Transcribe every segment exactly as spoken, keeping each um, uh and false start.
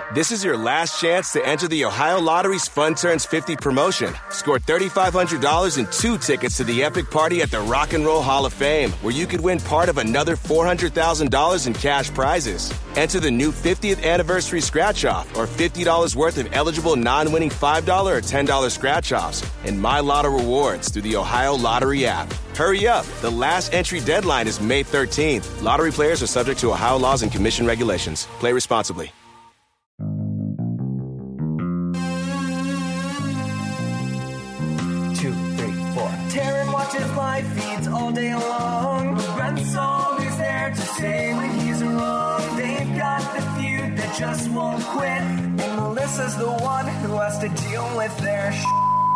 This is your last chance to enter the Ohio Lottery's Fun Turns fifty promotion. Score three thousand five hundred dollars and two tickets to the epic party at the Rock and Roll Hall of Fame, where you could win part of another four hundred thousand dollars in cash prizes. Enter the new fiftieth anniversary scratch-off or fifty dollars worth of eligible non-winning five dollars or ten dollars scratch-offs and My Lotto rewards through the Ohio Lottery app. Hurry up. The last entry deadline is May thirteenth. Lottery players are subject to Ohio laws and commission regulations. Play responsibly. Two, three, four. Taryn watches live feeds all day long. Brent's always there to say when he's wrong. They've got the feud that just won't quit. And Melissa's the one who has to deal with their sh**.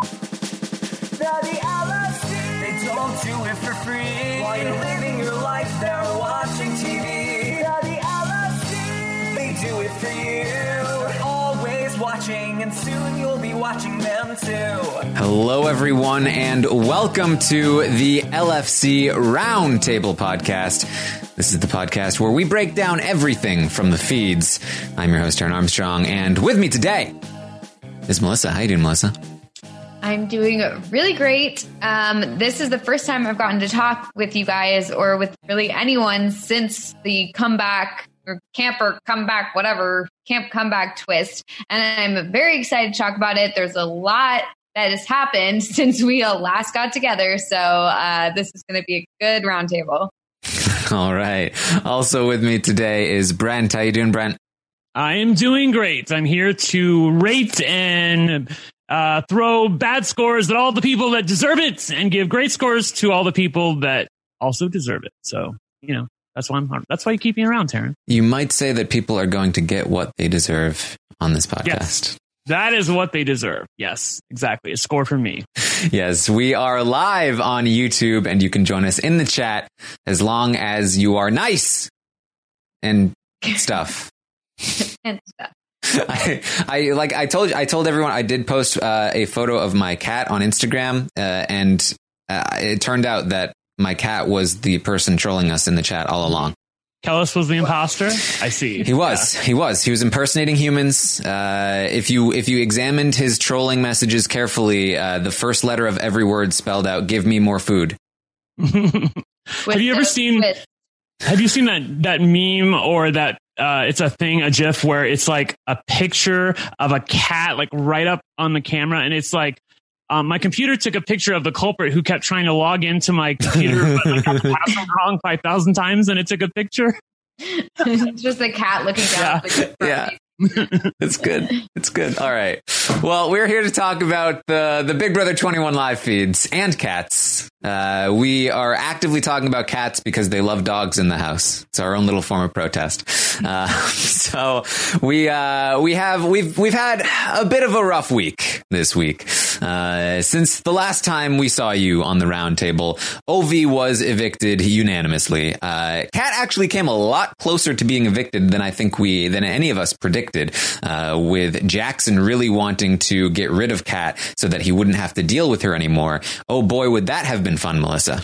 They're the L F C. They don't do it for free. While you're living your life, they're watching T V. They're the L F C. They do it for you. Always watching, and soon you'll be watching them too. Hello, everyone, and welcome to the L F C Roundtable Podcast. This is the podcast where we break down everything from the feeds. I'm your host, Aaron Armstrong, and with me today is Melissa. How you doing, Melissa? I'm doing really great. Um, this is the first time I've gotten to talk with you guys or with really anyone since the comeback or camp or comeback, whatever, camp comeback twist. And I'm very excited to talk about it. There's a lot that has happened since we last got together. So uh, this is going to be a good roundtable. All right. Also with me today is Brent. How you doing, Brent? I am doing great. I'm here to rate and uh, throw bad scores at all the people that deserve it and give great scores to all the people that also deserve it. So, you know, that's why I'm, that's why you keep me around, Taryn. You might say that people are going to get what they deserve on this podcast. Yes, that is what they deserve. Yes, exactly. A score from me. Yes, we are live on YouTube and you can join us in the chat as long as you are nice and stuff. and stuff. I, I like I told you I told everyone I did post uh, a photo of my cat on Instagram uh, and uh, it turned out that my cat was the person trolling us in the chat all along. Kellis was the imposter. I see. He was. Yeah. He was. He was impersonating humans. Uh, if you if you examined his trolling messages carefully, uh, the first letter of every word spelled out "Give me more food." Have you ever seen? With- Have you seen that that meme or that? Uh, it's a thing, a GIF where it's like a picture of a cat, like right up on the camera, and it's like. Um, my computer took a picture of the culprit who kept trying to log into my computer, but I got the password wrong five thousand times, and it took a picture. It's just a cat looking down. Yeah. yeah. It's good. It's good. All right. Well, we're here to talk about the, the Big Brother twenty-one live feeds and cats. Uh, we are actively talking about cats because they love dogs in the house. It's our own little form of protest. Uh, so we, uh, we have, we've, we've had a bit of a rough week this week. Uh, since the last time we saw you on the round table, Ovi was evicted unanimously. Uh, Kat actually came a lot closer to being evicted than I think we, than any of us predicted, uh, with Jackson really wanting to get rid of Kat so that he wouldn't have to deal with her anymore. Oh boy, would that have been fun, Melissa.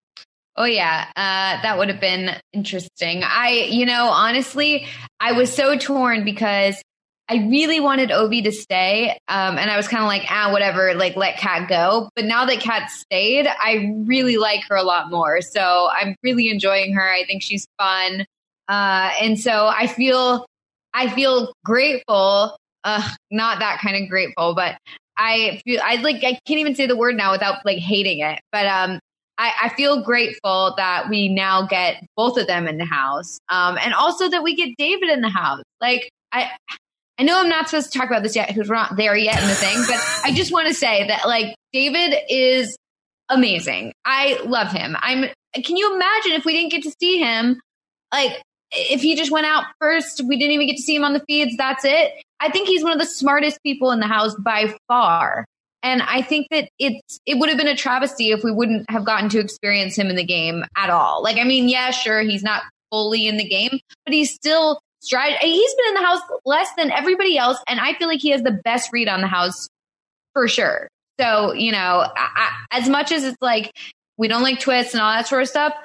Oh, yeah, uh, that would have been interesting. I, you know, honestly, I was so torn because I really wanted Ovi to stay. Um, and I was kind of like, ah, whatever, like let Kat go. But now that Kat stayed, I really like her a lot more. So I'm really enjoying her. I think she's fun. Uh, and so I feel, I feel grateful. Uh, not that kind of grateful, but I feel I like, I can't even say the word now without like hating it. But, um, I, I feel grateful that we now get both of them in the house. Um, and also that we get David in the house. Like I, I know I'm not supposed to talk about this yet, who's not there yet in the thing, but I just want to say that like David is amazing. I love him. I'm, can you imagine if we didn't get to see him, like if he just went out first, we didn't even get to see him on the feeds. That's it. I think he's one of the smartest people in the house by far. And I think that it's, it would have been a travesty if we wouldn't have gotten to experience him in the game at all. Like, I mean, yeah, sure, he's not fully in the game, but he's still stride. He's been in the house less than everybody else. And I feel like he has the best read on the house for sure. So, you know, I, I, as much as it's like, we don't like twists and all that sort of stuff,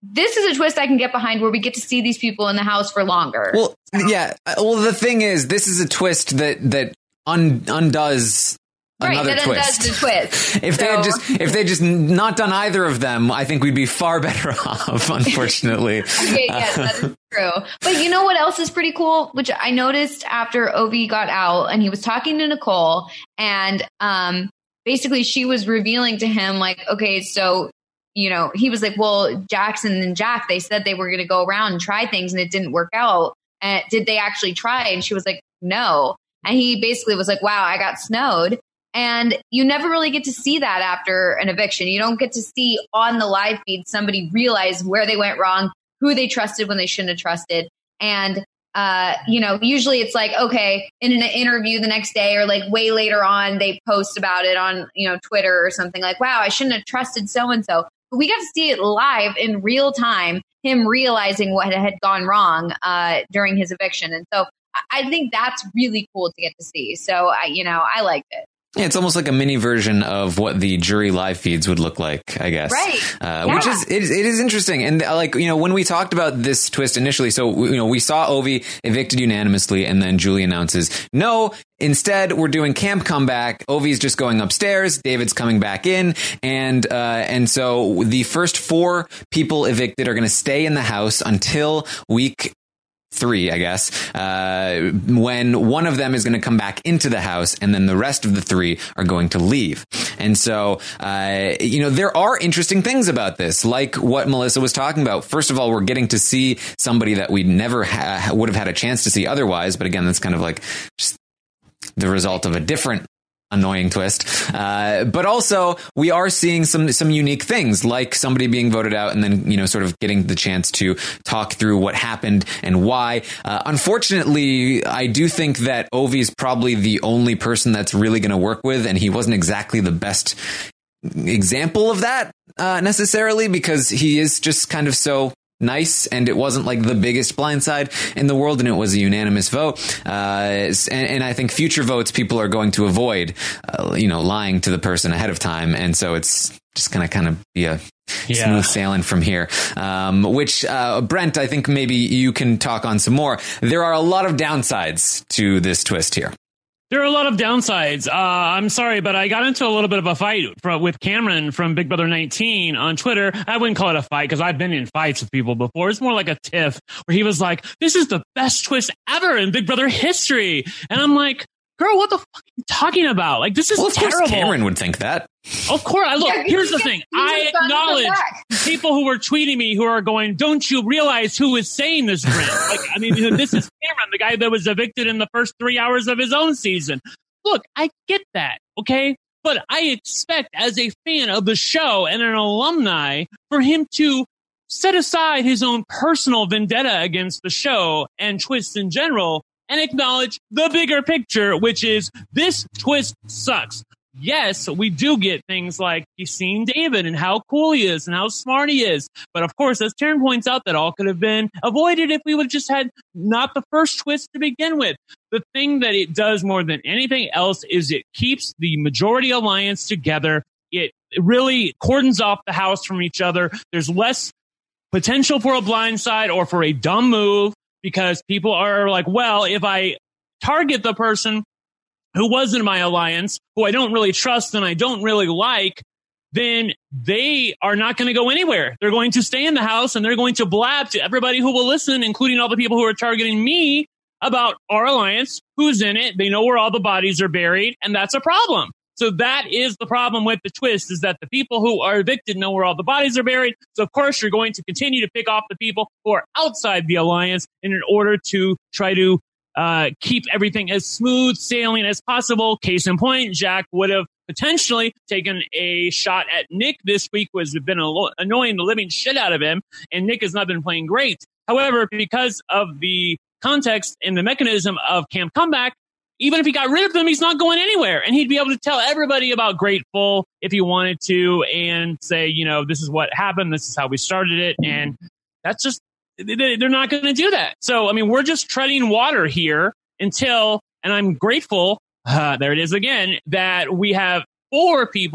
this is a twist I can get behind where we get to see these people in the house for longer. Well, yeah. Well, the thing is, this is a twist that that un- undoes right, another that twist. Undoes the twist. if so. they had just if they just not done either of them, I think we'd be far better off. Unfortunately. Okay, yes, that is true. But you know what else is pretty cool, which I noticed after Ovi got out and he was talking to Nicole, and um, basically she was revealing to him like, okay, so. You know, he was like, well, Jackson and Jack, they said they were going to go around and try things and it didn't work out. And did they actually try? And she was like, no. And he basically was like, wow, I got snowed. And you never really get to see that after an eviction. You don't get to see on the live feed somebody realize where they went wrong, who they trusted when they shouldn't have trusted. And, uh, you know, usually it's like, okay, in an interview the next day or like way later on, they post about it on, you know, Twitter or something like, wow, I shouldn't have trusted so-and-so. But we got to see it live in real time, him realizing what had gone wrong uh, during his eviction. And so I think that's really cool to get to see. So, I, you know, I liked it. Yeah, it's almost like a mini version of what the jury live feeds would look like, I guess. Right. Uh, yeah. Which is it, it is interesting. And uh, like, you know, when we talked about this twist initially, so, you know, we saw Ovi evicted unanimously and then Julie announces, no, instead, we're doing camp comeback. Ovi's just going upstairs. David's coming back in. And uh, and so the first four people evicted are going to stay in the house until week three, I guess, uh, when one of them is going to come back into the house and then the rest of the three are going to leave. And so, uh, you know, there are interesting things about this, like what Melissa was talking about. First of all, we're getting to see somebody that we never ha- would have had a chance to see otherwise. But again, that's kind of like just the result of a different annoying twist. Uh, but also we are seeing some, some unique things, like somebody being voted out and then, you know, sort of getting the chance to talk through what happened and why. Uh, unfortunately, I do think that Ovi is probably the only person that's really going to work with. And he wasn't exactly the best example of that, uh, necessarily, because he is just kind of so nice, and it wasn't like the biggest blindside in the world, and it was a unanimous vote. Uh, and, and I think future votes, people are going to avoid, uh, you know, lying to the person ahead of time, and so it's just going to kind of be a yeah. smooth sailing from here. Um, which uh, Brent, I think maybe you can talk on some more. There are a lot of downsides to this twist here. There are a lot of downsides. Uh, I'm sorry, but I got into a little bit of a fight from, with Cameron from Big Brother nineteen on Twitter. I wouldn't call it a fight because I've been in fights with people before. It's more like a tiff where he was like, this is the best twist ever in Big Brother history. And I'm like, girl, what the fuck are you talking about? Like, this is well, of terrible. Course Cameron would think that. Of course. I look, yeah, here's the thing. I acknowledge people who were tweeting me who are going, don't you realize who is saying this, Brent? Like, I mean, this is Cameron, the guy that was evicted in the first three hours of his own season. Look, I get that, okay? But I expect, as a fan of the show and an alumni, for him to set aside his own personal vendetta against the show and twists in general and acknowledge the bigger picture, which is this twist sucks. Yes, we do get things like he's seen David and how cool he is and how smart he is. But of course, as Taryn points out, that all could have been avoided if we would have just had not the first twist to begin with. The thing that it does more than anything else is it keeps the majority alliance together. It really cordons off the house from each other. There's less potential for a blindside or for a dumb move because people are like, well, if I target the person who was in my alliance, who I don't really trust and I don't really like, then they are not going to go anywhere. They're going to stay in the house and they're going to blab to everybody who will listen, including all the people who are targeting me about our alliance, who's in it. They know where all the bodies are buried, and that's a problem. So that is the problem with the twist, is that the people who are evicted know where all the bodies are buried. So, of course, you're going to continue to pick off the people who are outside the alliance in order to try to Uh, keep everything as smooth sailing as possible. Case in point, Jack would have potentially taken a shot at Nick this week, was been a- annoying the living shit out of him, and Nick has not been playing great. However, because of the context and the mechanism of Camp Comeback, even if he got rid of them, he's not going anywhere, and he'd be able to tell everybody about Grateful if he wanted to and say, you know, this is what happened, this is how we started it, and that's just they're not going to do that. So, I mean, we're just treading water here until, and I'm grateful, uh, there it is again, that we have four people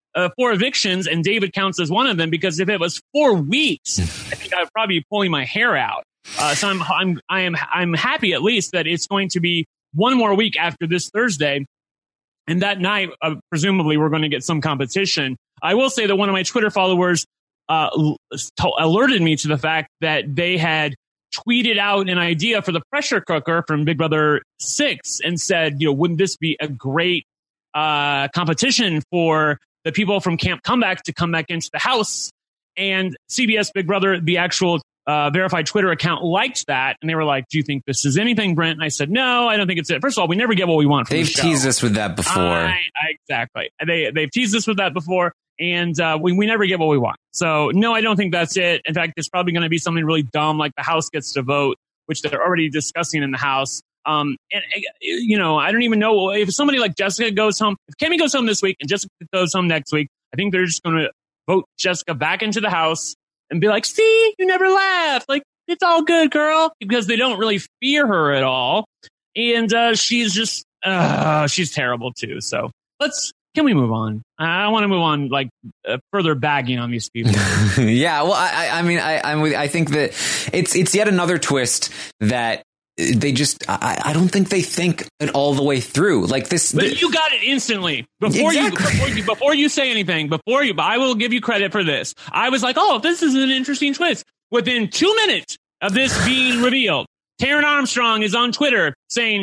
uh, four evictions, and David counts as one of them, because if it was four weeks, I think I would probably be pulling my hair out. Uh, so I'm, I'm, I am, I'm happy at least that it's going to be one more week after this Thursday. And that night, uh, presumably, we're going to get some competition. I will say that one of my Twitter followers uh, t- alerted me to the fact that they had tweeted out an idea for the pressure cooker from Big Brother six and said, you know, wouldn't this be a great uh, competition for the people from Camp Comeback to come back into the house? And C B S Big Brother, the actual uh, verified Twitter account, liked that. And they were like, do you think this is anything, Brent? And I said, no, I don't think it's it. First of all, we never get what we want from They've the show. teased us with that before. I, I, exactly. They, they've teased us with that before. And uh, we, we never get what we want. So, no, I don't think that's it. In fact, it's probably going to be something really dumb, like the House gets to vote, which they're already discussing in the House. Um, and, you know, I don't even know if somebody like Jessica goes home. If Kemi goes home this week and Jessica goes home next week, I think they're just going to vote Jessica back into the House and be like, see, you never laughed. Like, it's all good, girl. Because they don't really fear her at all. And uh, she's just, uh, she's terrible, too. So let's. Can we move on? I want to move on, like uh, further bagging on these people. Yeah, well, I, I mean, I, I'm with, I think that it's it's yet another twist that they just, I, I don't think they think it all the way through. Like this, but the, you got it instantly before exactly. you before you before you say anything. Before you, I will give you credit for this. I was like, oh, this is an interesting twist. Within two minutes of this being revealed, Taryn Armstrong is on Twitter saying,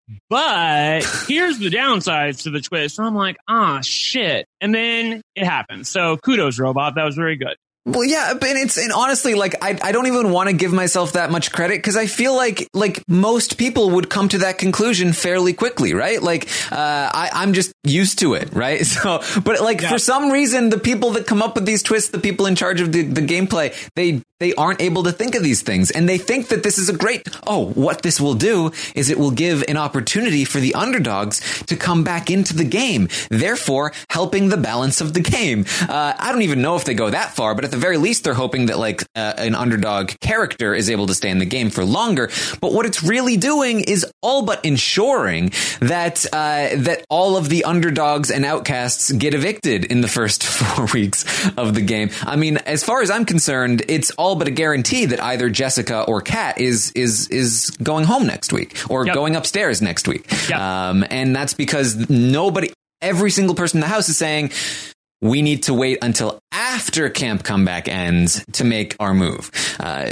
but here's the downsides to the twist. And I'm like, ah, shit. And then it happened. So kudos, Robot. That was very good. Well, yeah, but it's, and honestly, like, I, I don't even want to give myself that much credit, because I feel like, like most people would come to that conclusion fairly quickly, right? Like, uh, I, I'm just used to it, right? So, but like, yeah. for some reason, the people that come up with these twists, the people in charge of the, the gameplay, they, they aren't able to think of these things. And they think that this is a great, oh, what this will do is it will give an opportunity for the underdogs to come back into the game, therefore helping the balance of the game. Uh, I don't even know if they go that far, but at the very least, they're hoping that like uh, an underdog character is able to stay in the game for longer. But what it's really doing is all but ensuring that uh, that all of the underdogs and outcasts get evicted in the first four weeks of the game. I mean, as far as I'm concerned, it's all but a guarantee that either Jessica or Kat is is is going home next week or yep. going upstairs next week. Yep. Um, and that's because nobody, every single person in the house is saying, we need to wait until after Camp Comeback ends to make our move. Uh,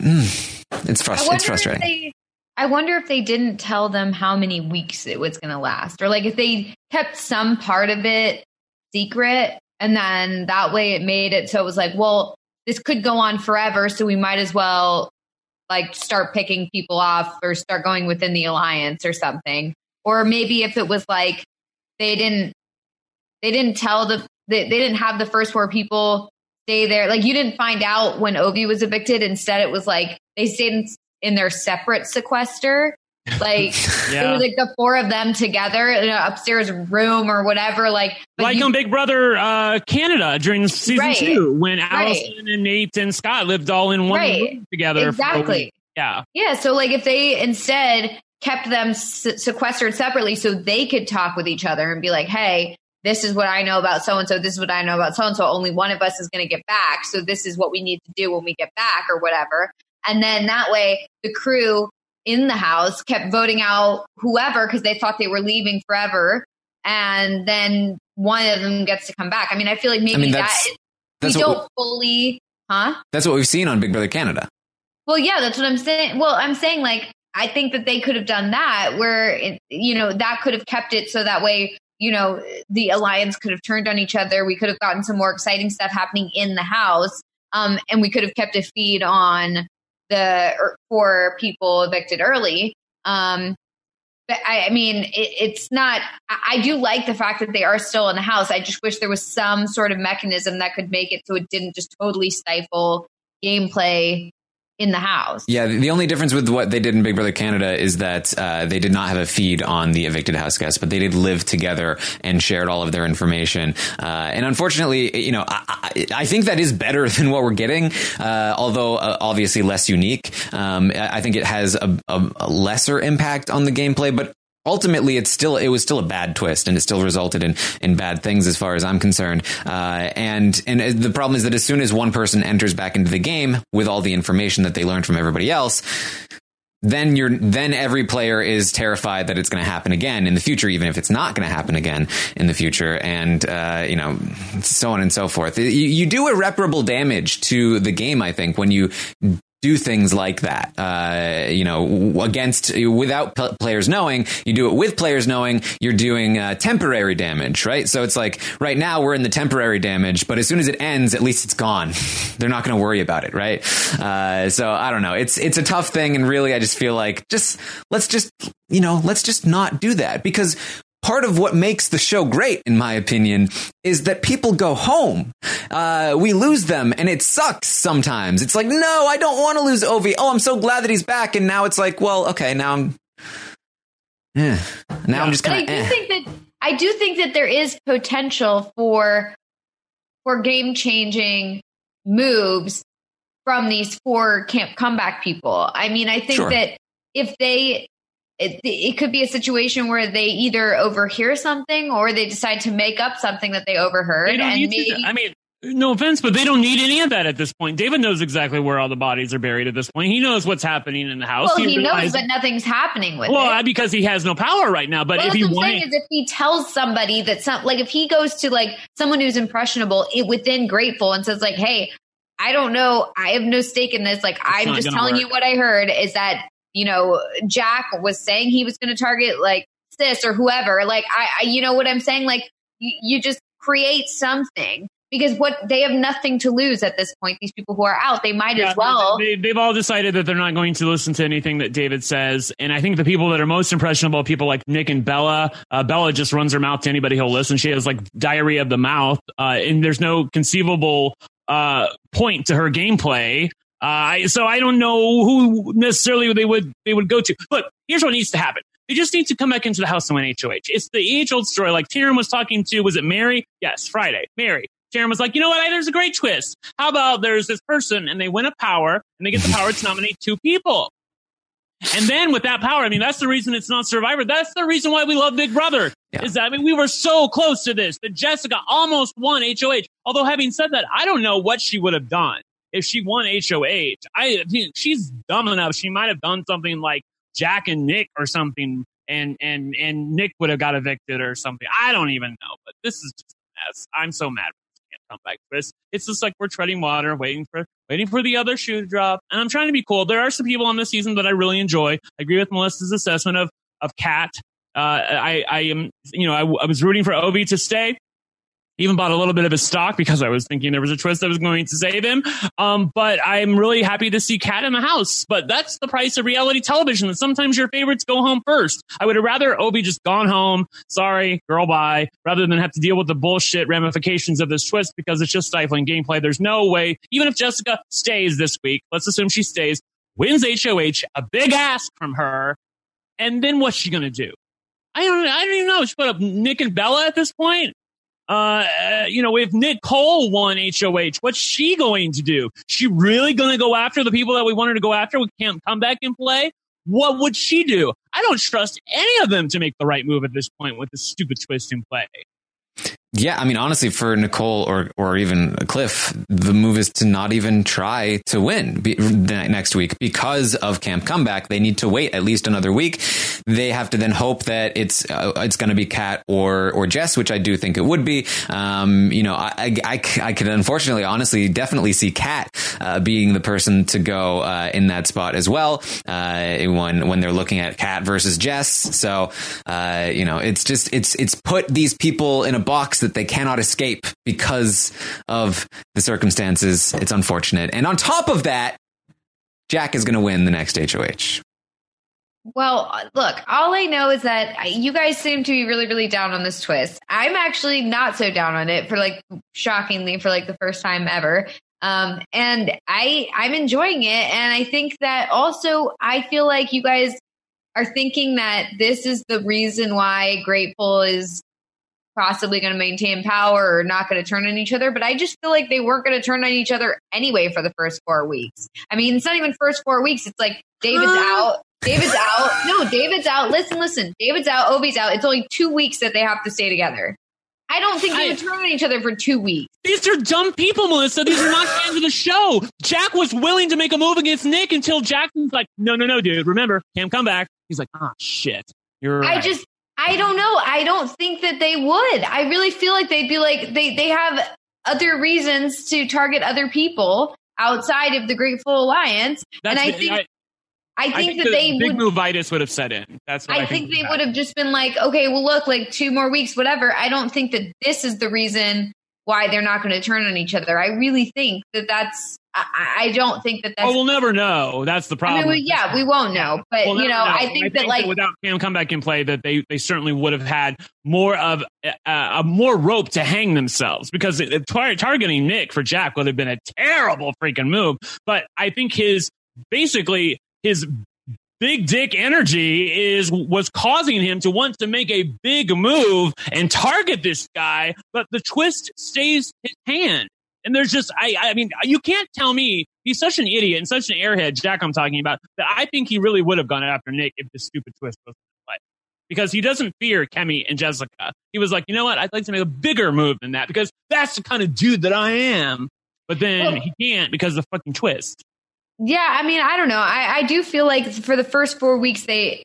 it's, frust- it's frustrating. They, I wonder if they didn't tell them how many weeks it was going to last, or like if they kept some part of it secret, and then that way it made it so it was like, well, this could go on forever, so we might as well like start picking people off or start going within the alliance or something. Or maybe if it was like they didn't they didn't tell the They, they didn't have the first four people stay there. Like, you didn't find out when Ovi was evicted. Instead, it was like they stayed in, in their separate sequester. Like, yeah. It was like the four of them together in an upstairs room or whatever. Like, like you, on Big Brother uh, Canada during season right, two, when right. Allison and Nate and Scott lived all in one right. room together. Exactly. Yeah. Yeah. So, like, if they instead kept them se- sequestered separately so they could talk with each other and be like, hey, this is what I know about so-and-so. This is what I know about so-and-so. Only one of us is going to get back. So this is what we need to do when we get back or whatever. And then that way the crew in the house kept voting out whoever because they thought they were leaving forever. And then one of them gets to come back. I mean, I feel like maybe I mean, that is, we don't we, fully, huh? That's what we've seen on Big Brother Canada. Well, yeah, that's what I'm saying. Well, I'm saying like, I think that they could have done that where, it, you know, that could have kept it so that way, you know, the alliance could have turned on each other. We could have gotten some more exciting stuff happening in the house. Um, and we could have kept a feed on the four people evicted early. Um, but I, I mean, it, it's not, I, I do like the fact that they are still in the house. I just wish there was some sort of mechanism that could make it so it didn't just totally stifle gameplay in the house. Yeah, the only difference with what they did in Big Brother Canada is that uh, they did not have a feed on the evicted house guests, but they did live together and shared all of their information. Uh, and unfortunately, you know, I, I, I think that is better than what we're getting, uh, although uh, obviously less unique. Um, I think it has a, a, a lesser impact on the gameplay, but ultimately it's still, it was still a bad twist, and it still resulted in, in bad things as far as I'm concerned. Uh, and, and the problem is that as soon as one person enters back into the game with all the information that they learned from everybody else, then you're, then every player is terrified that it's going to happen again in the future, even if it's not going to happen again in the future. And, uh, you know, so on and so forth. You, you do irreparable damage to the game, I think, when you do things like that, uh, you know, against, without p- players knowing. You do it with players knowing. You're doing uh, temporary damage, right? So it's like right now we're in the temporary damage, but as soon as it ends, at least it's gone. They're not going to worry about it, right? Uh, so I don't know. It's it's a tough thing, and really, I just feel like just let's just you know let's just not do that, because part of what makes the show great, in my opinion, is that people go home. Uh, we lose them, and it sucks sometimes. It's like, no, I don't want to lose Ovi. Oh, I'm so glad that he's back. And now it's like, well, okay, now I'm, eh. now yeah. I'm just kind of. I do eh. think that I do think that there is potential for for game changing moves from these four camp comeback people. I mean, I think sure. that if they. It, it could be a situation where they either overhear something or they decide to make up something that they overheard. They and maybe, I mean, no offense, but they don't need any of that at this point. David knows exactly where all the bodies are buried at this point. He knows what's happening in the house. Well, he, he realized, knows that nothing's happening with well, it. Well, because he has no power right now. But well, if he what I'm wanted, saying is if he tells somebody that some, like if he goes to like someone who's impressionable it, within Grateful and says like, hey, I don't know, I have no stake in this. Like, I'm just telling work. you what I heard is that, you know, Jack was saying he was going to target like Sis or whoever. Like, I, I you know what I'm saying? Like, you, you just create something, because what they have nothing to lose at this point. These people who are out, they might yeah, as well. They, they've all decided that they're not going to listen to anything that David says. And I think the people that are most impressionable, people like Nick and Bella, uh, Bella just runs her mouth to anybody who'll listen. She has like diarrhea of the mouth, uh, and there's no conceivable uh, point to her gameplay. Uh, so I don't know who necessarily they would they would go to. But here's what needs to happen. They just need to come back into the house and win H O H. It's the age-old story. Like Tyrion was talking to, was it Mary? Yes, Friday. Mary. Tyrion was like, you know what? There's a great twist. How about there's this person and they win a power and they get the power to nominate two people. And then with that power, I mean, that's the reason it's not Survivor. That's the reason why we love Big Brother. Yeah. Is that, I mean, we were so close to this that Jessica almost won H O H. Although having said that, I don't know what she would have done if she won H O H. I think she's dumb enough. She might have done something like Jack and Nick or something, and and and Nick would have got evicted or something. I don't even know. But this is just a mess. I'm so mad we can't come back, Chris. It's just like we're treading water, waiting for waiting for the other shoe to drop. And I'm trying to be cool. There are some people on this season that I really enjoy. I agree with Melissa's assessment of of Kat. Uh, I I am you know I, I was rooting for Ovi to stay. Even bought a little bit of his stock because I was thinking there was a twist that was going to save him. Um, but I'm really happy to see Kat in the house. But that's the price of reality television. That sometimes your favorites go home first. I would have rather Ovi just gone home. Sorry, girl, bye. Rather than have to deal with the bullshit ramifications of this twist, because it's just stifling gameplay. There's no way, even if Jessica stays this week, let's assume she stays, wins H O H, a big ask from her. And then what's she going to do? I don't, I don't even know. She put up Nick and Bella at this point. Uh, you know, if Nicole won H O H, what's she going to do? She really going to go after the people that we want her to go after? We can't come back and play. What would she do? I don't trust any of them to make the right move at this point with this stupid twist in play. Yeah, I mean, honestly, for Nicole or or even Cliff, the move is to not even try to win be, next week because of Camp Comeback. They need to wait at least another week. They have to then hope that it's uh, it's going to be Kat or or Jess, which I do think it would be. Um, you know, I, I, I, I could unfortunately, honestly, definitely see Kat uh, being the person to go uh, in that spot as well uh, when when they're looking at Kat versus Jess. So, uh, you know, it's just it's it's put these people in a box that they cannot escape because of the circumstances. It's unfortunate. And on top of that, Jack is going to win the next H O H. Well, look, all I know is that you guys seem to be really, really down on this twist. I'm actually not so down on it for like, shockingly, for like the first time ever. Um, and I, I'm enjoying it. And I think that also, I feel like you guys are thinking that this is the reason why Grateful is possibly going to maintain power or not going to turn on each other. But I just feel like they weren't going to turn on each other anyway for the first four weeks. I mean, it's not even first four weeks. It's like David's uh, out. David's out. No, David's out. Listen, listen. David's out. Ovi's out. It's only two weeks that they have to stay together. I don't think they I, would turn on each other for two weeks. These are dumb people, Melissa. These are not fans of the show. Jack was willing to make a move against Nick until Jackson's like, no, no, no, dude. Remember, Cam, come back. He's like, oh, shit. You're right. I just, I don't know. I don't think that they would. I really feel like they'd be like, they, they have other reasons to target other people outside of the Grateful Alliance. That's and I the, think... I, I think I think that the they big would, movitis would have set in. That's what I, I think, think they would have just been like, okay, well, look, like two more weeks, whatever. I don't think that this is the reason why they're not going to turn on each other. I really think that that's. I, I don't think that that's. Oh, we'll never know. That's the problem. I mean, we, yeah, we won't know. But we'll you know, know, I think, I think that like that without Cam comeback in play, that they they certainly would have had more of uh, a more rope to hang themselves, because it, it, tar- targeting Nick for Jack would have been a terrible freaking move. But I think his basically his. big dick energy is was causing him to want to make a big move and target this guy, but the twist stays his hand. And there's just, I, I mean, you can't tell me, he's such an idiot and such an airhead, Jack I'm talking about, that I think he really would have gone after Nick if this stupid twist was in play. Because he doesn't fear Kemi and Jessica. He was like, you know what, I'd like to make a bigger move than that, because that's the kind of dude that I am. But then well, he can't because of the fucking twist. Yeah, I mean, I don't know. I, I do feel like for the first four weeks, they,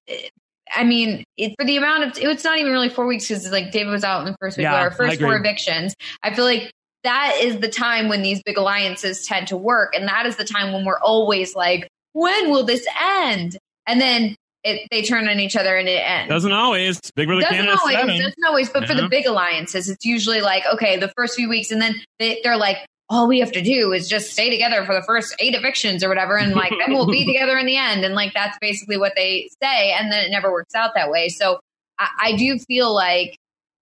I mean, it, for the amount of, it's not even really four weeks because like David was out in the first week, yeah, or first four evictions. I feel like that is the time when these big alliances tend to work. And that is the time when we're always like, when will this end? And then it, they turn on each other and it ends. Doesn't always. Big Brother doesn't Canada always, seven. Doesn't always. But yeah. For the big alliances, it's usually like, okay, the first few weeks, and then they, they're like, all we have to do is just stay together for the first eight evictions or whatever. And like, then we'll be together in the end. And like, that's basically what they say. And then it never works out that way. So I, I do feel like,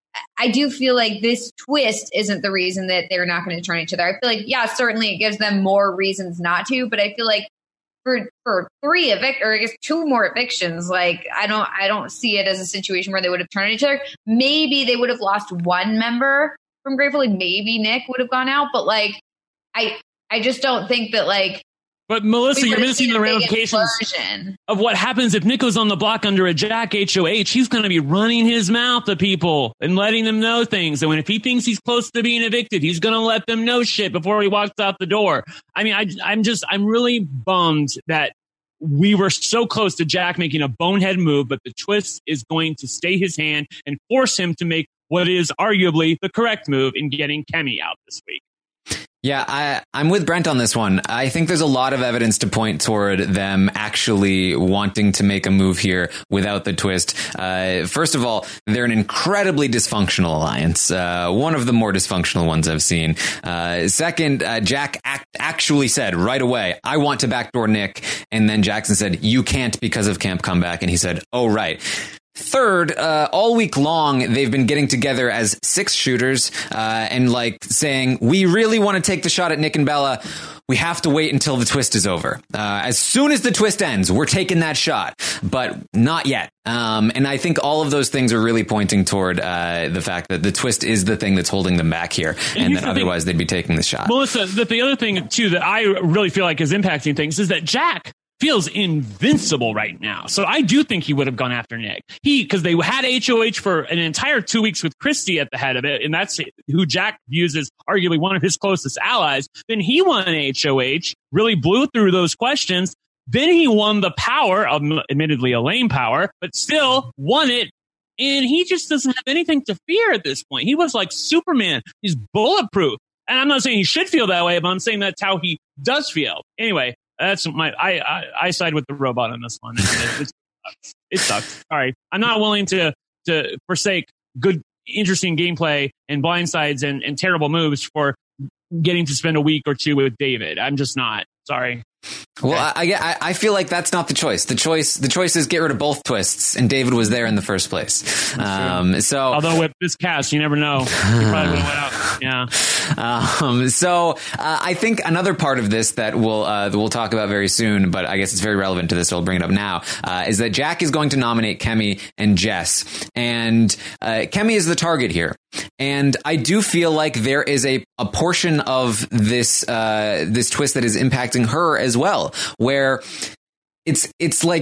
I do feel like this twist isn't the reason that they're not going to turn each other. I feel like, yeah, certainly it gives them more reasons not to, but I feel like for, for three evict, or I guess two more evictions, like I don't, I don't see it as a situation where they would have turned on each other. Maybe they would have lost one member from Grateful. Like maybe Nick would have gone out, but like I I just don't think that like. But Melissa, you're missing the ramifications explosion. Of what happens if Nick goes on the block under a Jack H O H. He's going to be running his mouth to people and letting them know things. And when if he thinks he's close to being evicted, he's going to let them know shit before he walks out the door. I mean, I, I'm just I'm really bummed that we were so close to Jack making a bonehead move, but the twist is going to stay his hand and force him to make what is arguably the correct move in getting Kemi out this week. Yeah, I, I'm with Brent on this one. I think there's a lot of evidence to point toward them actually wanting to make a move here without the twist. Uh, first of all, they're an incredibly dysfunctional alliance, uh, one of the more dysfunctional ones I've seen. Uh, second, uh, Jack act- actually said right away, I want to backdoor Nick. And then Jackson said, you can't because of Camp Comeback. And he said, oh, right. Third, uh, all week long, they've been getting together as six shooters uh, and like saying, we really want to take the shot at Nick and Bella. We have to wait until the twist is over. Uh, as soon as the twist ends, we're taking that shot, but not yet. Um, and I think all of those things are really pointing toward uh, the fact that the twist is the thing that's holding them back here. And, and that otherwise thing, they'd be taking the shot. Melissa, the, the other thing, too, that I really feel like is impacting things is that Jack feels invincible right now. So I do think he would have gone after Nick. He, because they had H O H for an entire two weeks with Christy at the head of it, and that's who Jack views as arguably one of his closest allies. Then he won H O H, really blew through those questions. Then he won the power, admittedly a lame power, but still won it. And he just doesn't have anything to fear at this point. He was like Superman. He's bulletproof. And I'm not saying he should feel that way, but I'm saying that's how he does feel. Anyway, That's my, I, I, I side with the robot on this one. It, it, it sucks. It sucks. All right. I'm not willing to, to forsake good, interesting gameplay and blindsides and, and terrible moves for getting to spend a week or two with David. I'm just not. Sorry. Well, okay. I, I I feel like that's not the choice. The choice the choice is get rid of both twists, and David was there in the first place. Um, so, although with this cast, you never know. He probably would have went out. Yeah. Um, so uh, I think another part of this that we'll uh, that we'll talk about very soon, but I guess it's very relevant to this, so I'll bring it up now, uh, is that Jack is going to nominate Kemi and Jess, and uh, Kemi is the target here. And I do feel like there is a, a portion of this uh, this twist that is impacting her as well, where it's it's like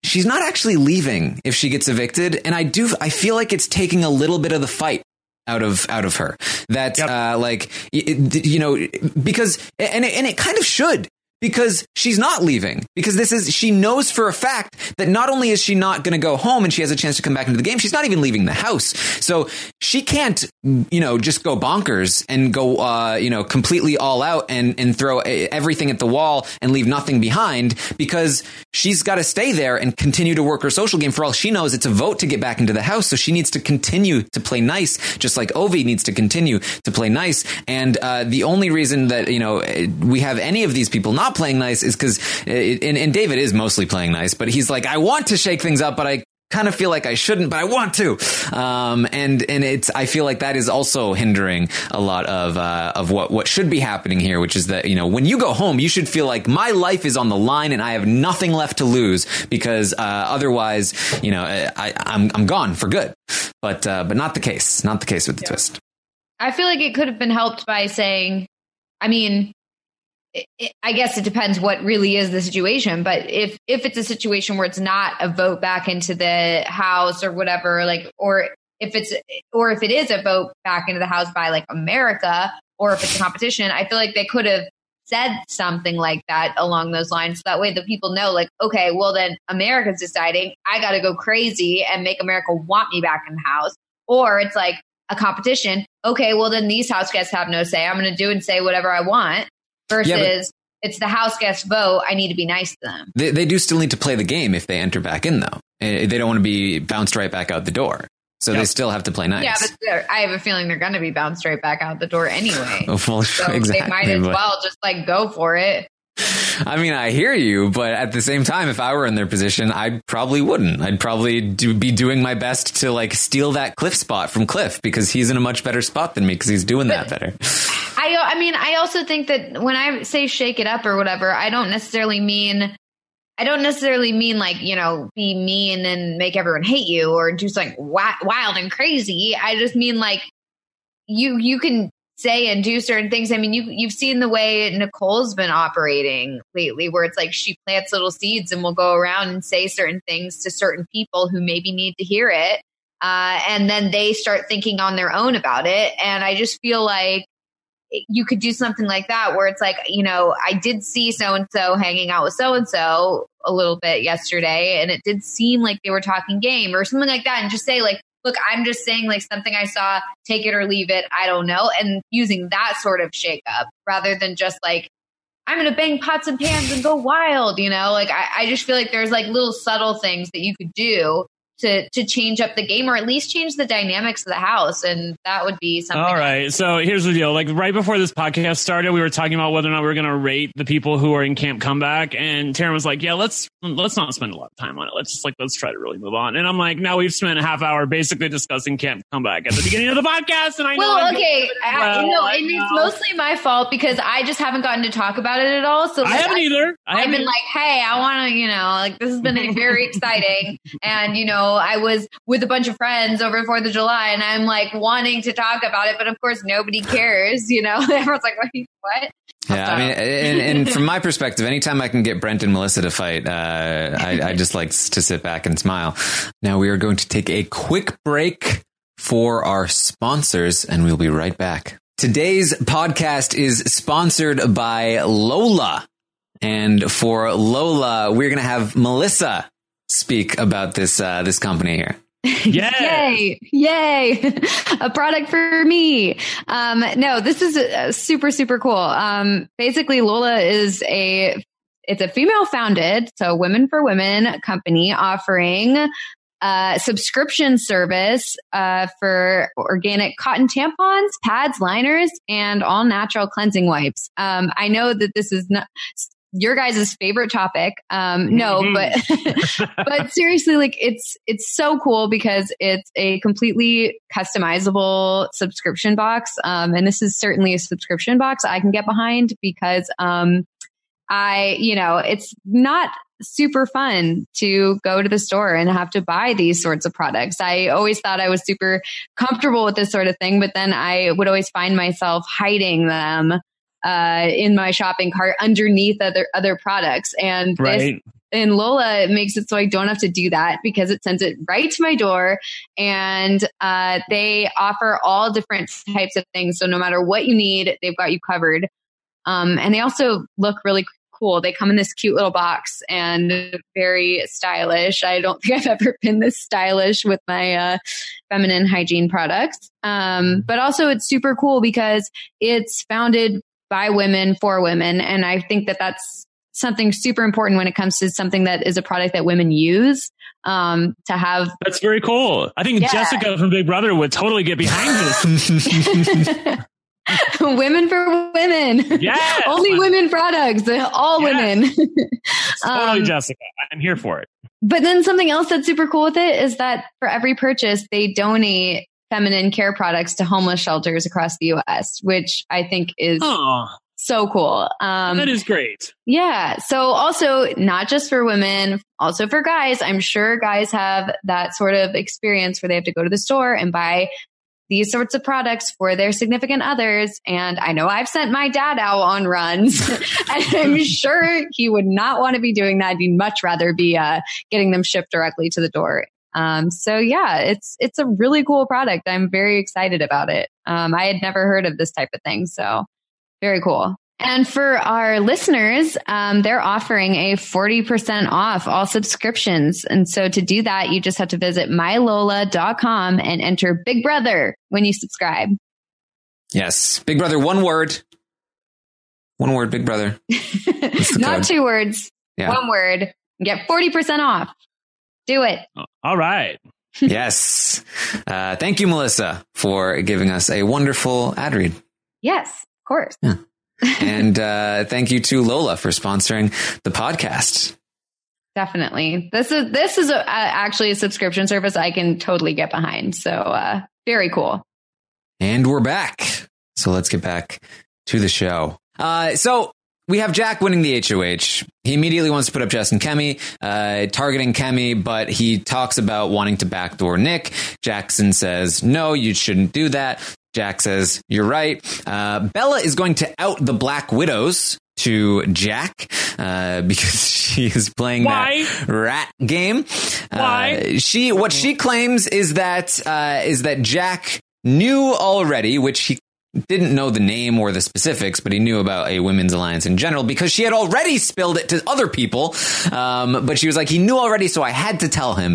she's not actually leaving if she gets evicted. And I do, I feel like it's taking a little bit of the fight out of, out of her that, yep. uh, like, you know, because, and it, and it kind of should. Because she's not leaving, because this is, she knows for a fact that not only is she not going to go home and she has a chance to come back into the game, she's not even leaving the house. So she can't, you know, just go bonkers and go, uh, you know, completely all out and, and throw everything at the wall and leave nothing behind, because she's got to stay there and continue to work her social game. For all she knows, it's a vote to get back into the house. So she needs to continue to play nice, just like Ovi needs to continue to play nice. And uh, the only reason that, you know, we have any of these people not playing nice is because, and, and David is mostly playing nice, but he's like, I want to shake things up, but I kind of feel like I shouldn't, but I want to. Um, and, and it's, I feel like that is also hindering a lot of, uh, of what, what should be happening here, which is that, you know, when you go home, you should feel like my life is on the line and I have nothing left to lose, because, uh, otherwise, you know, I, I'm, I'm gone for good. But, uh, but not the case, not the case with the yeah. twist. I feel like it could have been helped by saying, I mean, It, it, I guess it depends what really is the situation. But if if it's a situation where it's not a vote back into the house or whatever, like, or if it's or if it is a vote back into the house by like America, or if it's a competition, I feel like they could have said something like that along those lines. So that way the people know, like, OK, well, then America's deciding I got to go crazy and make America want me back in the house. Or it's like a competition. OK, well, then these house guests have no say. I'm going to do and say whatever I want. Versus yeah, it's the house guest vote. I need to be nice to them. They, they do still need to play the game if they enter back in, though. They don't want to be bounced right back out the door. So yep. they still have to play nice. Yeah, but I have a feeling they're going to be bounced right back out the door anyway. well, so exactly, they might as but... well just like go for it. I mean, I hear you, but at the same time, if I were in their position, I probably wouldn't. I'd probably do, be doing my best to like steal that Cliff spot from Cliff, because he's in a much better spot than me because he's doing but that better. I, I mean, I also think that when I say shake it up or whatever, I don't necessarily mean, I don't necessarily mean like, you know, be mean and make everyone hate you or do something wild and crazy. I just mean like you, you can say and do certain things. I mean, you, you've seen the way Nicole's been operating lately, where it's like she plants little seeds and will go around and say certain things to certain people who maybe need to hear it. Uh, and then they start thinking on their own about it. And I just feel like you could do something like that where it's like, you know, I did see so-and-so hanging out with so-and-so a little bit yesterday, and it did seem like they were talking game or something like that. And just say like, look, I'm just saying like something I saw, take it or leave it. I don't know. And using that sort of shake up rather than just like, I'm going to bang pots and pans and go wild. You know, like I, I just feel like there's like little subtle things that you could do to to change up the game, or at least change the dynamics of the house. And that would be something. All right. So here's the deal. Like right before this podcast started, we were talking about whether or not we were going to rate the people who are in Camp Comeback. And Taryn was like, yeah, let's let's not spend a lot of time on it. Let's just like, let's try to really move on. And I'm like, now we've spent a half hour basically discussing Camp Comeback at the beginning of the podcast. And I know. Well, okay. I, well, no, and it's mostly my fault because I just haven't gotten to talk about it at all. So like, I haven't I, either. I I've haven't been either. like, hey, I want to, you know, like this has been very exciting. And, you know, I was with a bunch of friends over fourth of July and I'm like wanting to talk about it, but of course nobody cares, you know. Everyone's like, what? Yeah, I mean, and, and from my perspective, anytime I can get Brent and Melissa to fight, uh, I, I just like to sit back and smile. Now we are going to take a quick break for our sponsors, and we'll be right back. Today's podcast is sponsored by Lola. And for Lola, we're going to have Melissa speak about this uh, this company here. Yeah. Yay. Yay. A product for me. Um, no, this is uh, super, super cool. Um, basically, Lola is a, it's a female founded, so women for women company offering a subscription service uh, for organic cotton tampons, pads, liners, and all natural cleansing wipes. Um, I know that this is not your guys' favorite topic. Um, no, mm-hmm. but, but seriously, like it's, it's so cool because it's a completely customizable subscription box. Um, and this is certainly a subscription box I can get behind because, um, I, you know, it's not super fun to go to the store and have to buy these sorts of products. I always thought I was super comfortable with this sort of thing, but then I would always find myself hiding them Uh, in my shopping cart underneath other other products. And right. in Lola, it makes it so I don't have to do that because it sends it right to my door. And uh, they offer all different types of things. So no matter what you need, they've got you covered. Um, and they also look really cool. They come in this cute little box and very stylish. I don't think I've ever been this stylish with my uh, feminine hygiene products. Um, but also it's super cool because it's founded by women for women. And I think that that's something super important when it comes to something that is a product that women use. Um, to have. That's very cool. I think yeah. Jessica from Big Brother would totally get behind this. Women for women. Yes. Only women products. All yes. women. Totally, um, Jessica. I'm here for it. But then something else that's super cool with it is that for every purchase, they donate feminine care products to homeless shelters across the U S, which I think is oh, so cool. Um, that is great. Yeah. So also not just for women, also for guys. I'm sure guys have that sort of experience where they have to go to the store and buy these sorts of products for their significant others. And I know I've sent my dad out on runs and I'm sure he would not want to be doing that. He'd much rather be uh, getting them shipped directly to the door. Um, so yeah, it's, it's a really cool product. I'm very excited about it. Um, I had never heard of this type of thing. So very cool. And for our listeners, um, they're offering a forty percent off all subscriptions. And so to do that, you just have to visit my lola dot com and enter Big Brother when you subscribe. Yes. Big Brother, one word. One word, Big Brother. Not code. Two words. Yeah. One word. Get forty percent off. Do it. All right. Yes. Uh, thank you, Melissa, for giving us a wonderful ad read. Yes, of course. Yeah. And uh, thank you to Lola for sponsoring the podcast. Definitely. This is this is a, a, actually a subscription service I can totally get behind. So uh, very cool. And we're back. So let's get back to the show. Uh, so we have Jack winning the H O H. He immediately wants to put up Jess and Kemi, uh, targeting Kemi, but he talks about wanting to backdoor Nick. Jackson says, no, you shouldn't do that. Jack says, you're right. Uh, Bella is going to out the Black Widows to Jack uh, because she is playing Why? that rat game. Why? Uh, she what she claims is that uh, is that Jack knew already, which he didn't know the name or the specifics, but he knew about a women's alliance in general because she had already spilled it to other people. Um, but she was like, he knew already, so I had to tell him.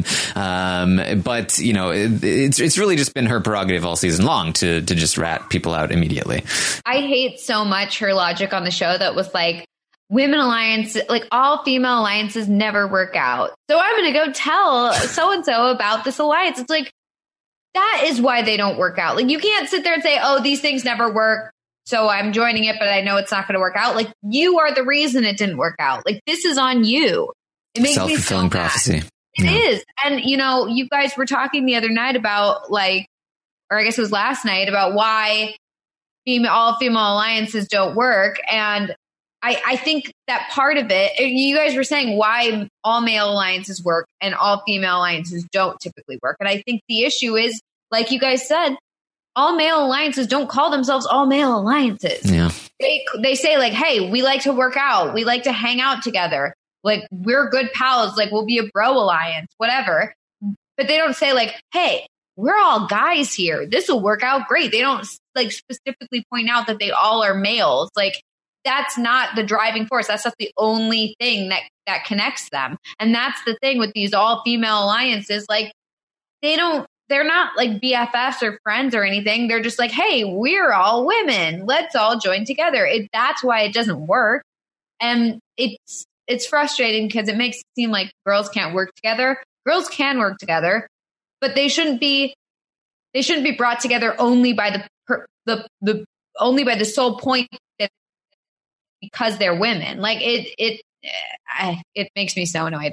Um, but, you know, it, it's it's really just been her prerogative all season long to to just rat people out immediately. I hate so much her logic on the show that was like, women alliance, like all female alliances never work out. So I'm going to go tell so-and-so about this alliance. It's like, that is why they don't work out. Like, you can't sit there and say, oh, these things never work, so I'm joining it, but I know it's not going to work out. Like, you are the reason it didn't work out. Like, this is on you. It makes me so self-fulfilling prophecy. It yeah. is. And, you know, you guys were talking the other night about, like, or I guess it was last night, about why female, all female alliances don't work. And I, I think that part of it, you guys were saying why all male alliances work and all female alliances don't typically work. And I think the issue is, like you guys said, all male alliances don't call themselves all male alliances. Yeah. They, they say like, hey, we like to work out. We like to hang out together. Like, we're good pals. Like, we'll be a bro alliance, whatever. But they don't say like, hey, we're all guys here. This will work out great. They don't like specifically point out that they all are males. Like, that's not the driving force. That's not the only thing that, that connects them. And that's the thing with these all female alliances. Like, they don't, they're not like B F Fs or friends or anything. They're just like, hey, we're all women. Let's all join together. It, that's why it doesn't work. And it's, it's frustrating because it makes it seem like girls can't work together. Girls can work together, but they shouldn't be, they shouldn't be brought together only by the, the, the, only by the sole point that because they're women. Like it, it, I, it makes me so annoyed.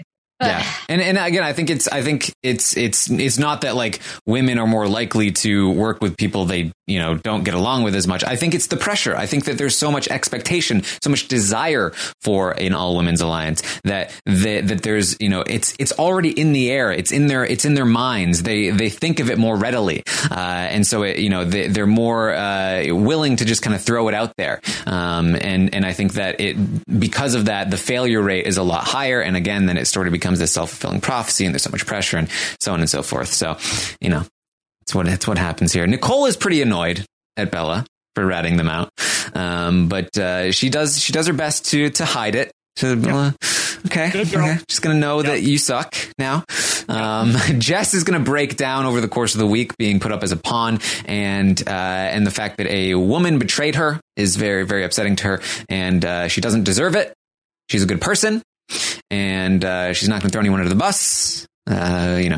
But, yeah, and and again, I think it's I think it's it's it's not that like women are more likely to work with people they you know don't get along with as much. I think it's the pressure. I think that there's so much expectation, so much desire for an all women's alliance that that, that there's you know it's it's already in the air. It's in their it's in their minds. They they think of it more readily, uh, and so it, you know they, they're more uh, willing to just kind of throw it out there. Um, and and I think that it because of that, the failure rate is a lot higher. And again, then it sort of becomes this self-fulfilling prophecy, and there's so much pressure and so on and so forth. So, you know, it's what it's what happens here. Nicole is pretty annoyed at Bella for ratting them out, um, but uh, she does she does her best to to hide it. To Bella, yep. okay, okay, just gonna know yep. that you suck now. Um, Jess is gonna break down over the course of the week, being put up as a pawn, and uh, and the fact that a woman betrayed her is very very upsetting to her, and uh, she doesn't deserve it. She's a good person, and uh, she's not gonna throw anyone under the bus. Uh, you know.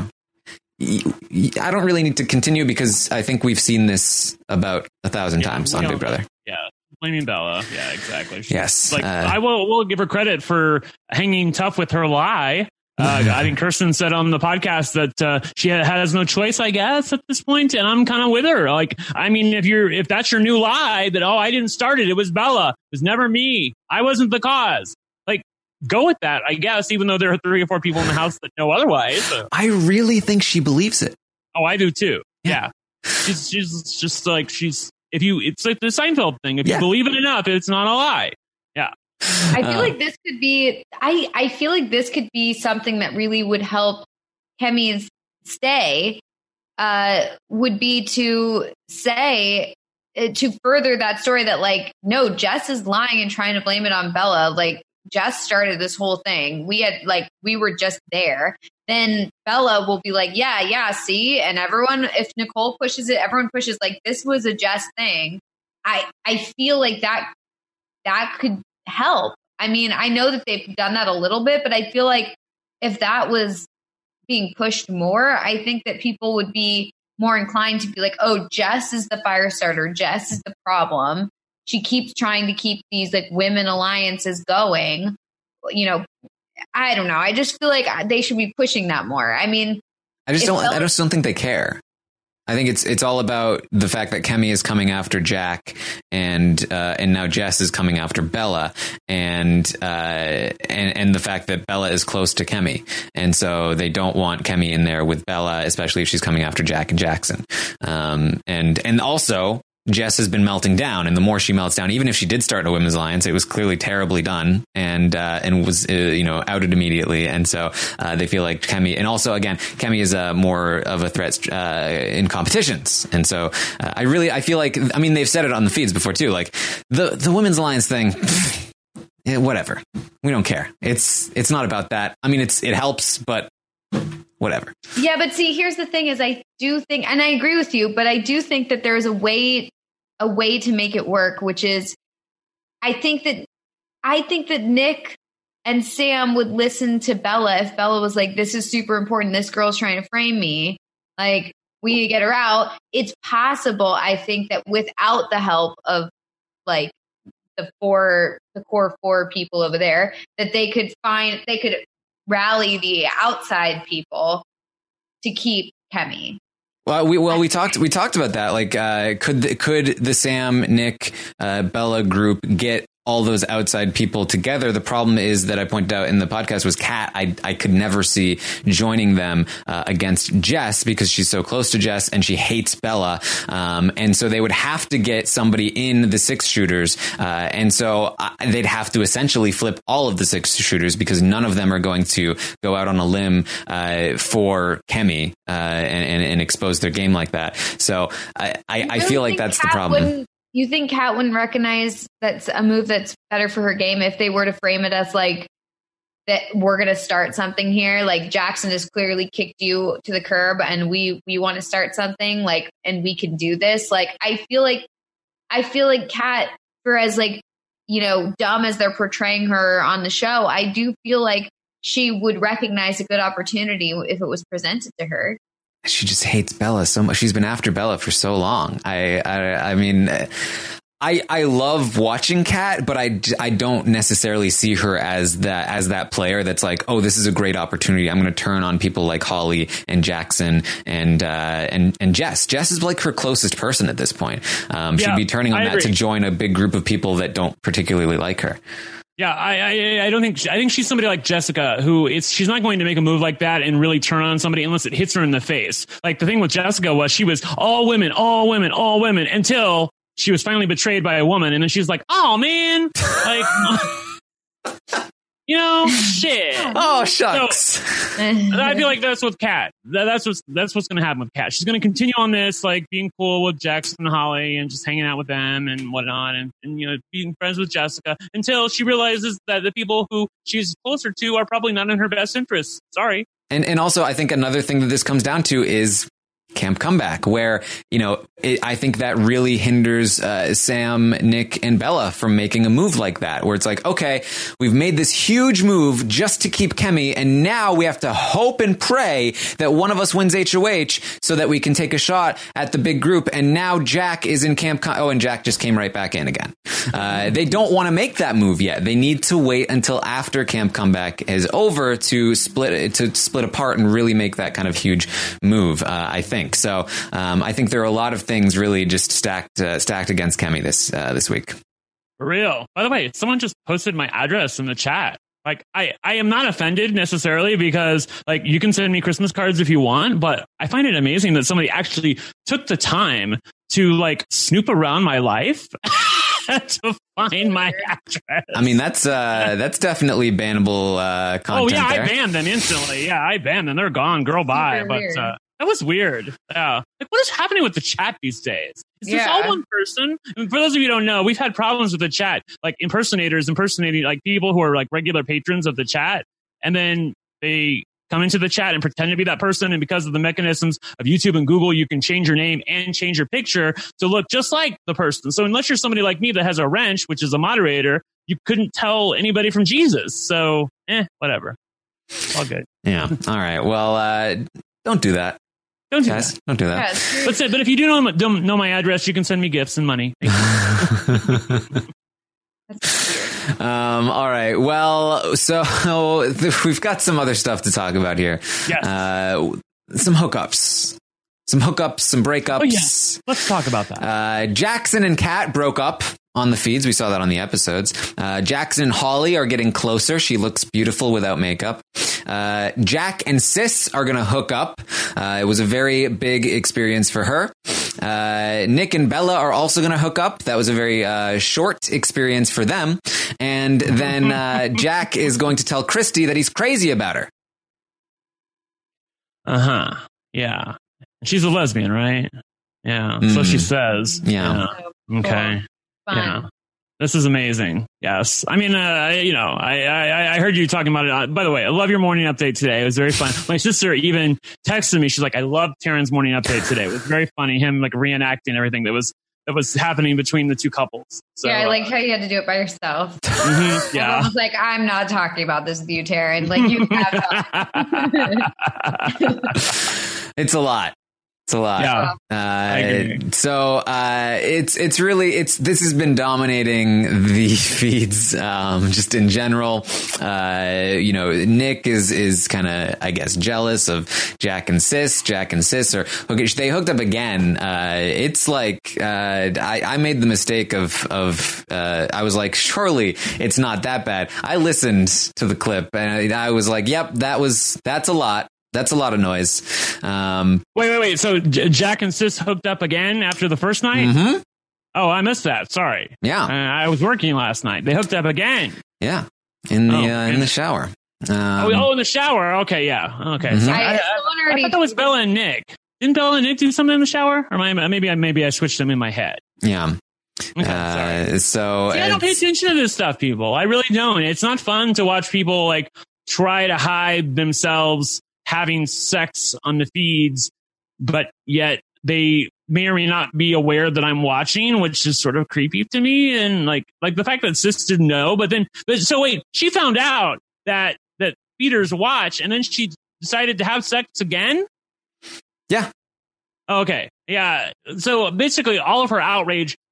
I don't really need to continue because I think we've seen this about a thousand yeah, times on Big Brother. Yeah. Blaming Bella. Yeah, exactly. She's, yes. Like, uh, I will, will give her credit for hanging tough with her lie. Uh, I think Kirsten said on the podcast that uh, she has no choice, I guess, at this point, and I'm kind of with her. Like, I mean, if you're if that's your new lie that, oh, I didn't start it, it was Bella, it was never me, I wasn't the cause. Like, go with that, I guess, even though there are three or four people in the house that know otherwise. So. I really think she believes it. Oh, I do too. Yeah, yeah. she's she's just like she's. If you, it's like the Seinfeld thing. If you yeah. believe it enough, it's not a lie. Yeah. I feel uh, like this could be, I, I feel like this could be something that really would help Kemi's stay, uh, would be to say, uh, to further that story that like, no, Jess is lying and trying to blame it on Bella. Like, Jess started this whole thing. We had like, we were just there. Then Bella will be like, yeah, yeah, see? And everyone, if Nicole pushes it, everyone pushes like, this was a Jess thing. I, I feel like that, that could help. I mean, I know that they've done that a little bit, but I feel like if that was being pushed more, I think that people would be more inclined to be like, oh, Jess is the fire starter. Jess is the problem. She keeps trying to keep these like women alliances going. You know, I don't know. I just feel like they should be pushing that more. I mean, I just don't. I just don't think they care. I think it's it's all about the fact that Kemi is coming after Jack, and uh, and now Jess is coming after Bella, and uh, and and the fact that Bella is close to Kemi, and so they don't want Kemi in there with Bella, especially if she's coming after Jack and Jackson, um, and and also. Jess has been melting down, and the more she melts down, even if she did start a women's alliance, it was clearly terribly done, and uh, and was uh, you know outed immediately, and so uh, they feel like Kemi, and also again, Kemi is uh, more of a threat uh, in competitions, and so uh, I really I feel like I mean they've said it on the feeds before too, like the the women's alliance thing. Yeah, whatever, we don't care. It's it's not about that. I mean, it's it helps, but. Whatever. Yeah, but see, here's the thing is I do think, and I agree with you, but I do think that there's a way, a way to make it work, which is, I think that, I think that Nick and Sam would listen to Bella if Bella was like, this is super important. This girl's trying to frame me. Like, we need to get her out. It's possible, I think, that without the help of like the four, the core four people over there, that they could find, they could rally the outside people to keep Kemi. Well, we well we talked we talked about that. Like, uh, could the, could the Sam, Nick, uh, Bella group get all those outside people together? The problem is that I pointed out in the podcast was Kat. I I could never see joining them uh, against Jess because she's so close to Jess and she hates Bella. Um, and so they would have to get somebody in the six shooters. Uh, and so uh, they'd have to essentially flip all of the six shooters because none of them are going to go out on a limb uh, for Kemi uh, and, and, and expose their game like that. So I, I, I feel like that's Kat the problem. Wouldn't- You think Kat wouldn't recognize that's a move that's better for her game if they were to frame it as like that we're going to start something here? Like Jackson has clearly kicked you to the curb and we, we want to start something like, and we can do this. Like, I feel like, I feel like Kat, for as like, you know, dumb as they're portraying her on the show, I do feel like she would recognize a good opportunity if it was presented to her. She just hates Bella so much. She's been after Bella for so long. I, I, I mean, I, I love watching Kat, but I, I don't necessarily see her as that as that player that's like, oh, this is a great opportunity. I'm going to turn on people like Holly and Jackson and uh, and and Jess. Jess is like her closest person at this point. Um, yeah, she'd be turning on I that agree. to join a big group of people that don't particularly like her. Yeah, I, I I don't think I think she's somebody like Jessica who it's she's not going to make a move like that and really turn on somebody unless it hits her in the face. Like the thing with Jessica was she was all women, all women, all women until she was finally betrayed by a woman, and then she's like, "Oh man, like, you know, shit." Oh shucks. So, I feel like that's with Kat. That, that's what's that's what's going to happen with Kat. She's going to continue on this, like being cool with Jackson and Holly, and just hanging out with them and whatnot, and, and you know, being friends with Jessica until she realizes that the people who she's closer to are probably not in her best interests. Sorry. And and also, I think another thing that this comes down to is Camp Comeback, where, you know, it, I think that really hinders uh, Sam, Nick, and Bella from making a move like that, where it's like, okay, we've made this huge move just to keep Kemi, and now we have to hope and pray that one of us wins H O H so that we can take a shot at the big group. And now Jack is in Camp Com- Oh, and Jack just came right back in again. Uh, they don't want to make that move yet. They need to wait until after Camp Comeback is over to split to split apart and really make that kind of huge move, uh, I think. So um, I think there are a lot of things really just stacked uh, stacked against Kemi this uh, this week. For real. By the way, someone just posted my address in the chat. Like, I, I am not offended necessarily because, like, you can send me Christmas cards if you want, but I find it amazing that somebody actually took the time to, like, snoop around my life to find my address. I mean, that's uh, that's definitely bannable uh, content. Oh, yeah, there. I banned them instantly. Yeah, I banned them. They're gone. Girl, bye. But uh, that was weird. Yeah. Like, what is happening with the chat these days? Is this yeah. all one person? And for those of you who don't know, we've had problems with the chat, like impersonators impersonating like people who are like regular patrons of the chat. And then they come into the chat and pretend to be that person. And because of the mechanisms of YouTube and Google, you can change your name and change your picture to look just like the person. So unless you're somebody like me that has a wrench, which is a moderator, you couldn't tell anybody from Jesus. So, eh, whatever. All good. Yeah. All right. Well, uh, don't do that. Don't do Guys, that. Don't do that. Yeah, but, say, but if you do know, don't know my address, you can send me gifts and money. um, all right. Well, so we've got some other stuff to talk about here. Yes. Uh, some hookups. Some hookups, some breakups. Oh, yeah. Let's talk about that. Uh, Jackson and Kat broke up on the feeds. We saw that on the episodes. Uh, Jackson and Holly are getting closer. She looks beautiful without makeup. Uh, Jack and Sis are going to hook up. Uh, it was a very big experience for her. Uh, Nick and Bella are also going to hook up. That was a very uh, short experience for them. And then uh, Jack is going to tell Christy that he's crazy about her. Uh-huh. Yeah. She's a lesbian, right? Yeah. Mm. So she says. Yeah. yeah. Okay. Fun. Yeah. This is amazing. Yes. I mean, uh, you know, I, I, I heard you talking about it. Uh, by the way, I love your morning update today. It was very fun. My sister even texted me. She's like, I love Taryn's morning update today. It was very funny. Him like reenacting everything that was, that was happening between the two couples. So, yeah. I like how you had to do it by yourself. Mm-hmm, yeah. I was like, I'm not talking about this with you, Taryn. Like you have It's a lot. It's a lot. Yeah, uh, I agree. So uh, it's it's really it's this has been dominating the feeds um, just in general. Uh, you know, Nick is is kind of I guess jealous of Jack and Sis. Jack and Sis are okay. They hooked up again. Uh, it's like uh, I, I made the mistake of of uh, I was like, surely it's not that bad. I listened to the clip and I was like, yep, that was that's a lot. That's a lot of noise. Um, wait, wait, wait. So J- Jack and Sis hooked up again after the first night? Mm-hmm. Oh, I missed that. Sorry. Yeah. Uh, I was working last night. They hooked up again. Yeah. In the oh, uh, in the shower. Um, oh, oh, in the shower. Okay, yeah. Okay. Mm-hmm. Sorry. I, I, I thought that was Bella and Nick. Didn't Bella and Nick do something in the shower? Or am I, maybe I maybe I switched them in my head. Yeah. Okay, uh, so See, I don't pay attention to this stuff, people. I really don't. It's not fun to watch people like try to hide themselves having sex on the feeds, but yet they may or may not be aware that I'm watching, which is sort of creepy to me. And like, like the fact that Sis didn't know, but then, but so wait, she found out that, that feeders watch and then she decided to have sex again. Yeah. Okay. Yeah. So basically all of her outrage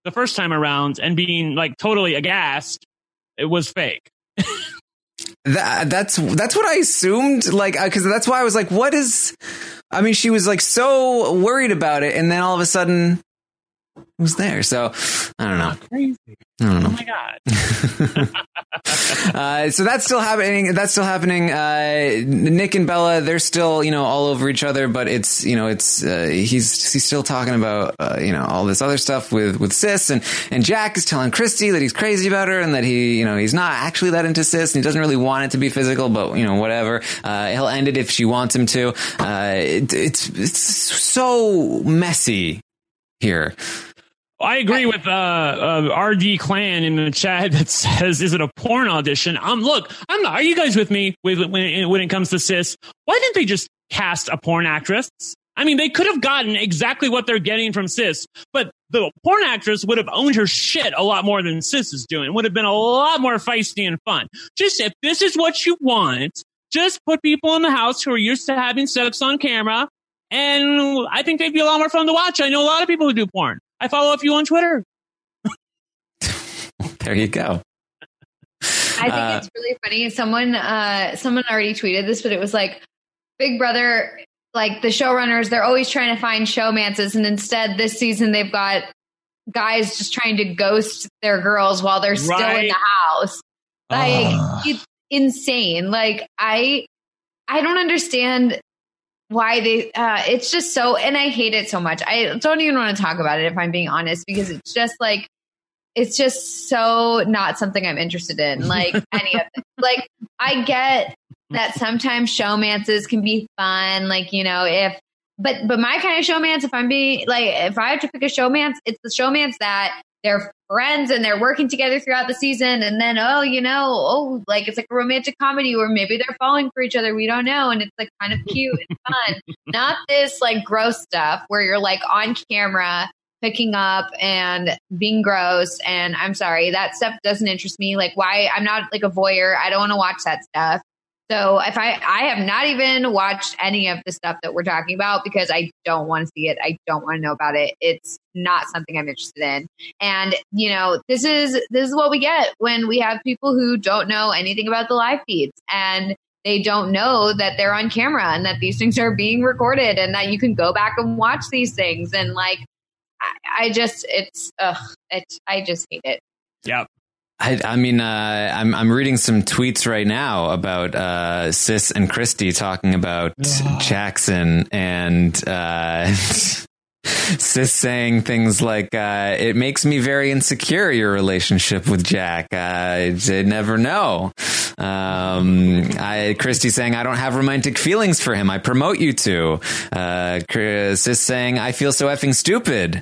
the first time around and being like totally aghast, it was fake. that, that's that's what I assumed. Like, because that's why I was like, what is? I mean, she was like so worried about it, and then all of a sudden, it was there. So I don't know. Crazy. I don't know. Oh my god. uh, so that's still happening. That's still happening. Uh, Nick and Bella, they're still, you know, all over each other, but it's, you know, it's, uh, he's, he's still talking about, uh, you know, all this other stuff with, with Sis, and, and Jack is telling Christy that he's crazy about her and that he, you know, he's not actually that into Sis and he doesn't really want it to be physical, but, you know, whatever. Uh, he'll end it if she wants him to. Uh, it, it's, it's so messy here. I agree with uh, uh, R D Clan in the chat that says, "Is it a porn audition?" Um, look, I'm not. Are you guys with me with, when, when it comes to Sis? Why didn't they just cast a porn actress? I mean, they could have gotten exactly what they're getting from Sis, but the porn actress would have owned her shit a lot more than Sis is doing. Would have been a lot more feisty and fun. Just if this is what you want, just put people in the house who are used to having sex on camera, and I think they'd be a lot more fun to watch. I know a lot of people who do porn. I follow a few on Twitter. There you go. I think uh, it's really funny. Someone, uh, someone already tweeted this, but it was like Big Brother, like the showrunners, they're always trying to find showmances. And instead this season, they've got guys just trying to ghost their girls while they're still right. in the house. Like uh. it's insane. Like I, I don't understand why they, uh, it's just so, and I hate it so much. I don't even want to talk about it if I'm being honest, because it's just like, it's just so not something I'm interested in. Like any of it. Like I get that sometimes showmances can be fun. Like, you know, if, but, but my kind of showmance, if I'm being like, if I have to pick a showmance, it's the showmance that they're friends and they're working together throughout the season. And then, oh, you know, oh, like it's like a romantic comedy where maybe they're falling for each other. We don't know. And it's like kind of cute and fun. Not this like gross stuff where you're like on camera picking up and being gross. And I'm sorry, that stuff doesn't interest me. Like why? I'm not like a voyeur. I don't want to watch that stuff. So if I, I have not even watched any of the stuff that we're talking about because I don't want to see it. I don't want to know about it. It's not something I'm interested in. And, you know, this is, this is what we get when we have people who don't know anything about the live feeds and they don't know that they're on camera and that these things are being recorded and that you can go back and watch these things. And like, I, I just, it's, ugh, it's, I just hate it. Yep. I, I mean, uh, I'm I'm reading some tweets right now about uh, Sis and Christy talking about oh. Jackson and uh, Sis saying things like, uh, "It makes me very insecure, your relationship with Jack. I, I never know." Um, I, Christy saying, "I don't have romantic feelings for him. I promote you to." Uh, Sis saying, "I feel so effing stupid."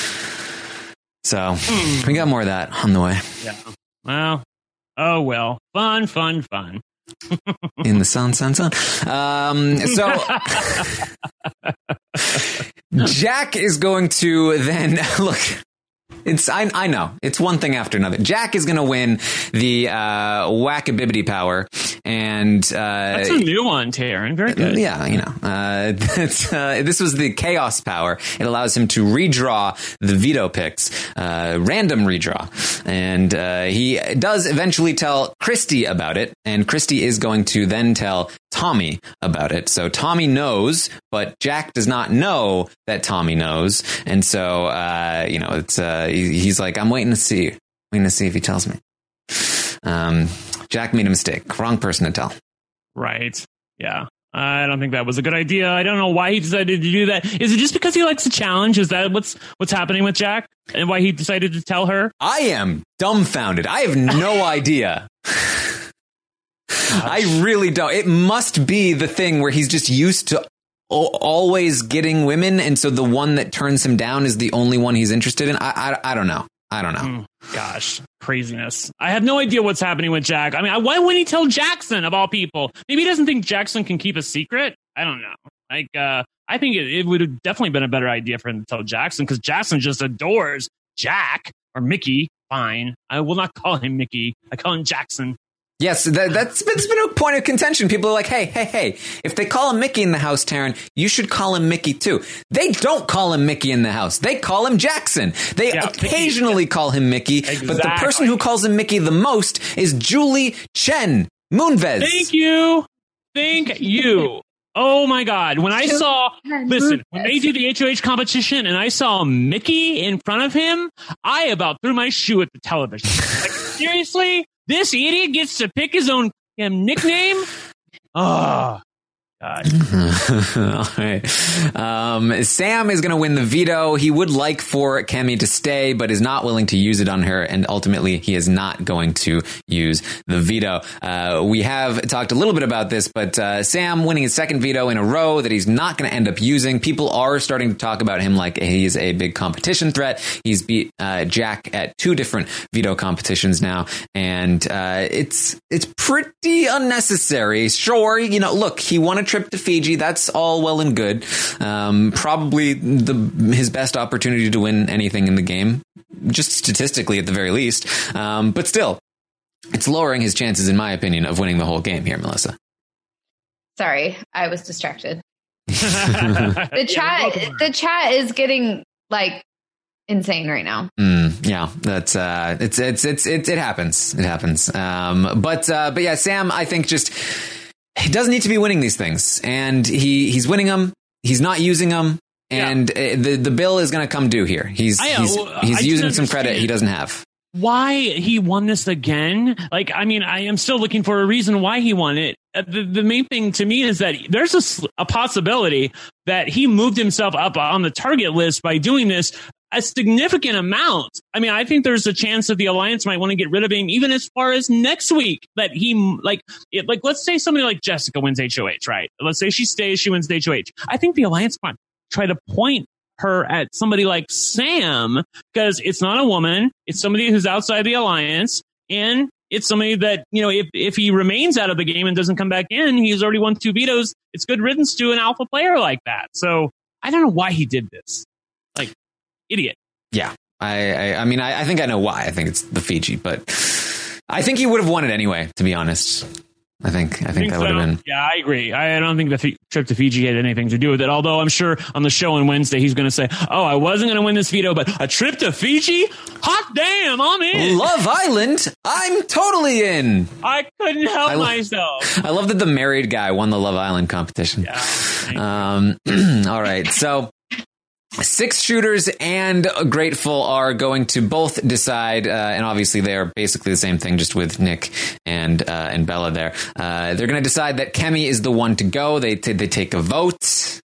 So mm. we got more of that on the way. Yeah. Well, oh well, fun, fun, fun. In the sun, sun, sun. Um, so Jack is going to then look. It's I, I know it's one thing after another. Jack is going to win the uh, whack-a-bibbity power, and uh, that's a new one, Taryn. Very good. Yeah, you know, uh, that's, uh, this was the chaos power. It allows him to redraw the veto picks, uh, random redraw, and uh, he does eventually tell Christy about it, and Christy is going to then tell Tommy about it. So Tommy knows, but Jack does not know that Tommy knows, and so uh, you know, it's. Uh, He's like, I'm waiting to see, waiting to see if he tells me. Um, Jack made a mistake. Wrong person to tell. Right. Yeah. I don't think that was a good idea. I don't know why he decided to do that. Is it just because he likes a challenge? Is that what's what's happening with Jack and why he decided to tell her? I am dumbfounded. I have no idea. I really don't. It must be the thing where he's just used to always getting women, and so the one that turns him down is the only one he's interested in. I I, I don't know. I don't know. Mm, gosh, craziness. I have no idea what's happening with Jack. I mean, why wouldn't he tell Jackson of all people? Maybe he doesn't think Jackson can keep a secret. I don't know. Like, uh, I think it, it would have definitely been a better idea for him to tell Jackson because Jackson just adores Jack or Mickey. Fine, I will not call him Mickey. I call him Jackson. Yes, that, that's, that's been a point of contention. People are like, hey, hey, hey, if they call him Mickey in the house, Taryn, you should call him Mickey too. They don't call him Mickey in the house. They call him Jackson. They yeah, occasionally Mickey. call him Mickey, exactly. But the person who calls him Mickey the most is Julie Chen Moonves. Thank you. Thank you. Oh my God. When I saw, listen, when they do the H O H competition and I saw Mickey in front of him, I about threw my shoe at the television. Like, seriously? This idiot gets to pick his own damn nickname? Oh, God. All right. Um, Sam is going to win the veto. He would like for Kemi to stay, but is not willing to use it on her. And ultimately, he is not going to use the veto. Uh, we have talked a little bit about this, but uh, Sam winning his second veto in a row that he's not going to end up using. People are starting to talk about him like he's a big competition threat. He's beat uh, Jack at two different veto competitions now. And uh, it's it's pretty unnecessary. Sure, you know, look, he won a trip to Fiji. That's all well and good. Um, probably the his best opportunity to win anything in the game, just statistically at the very least. Um, but still, it's lowering his chances, in my opinion, of winning the whole game here, Melissa. Sorry, I was distracted. the chat, yeah, the chat is getting like insane right now. Mm, yeah, that's uh, it's it's it's it, it happens. It happens. Um, but uh, but yeah, Sam, I think just. He doesn't need to be winning these things, and he, he's winning them. He's not using them, and yeah. the the bill is going to come due here. He's I, he's, uh, he's using some credit he doesn't have. Why he won this again? Like, I mean, I am still looking for a reason why he won it. The, the main thing to me is that there's a, a possibility that he moved himself up on the target list by doing this. A significant amount. I mean, I think there's a chance that the Alliance might want to get rid of him even as far as next week. That he, like, it, like, let's say somebody like Jessica wins H O H, right? Let's say she stays, she wins the H O H. I think the Alliance might try to point her at somebody like Sam because it's not a woman. It's somebody who's outside the Alliance. And it's somebody that, you know, if, if he remains out of the game and doesn't come back in, he's already won two vetoes. It's good riddance to an alpha player like that. So I don't know why he did this. Like, idiot. Yeah. I, I, I mean, I, I think I know why. I think it's the Fiji, but I think he would have won it anyway, to be honest. I think, I think, think that would so. have been. Yeah, I agree. I don't think the f- trip to Fiji had anything to do with it. Although I'm sure on the show on Wednesday, he's going to say, oh, I wasn't going to win this veto, but a trip to Fiji? Hot damn, I'm in. Love Island? I'm totally in. I couldn't help I lo- myself. I love that the married guy won the Love Island competition. Yeah. Um, all right. So, Six Shooters and Grateful are going to both decide, uh, and obviously they are basically the same thing, just with Nick and uh, and Bella there. Uh, they're going to decide that Kemi is the one to go. They t- they take a vote.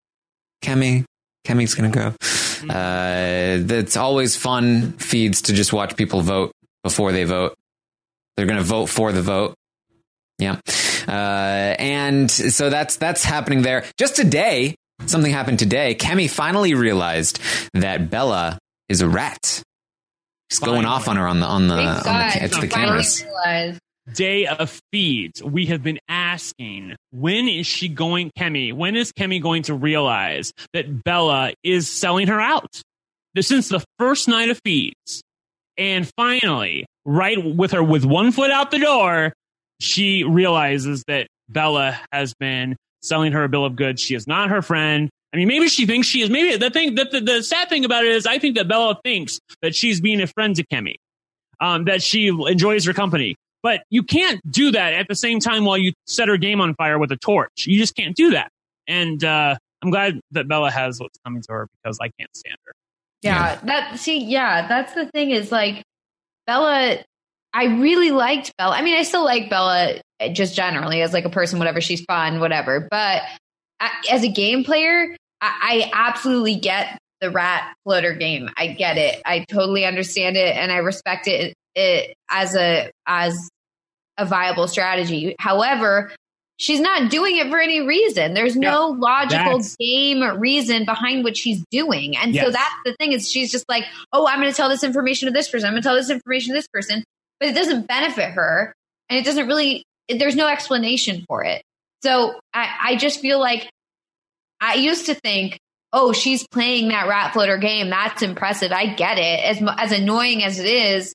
Kemi, Kemi's going to go. Uh, it's always fun feeds to just watch people vote before they vote. They're going to vote for the vote. Yeah, uh, and so that's that's happening there. Just today. Something happened today. Kemi finally realized that Bella is a rat. She's finally. going off on her on the on the, on the, the, the cameras. Day of feeds. We have been asking, when is she going, Kemi? When is Kemi going to realize that Bella is selling her out? Since the first night of feeds, and finally, right with her with one foot out the door, she realizes that Bella has been selling her a bill of goods. She is not her friend. I mean, maybe she thinks she is. Maybe the thing that the, the sad thing about it is, I think that Bella thinks that she's being a friend to Kemi, um, that she enjoys her company. But you can't do that at the same time while you set her game on fire with a torch. You just can't do that. And uh, I'm glad that Bella has what's coming to her because I can't stand her. Yeah, yeah. that see, yeah, that's the thing is like Bella. I really liked Bella. I mean, I still like Bella just generally as like a person, whatever. She's fun, whatever. But as a game player, I, I absolutely get the rat floater game. I get it. I totally understand it, and I respect it, it as a as a viable strategy. However, she's not doing it for any reason. There's no yeah, logical game reason behind what she's doing. And yes. so that's the thing is she's just like, oh, I'm going to tell this information to this person. I'm going to tell this information to this person. But it doesn't benefit her. And it doesn't really, there's no explanation for it. So I, I just feel like I used to think, oh, she's playing that rat floater game. That's impressive. I get it. As, as annoying as it is,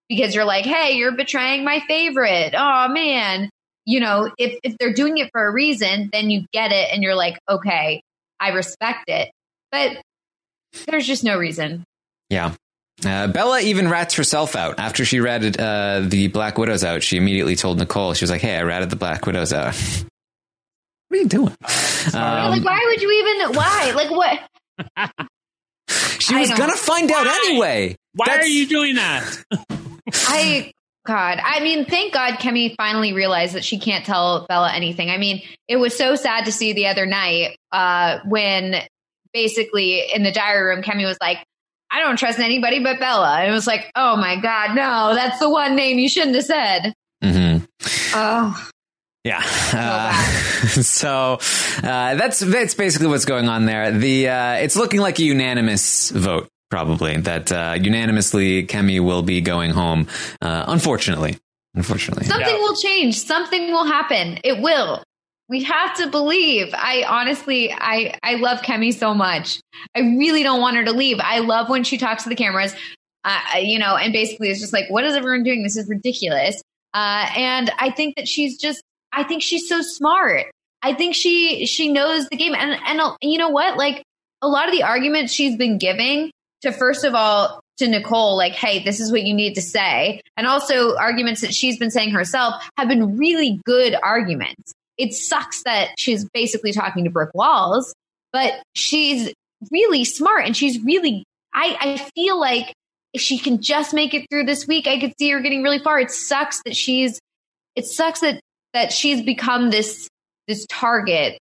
because you're like, hey, you're betraying my favorite. Oh man. You know, if, if they're doing it for a reason, then you get it and you're like, okay, I respect it. But there's just no reason. Yeah. Uh, Bella even rats herself out. After she ratted uh, the Black Widows out, she immediately told Nicole, she was like, hey, I ratted the Black Widows out. What are you doing? Um, like, why would you even, why? Like, what? She was going to find why? out anyway. Why That's... are you doing that? I, God, I mean, thank God Kemi finally realized that she can't tell Bella anything. I mean, it was so sad to see the other night uh, when basically in the diary room, Kemi was like, I don't trust anybody but Bella. And it was like, oh my God, no, that's the one name you shouldn't have said. Mm-hmm. Oh. Yeah. Uh, so uh, that's that's basically what's going on there. The uh, it's looking like a unanimous vote, probably, that uh, unanimously Kemi will be going home. Uh, unfortunately, unfortunately, something yeah. will change. Something will happen. It will. We have to believe. I honestly, I, I love Kemi so much. I really don't want her to leave. I love when she talks to the cameras, uh, you know, and basically it's just like, what is everyone doing? This is ridiculous. Uh, and I think that she's just, I think she's so smart. I think she, she knows the game. And, and uh, you know what? Like a lot of the arguments she's been giving to, first of all, to Nicole, like, hey, this is what you need to say. And also arguments that she's been saying herself have been really good arguments. It sucks that she's basically talking to brick walls, but she's really smart and she's really, I, I feel like if she can just make it through this week, I could see her getting really far. It sucks that she's, it sucks that, that she's become this, this target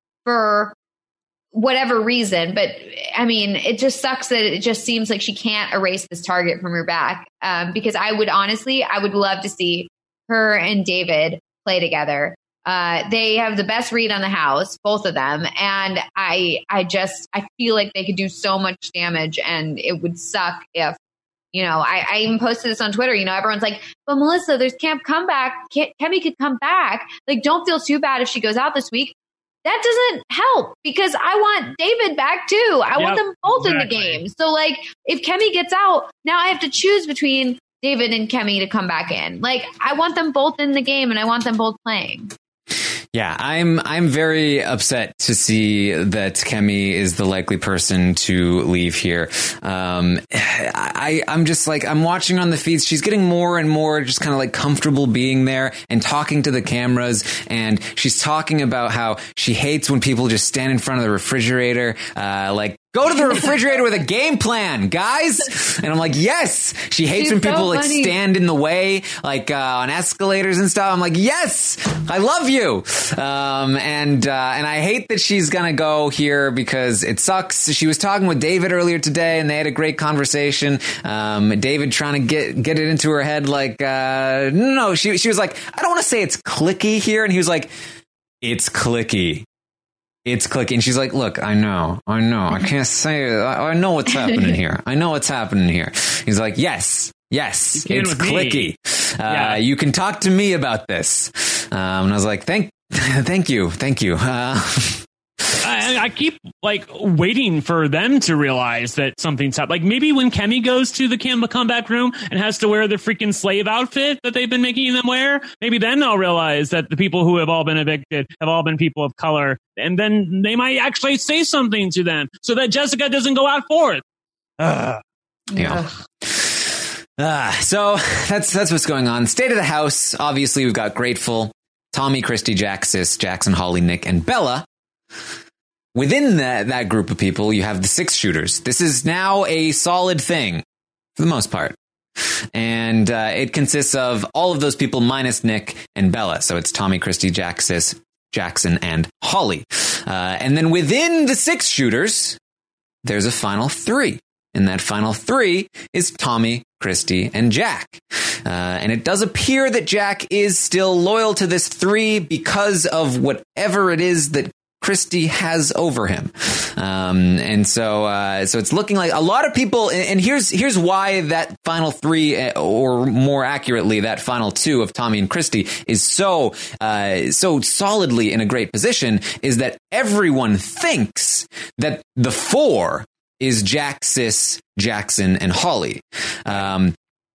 for whatever reason. But I mean, it just sucks that it just seems like she can't erase this target from her back. Um, because I would honestly, I would love to see her and David play together. Uh, they have the best read on the house, both of them. And I, I just, I feel like they could do so much damage and it would suck if, you know, I, I even posted this on Twitter, you know, everyone's like, but Melissa, there's Camp Comeback. Kemi could come back. Like, don't feel too bad if she goes out this week. That doesn't help because I want David back too. I yep, want them both exactly. in the game. So like, if Kemi gets out, now I have to choose between David and Kemi to come back in. Like, I want them both in the game and I want them both playing. Yeah, I'm I'm very upset to see that Kemi is the likely person to leave here. Um, I, I'm just like, I'm watching on the feeds. She's getting more and more just kind of like comfortable being there and talking to the cameras. And she's talking about how she hates when people just stand in front of the refrigerator, uh, like, go to the refrigerator with a game plan, guys. And I'm like, yes. She hates She's when people so like stand in the way, like uh, on escalators and stuff. I'm like, yes, I love you. Um, and uh, and I hate that she's gonna go here because it sucks. She was talking with David earlier today, and they had a great conversation. Um, David trying to get get it into her head, like, uh, no, she she was like, I don't want to say it's clicky here, and he was like, it's clicky. It's clicking. And she's like, look, I know, I know. I can't say it. I, I know what's happening here. I know what's happening here. He's like, yes, yes, it's clicky. Uh, yeah. You can talk to me about this. Um, and I was like, thank, thank you. Thank you. Uh, I, I keep like waiting for them to realize that something's up. Like maybe when Kemi goes to the Camp Comeback room and has to wear the freaking slave outfit that they've been making them wear, maybe then they'll realize that the people who have all been evicted have all been people of color. And then they might actually say something to them so that Jessica doesn't go out forth. Uh, yeah. Uh, so that's that's what's going on. State of the house. Obviously, we've got Grateful, Tommy, Christy, Jaxis, Jackson, Holly, Nick, and Bella. Within that, that group of people, you have the six shooters. This is now a solid thing for the most part. And uh, it consists of all of those people minus Nick and Bella. So it's Tommy, Christy, Jaxis, Jackson, and Holly. Uh, and then within the six shooters, there's a final three. And that final three is Tommy, Christy, and Jack. Uh, and it does appear that Jack is still loyal to this three because of whatever it is that Christy has over him. Um, and so, uh, so it's looking like a lot of people, and here's, here's why that final three, or more accurately, that final two of Tommy and Christy is so, uh, so solidly in a great position, is that everyone thinks that the four is Jaxis, Jackson, and Holly. Um,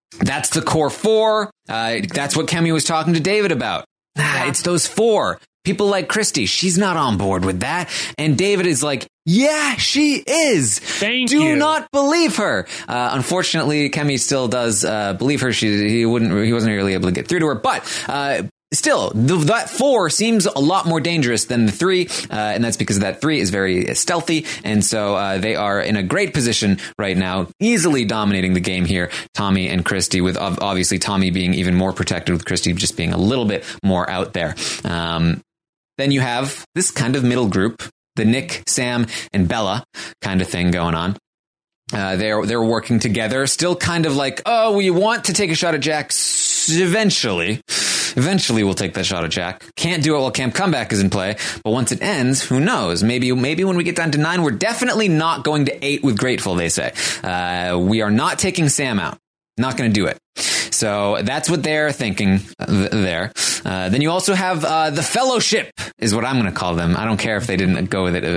That's the core four. Uh, that's what Kemi was talking to David about. Ah, it's those four. People like Christy, she's not on board with that. And David is like, yeah, she is. Thank Do you. not believe her. Uh, unfortunately, Kemi still does uh, believe her. She he wouldn't he wasn't really able to get through to her. But uh, still, the, that four seems a lot more dangerous than the three, uh, and that's because that three is very stealthy, and so uh, they are in a great position right now, easily dominating the game here. Tommy and Christy, with obviously Tommy being even more protected, with Christy just being a little bit more out there. Um, Then you have this kind of middle group, the Nick, Sam, and Bella kind of thing going on. Uh, they're they're working together, still kind of like, oh, we want to take a shot at Jack eventually. Eventually, we'll take that shot at Jack. Can't do it while Camp Comeback is in play, but once it ends, who knows? Maybe maybe when we get down to nine, we're definitely not going to eight with Grateful, they say. Uh, we are not taking Sam out. Not going to do it. So that's what they're thinking there. Uh, then you also have uh, the Fellowship, is what I'm going to call them. I don't care if they didn't go with it. Uh,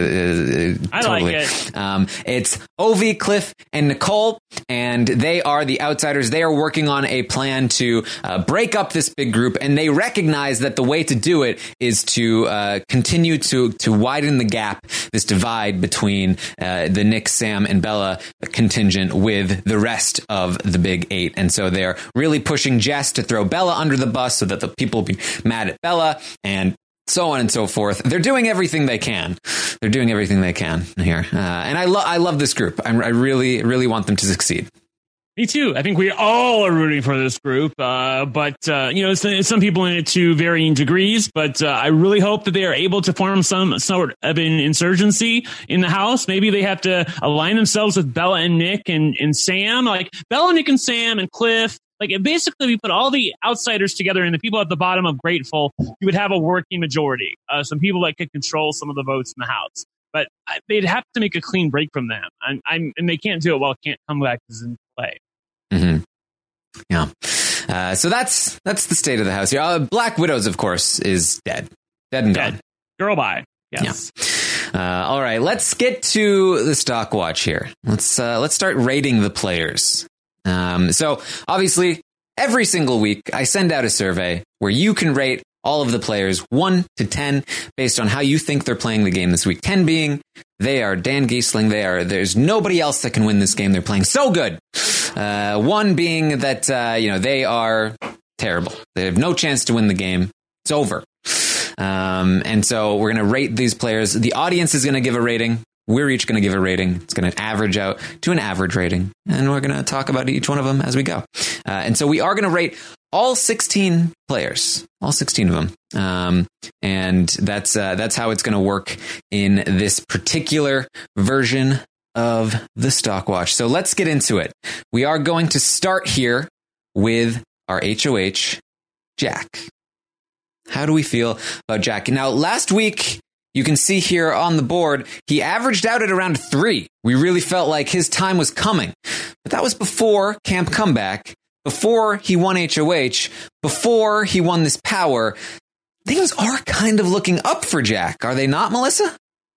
uh, I totally. like it. Um, it's Ovi, Cliff, and Nicole, and they are the outsiders. They are working on a plan to uh, break up this big group, and they recognize that the way to do it is to uh, continue to to widen the gap, this divide between uh, the Nick, Sam, and Bella contingent with the rest of the Big Eight. And so they're really pushing Jess to throw Bella under the bus so that the people will be mad at Bella, and so on and so forth. They're doing everything they can. They're doing everything they can here. Uh, and I, lo- I love this group. I'm, I really, really want them to succeed. Me too. I think we all are rooting for this group, uh, but uh, you know, some, some people in it to varying degrees. But uh, I really hope that they are able to form some sort of an insurgency in the house. Maybe they have to align themselves with Bella and Nick and, and Sam, like Bella, Nick, and Sam and Cliff. Like, basically, we put all the outsiders together and the people at the bottom of Grateful, you would have a working majority. Uh, some people that could control some of the votes in the house. But I, they'd have to make a clean break from them. And, I'm, and they can't do it while Can't Comeback is in play. Mm-hmm. Yeah. Uh, so that's that's the state of the house here. Uh, Black Widows, of course, is dead. Dead and dead. gone. Girl bye. Yes. Yeah. Uh, all right. Let's get to the stock watch here. Let's uh, let's start rating the players. Um, so obviously, every single week, I send out a survey where you can rate all of the players one to ten based on how you think they're playing the game this week. ten being they are Dan Giesling. They are. There's nobody else that can win this game. They're playing so good. Uh, one being that uh, you know they are terrible. They have no chance to win the game. It's over. Um, and so we're going to rate these players. The audience is going to give a rating. We're each going to give a rating. It's going to average out to an average rating. And we're going to talk about each one of them as we go. Uh, and so we are going to rate all sixteen players, all sixteen of them. Um, and that's uh, that's how it's going to work in this particular version of the Stock Watch. So let's get into it. We are going to start here with our H O H, Jack. How do we feel about Jack? Now, last week, you can see here on the board, he averaged out at around three. We really felt like his time was coming. But that was before Camp Comeback, before he won H O H, before he won this power. Things are kind of looking up for Jack, are they not, Melissa?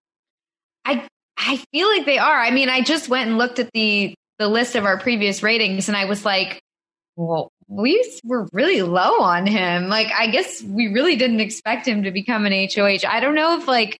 I I feel like they are. I mean, I just went and looked at the the list of our previous ratings, and I was like, well, we were really low on him. Like, I guess we really didn't expect him to become an H O H. I don't know if like,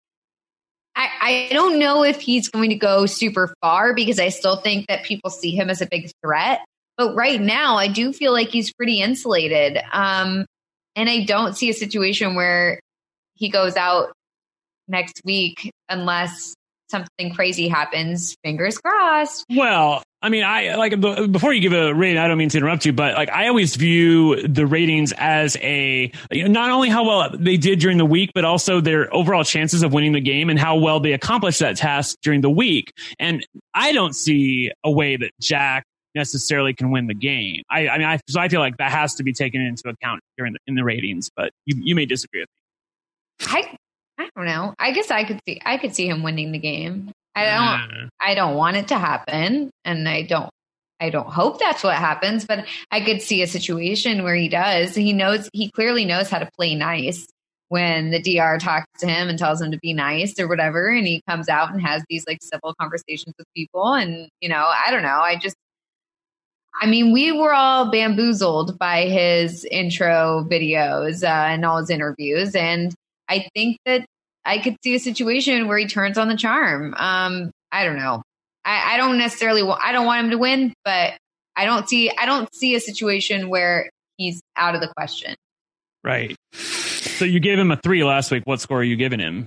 I, I don't know if he's going to go super far because I still think that people see him as a big threat. But right now, I do feel like he's pretty insulated. Um, and I don't see a situation where he goes out next week unless something crazy happens. Fingers crossed. Well, I mean, I like before you give a rating, I don't mean to interrupt you, but like I always view the ratings as a, you know, not only how well they did during the week, but also their overall chances of winning the game and how well they accomplished that task during the week. And I don't see a way that Jack necessarily can win the game. I, I mean, I, so I feel like that has to be taken into account during the, in the ratings, but you, you may disagree with me. I, I don't know. I guess I could see, I could see him winning the game. I don't, uh, I don't want it to happen. And I don't, I don't hope that's what happens, but I could see a situation where he does. He knows, he clearly knows how to play nice when the D R talks to him and tells him to be nice or whatever. And he comes out and has these like civil conversations with people. And, you know, I don't know. I just, I mean, we were all bamboozled by his intro videos uh, and all his interviews. And I think that I could see a situation where he turns on the charm. Um, I don't know. I, I don't necessarily want, I don't want him to win, but I don't see, I don't see a situation where he's out of the question. Right. So you gave him a three last week. What score are you giving him?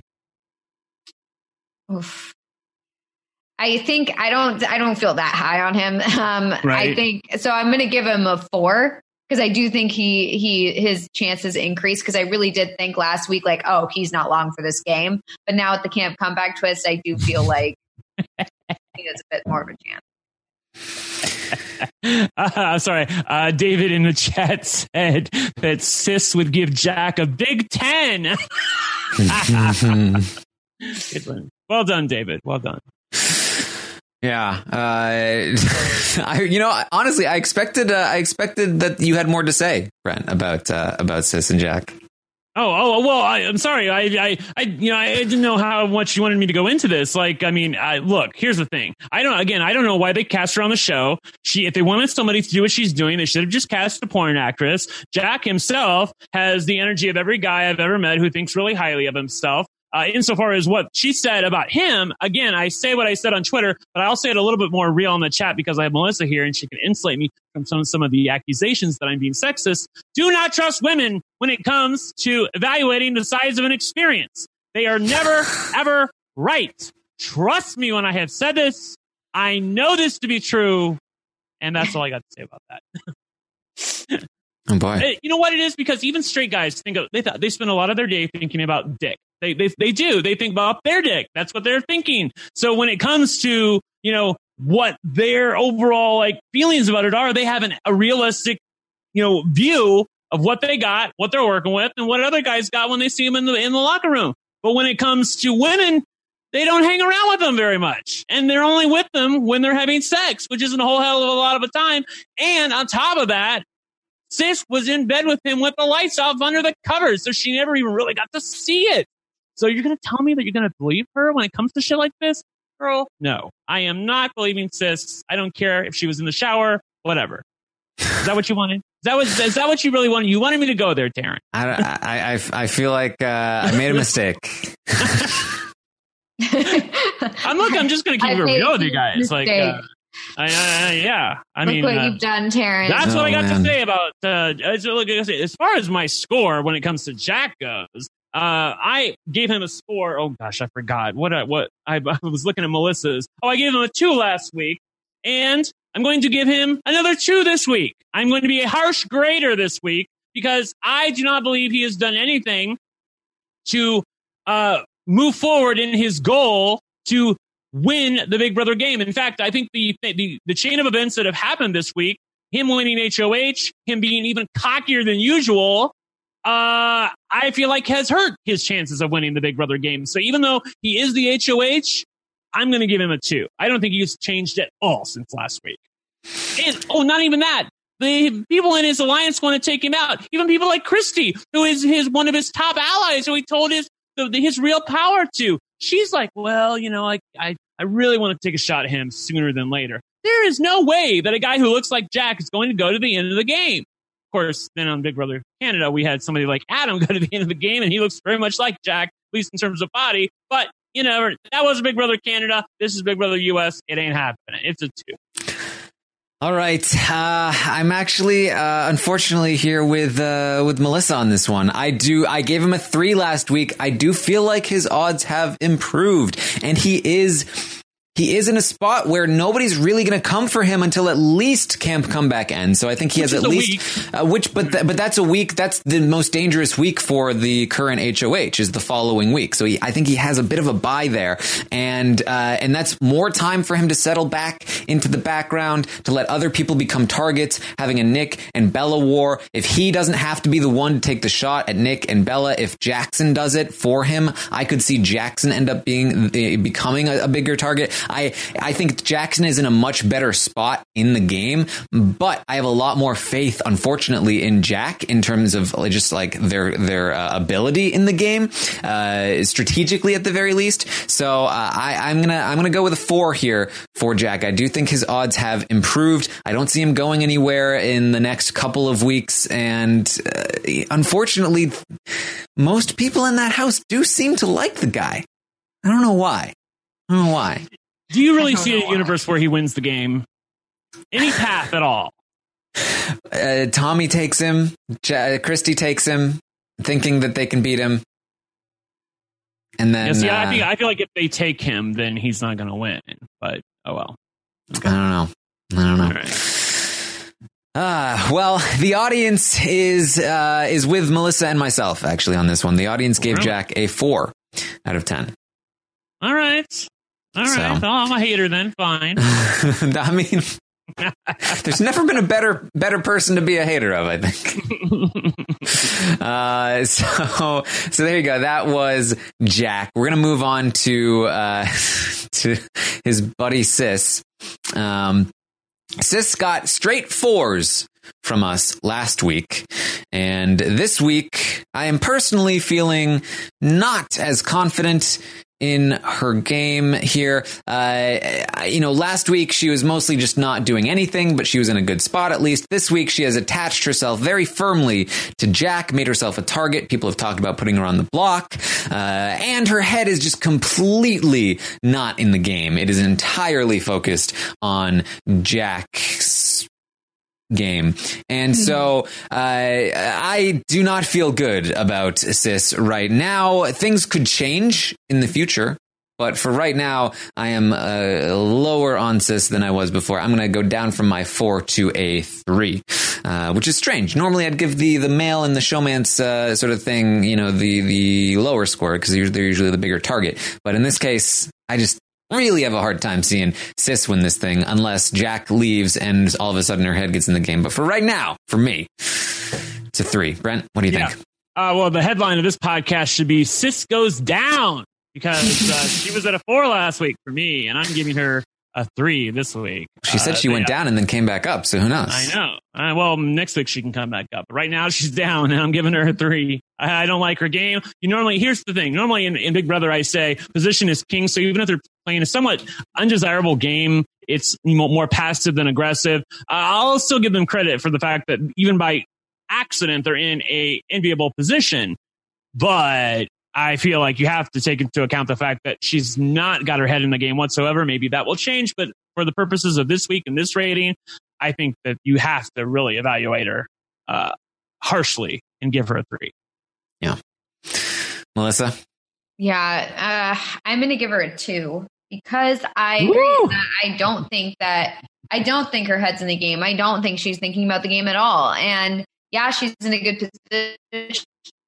Oof. I think I don't I don't feel that high on him. Um, right. I think so. I'm going to give him a four because I do think he he his chances increase because I really did think last week like, oh, he's not long for this game. But now at the camp comeback twist, I do feel like he has a bit more of a chance. Uh, sorry, uh, David in the chat said that Sis would give Jack a Big Ten. Good one. Well done, David. Well done. Yeah, uh, I, you know, honestly, I expected, uh, I expected that you had more to say, Brent, about uh, about Sis and Jack. Oh, oh, well, I, I'm sorry. I, I, I, you know, I didn't know how much you wanted me to go into this. Like, I mean, I, look, here's the thing. I don't, again, I don't know why they cast her on the show. She, if they wanted somebody to do what she's doing, they should have just cast a porn actress. Jack himself has the energy of every guy I've ever met who thinks really highly of himself. Uh, insofar as what she said about him, again, I say what I said on Twitter, but I'll say it a little bit more real in the chat because I have Melissa here and she can insulate me from some, some of the accusations that I'm being sexist. Do not trust women when it comes to evaluating the size of an experience. They are never, ever right. Trust me when I have said this. I know this to be true. And that's all I got to say about that. Oh boy. You know what it is? Because even straight guys think of, they thought they spend a lot of their day thinking about dick. They, they they do. They think about their dick. That's what they're thinking. So when it comes to, you know, what their overall like feelings about it are, they have an, a realistic, you know, view of what they got, what they're working with, and what other guys got when they see them in the in the locker room. But when it comes to women, they don't hang around with them very much, and they're only with them when they're having sex, which isn't a whole hell of a lot of a time. And on top of that, Sis was in bed with him with the lights off under the covers, so she never even really got to see it. So you're going to tell me that you're going to believe her when it comes to shit like this? Girl, no. I am not believing Sis. I don't care if she was in the shower, whatever. Is that what you wanted? Is that what, is that what you really wanted? You wanted me to go there, Taryn. I, I, I, I feel like uh, I made a mistake. I'm look, I'm just going to keep it real with you guys. Like, uh, I, I, I, yeah, I look mean, what uh, you've done, Taryn. That's oh, what I got man. to say about. Uh, as, look, as far as my score when it comes to Jack goes, uh, I gave him a score. Oh gosh, I forgot what. I, what I, I was looking at Melissa's. Oh, I gave him a two last week, and I'm going to give him another two this week. I'm going to be a harsh grader this week because I do not believe he has done anything to uh, move forward in his goal to win the Big Brother game. In fact, I think the, the the chain of events that have happened this week, him winning H O H, him being even cockier than usual, uh, I feel like has hurt his chances of winning the Big Brother game. So even though he is the H O H, I'm going to give him a two. I don't think he's changed at all since last week. And, oh, not even that. The people in his alliance want to take him out. Even people like Christy, who is his one of his top allies, who he told his his real power to. She's like, well, you know, I, I, I really want to take a shot at him sooner than later. There is no way that a guy who looks like Jack is going to go to the end of the game. Of course, then on Big Brother Canada, we had somebody like Adam go to the end of the game, and he looks very much like Jack, at least in terms of body. But, you know, that was Big Brother Canada. This is Big Brother U S. It ain't happening. It's a two. All right. Uh, I'm actually, uh, unfortunately here with, uh, with Melissa on this one. I do, I gave him a three last week. I do feel like his odds have improved, and he is, he is in a spot where nobody's really going to come for him until at least Camp Comeback ends. So I think he which has at least, uh, which, but, th- but that's a week. That's the most dangerous week for the current H O H is the following week. So he, I think he has a bit of a bye there, and, uh, and that's more time for him to settle back into the background, to let other people become targets, having a Nick and Bella war. If he doesn't have to be the one to take the shot at Nick and Bella, if Jackson does it for him, I could see Jackson end up being, becoming a, a bigger target. I, I think Jackson is in a much better spot in the game, but I have a lot more faith, unfortunately, in Jack in terms of just like their, their uh, ability in the game, uh, strategically at the very least. So, uh, I, I'm gonna, I'm gonna go with a four here for Jack. I do think his odds have improved. I don't see him going anywhere in the next couple of weeks. And uh, unfortunately, most people in that house do seem to like the guy. I don't know why. I don't know why. Do you really see a universe where he wins the game? Any path at all? Uh, Tommy takes him. J- Christy takes him, thinking that they can beat him. And then, yeah, see, uh, I think I feel like if they take him, then he's not going to win. But oh well. Okay. I don't know. I don't know. All right. Uh, well, the audience is uh, is with Melissa and myself actually on this one. The audience gave really? Jack a four out of ten. All right. All right. So, oh, I'm a hater then. Fine. I mean, there's never been a better better person to be a hater of, I think. uh, so so there you go. That was Jack. We're gonna move on to uh, to his buddy Sis. Um, Sis got straight fours from us last week, and this week I am personally feeling not as confident in her game here. Uh, you know, last week she was mostly just not doing anything, but she was in a good spot at least. This week she has attached herself very firmly to Jack, made herself a target. People have talked about putting her on the block, uh, and her head is just completely not in the game. It is entirely focused on Jack's game. And so uh, I do not feel good about Sis right now. Things could change in the future, but for right now, I am uh, lower on Sis than I was before. I'm going to go down from my four to a three, uh, which is strange. Normally, I'd give the the male and the showman's uh, sort of thing, you know, the the lower score because they're usually the bigger target. But in this case, I just really have a hard time seeing Sis win this thing unless Jack leaves and all of a sudden her head gets in the game. But for right now, for me, it's a three. Brent, what do you yeah. think? Uh, well, the headline of this podcast should be Sis goes down because uh, she was at a four last week for me, and I'm giving her a three this week. She said uh, she went down and then came back up, so who knows? I know. Uh, well, next week she can come back up. But right now she's down, and I'm giving her a three. I, I don't like her game. You normally, here's the thing. Normally in, in Big Brother, I say position is king. So even if they're playing a somewhat undesirable game, it's more passive than aggressive. Uh, I'll still give them credit for the fact that even by accident, they're in a enviable position. But I feel like you have to take into account the fact that she's not got her head in the game whatsoever. Maybe that will change, but for the purposes of this week and this rating, I think that you have to really evaluate her uh, harshly and give her a three. Yeah. Melissa? Yeah, uh, I'm going to give her a two because I agree that I don't think that, I don't think her head's in the game. I don't think she's thinking about the game at all. And yeah, she's in a good position.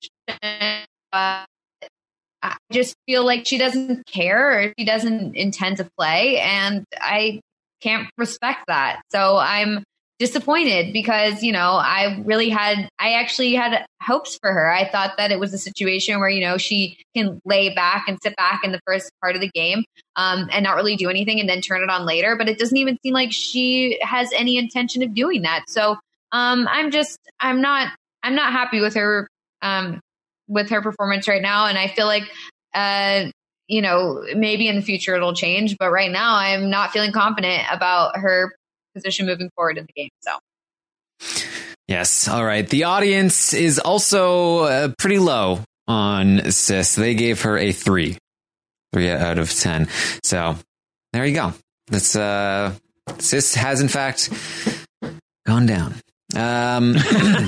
Uh, I just feel like she doesn't care or she doesn't intend to play, and I can't respect that. So I'm disappointed because, you know, I really had, I actually had hopes for her. I thought that it was a situation where, you know, she can lay back and sit back in the first part of the game um, and not really do anything and then turn it on later. But it doesn't even seem like she has any intention of doing that. So um, I'm just, I'm not, I'm not happy with her, um, with her performance right now. And I feel like, uh, you know, maybe in the future it'll change. But right now I'm not feeling confident about her position moving forward in the game. So, yes. All right. The audience is also uh, pretty low on Sis. They gave her a three, three out of ten. So there you go. That's uh, Sis has in fact gone down. Um,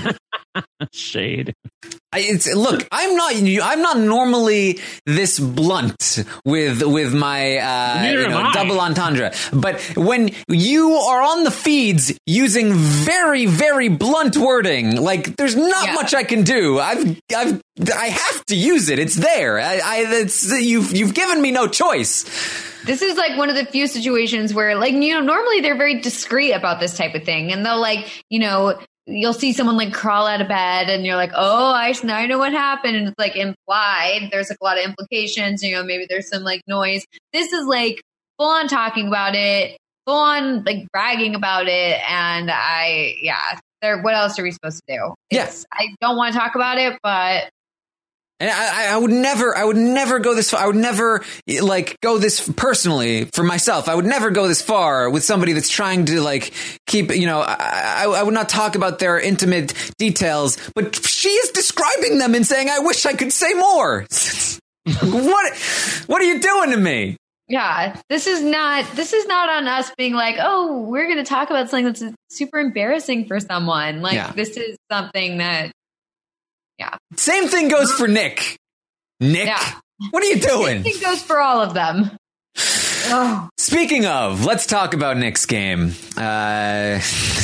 Shade. I, it's, look, I'm not. I'm not normally this blunt with with my uh, you know, double entendre. But when you are on the feeds using very very blunt wording, like there's not yeah. much I can do. I've I've I have to use it. It's there. I, I it's you've you've given me no choice. This is like one of the few situations where, like, you know, normally they're very discreet about this type of thing, and they'll like, you know. You'll see someone like crawl out of bed and you're like, oh, I, I know what happened. And it's like implied. There's like a lot of implications. You know, maybe there's some like noise. This is like full on talking about it, full on like bragging about it. And I, yeah, there. What else are we supposed to do? Yes. Yeah. I don't want to talk about it, but And I, I would never, I would never go this far. I would never like go this personally for myself. I would never go this far with somebody that's trying to like keep, you know, I, I would not talk about their intimate details, but she is describing them and saying, I wish I could say more. What, what are you doing to me? Yeah, this is not, this is not on us being like, oh, we're going to talk about something that's super embarrassing for someone. Like yeah. This is something that, yeah. Same thing goes for Nick. Nick, yeah. What are you doing? Same thing goes for all of them. Oh. Speaking of, let's talk about Nick's game. Uh,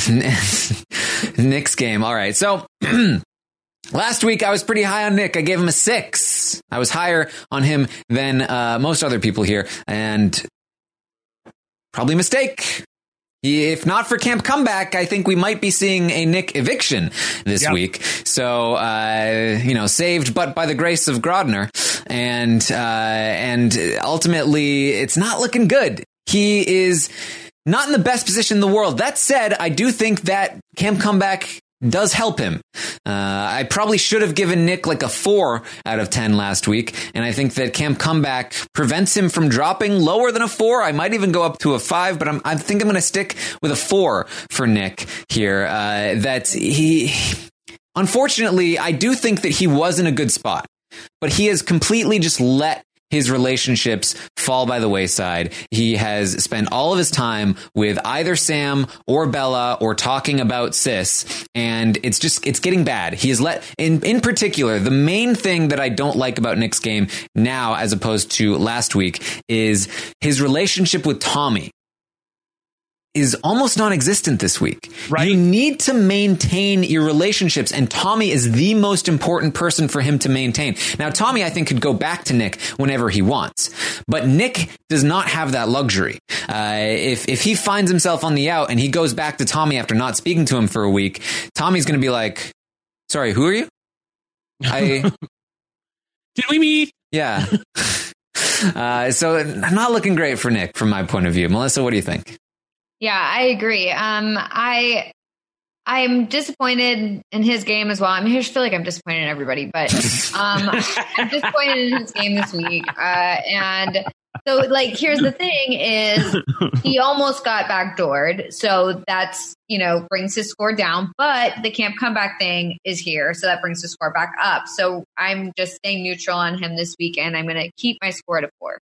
Nick's game. All right. So last week I was pretty high on Nick. I gave him a six. I was higher on him than uh, most other people here, and probably a mistake. If not for Camp Comeback, I think we might be seeing a Nick eviction this yep. week. So, uh, you know, saved but by the grace of Grodner. And, uh, and ultimately, it's not looking good. He is not in the best position in the world. That said, I do think that Camp Comeback does help him. Uh, I probably should have given Nick like a four out of ten last week. And I think that Camp Comeback prevents him from dropping lower than a four. I might even go up to a five, but I'm, I think I'm going to stick with a four for Nick here. Uh, that he, unfortunately, I do think that he was in a good spot, but he has completely just let his relationships fall by the wayside. He has spent all of his time with either Sam or Bella or talking about Sis, and it's just, it's getting bad. He has let, in, in particular, the main thing that I don't like about Nick's game now as opposed to last week is his relationship with Tommy is almost non-existent this week. Right. You need to maintain your relationships, and Tommy is the most important person for him to maintain. Now, Tommy, I think, could go back to Nick whenever he wants, but Nick does not have that luxury. Uh, if if he finds himself on the out and he goes back to Tommy after not speaking to him for a week, Tommy's going to be like, sorry, who are you? I Did we meet? Yeah. uh, so not looking great for Nick from my point of view. Melissa, what do you think? Yeah, I agree. Um, I, I'm disappointed in his game as well. I mean, I just feel like I'm disappointed in everybody, but um, I'm disappointed in his game this week. Uh, and so, like, here's the thing: is he almost got backdoored, so that's you know brings his score down. But the Camp Comeback thing is here, so that brings the score back up. So I'm just staying neutral on him this week, and I'm going to keep my score at a four.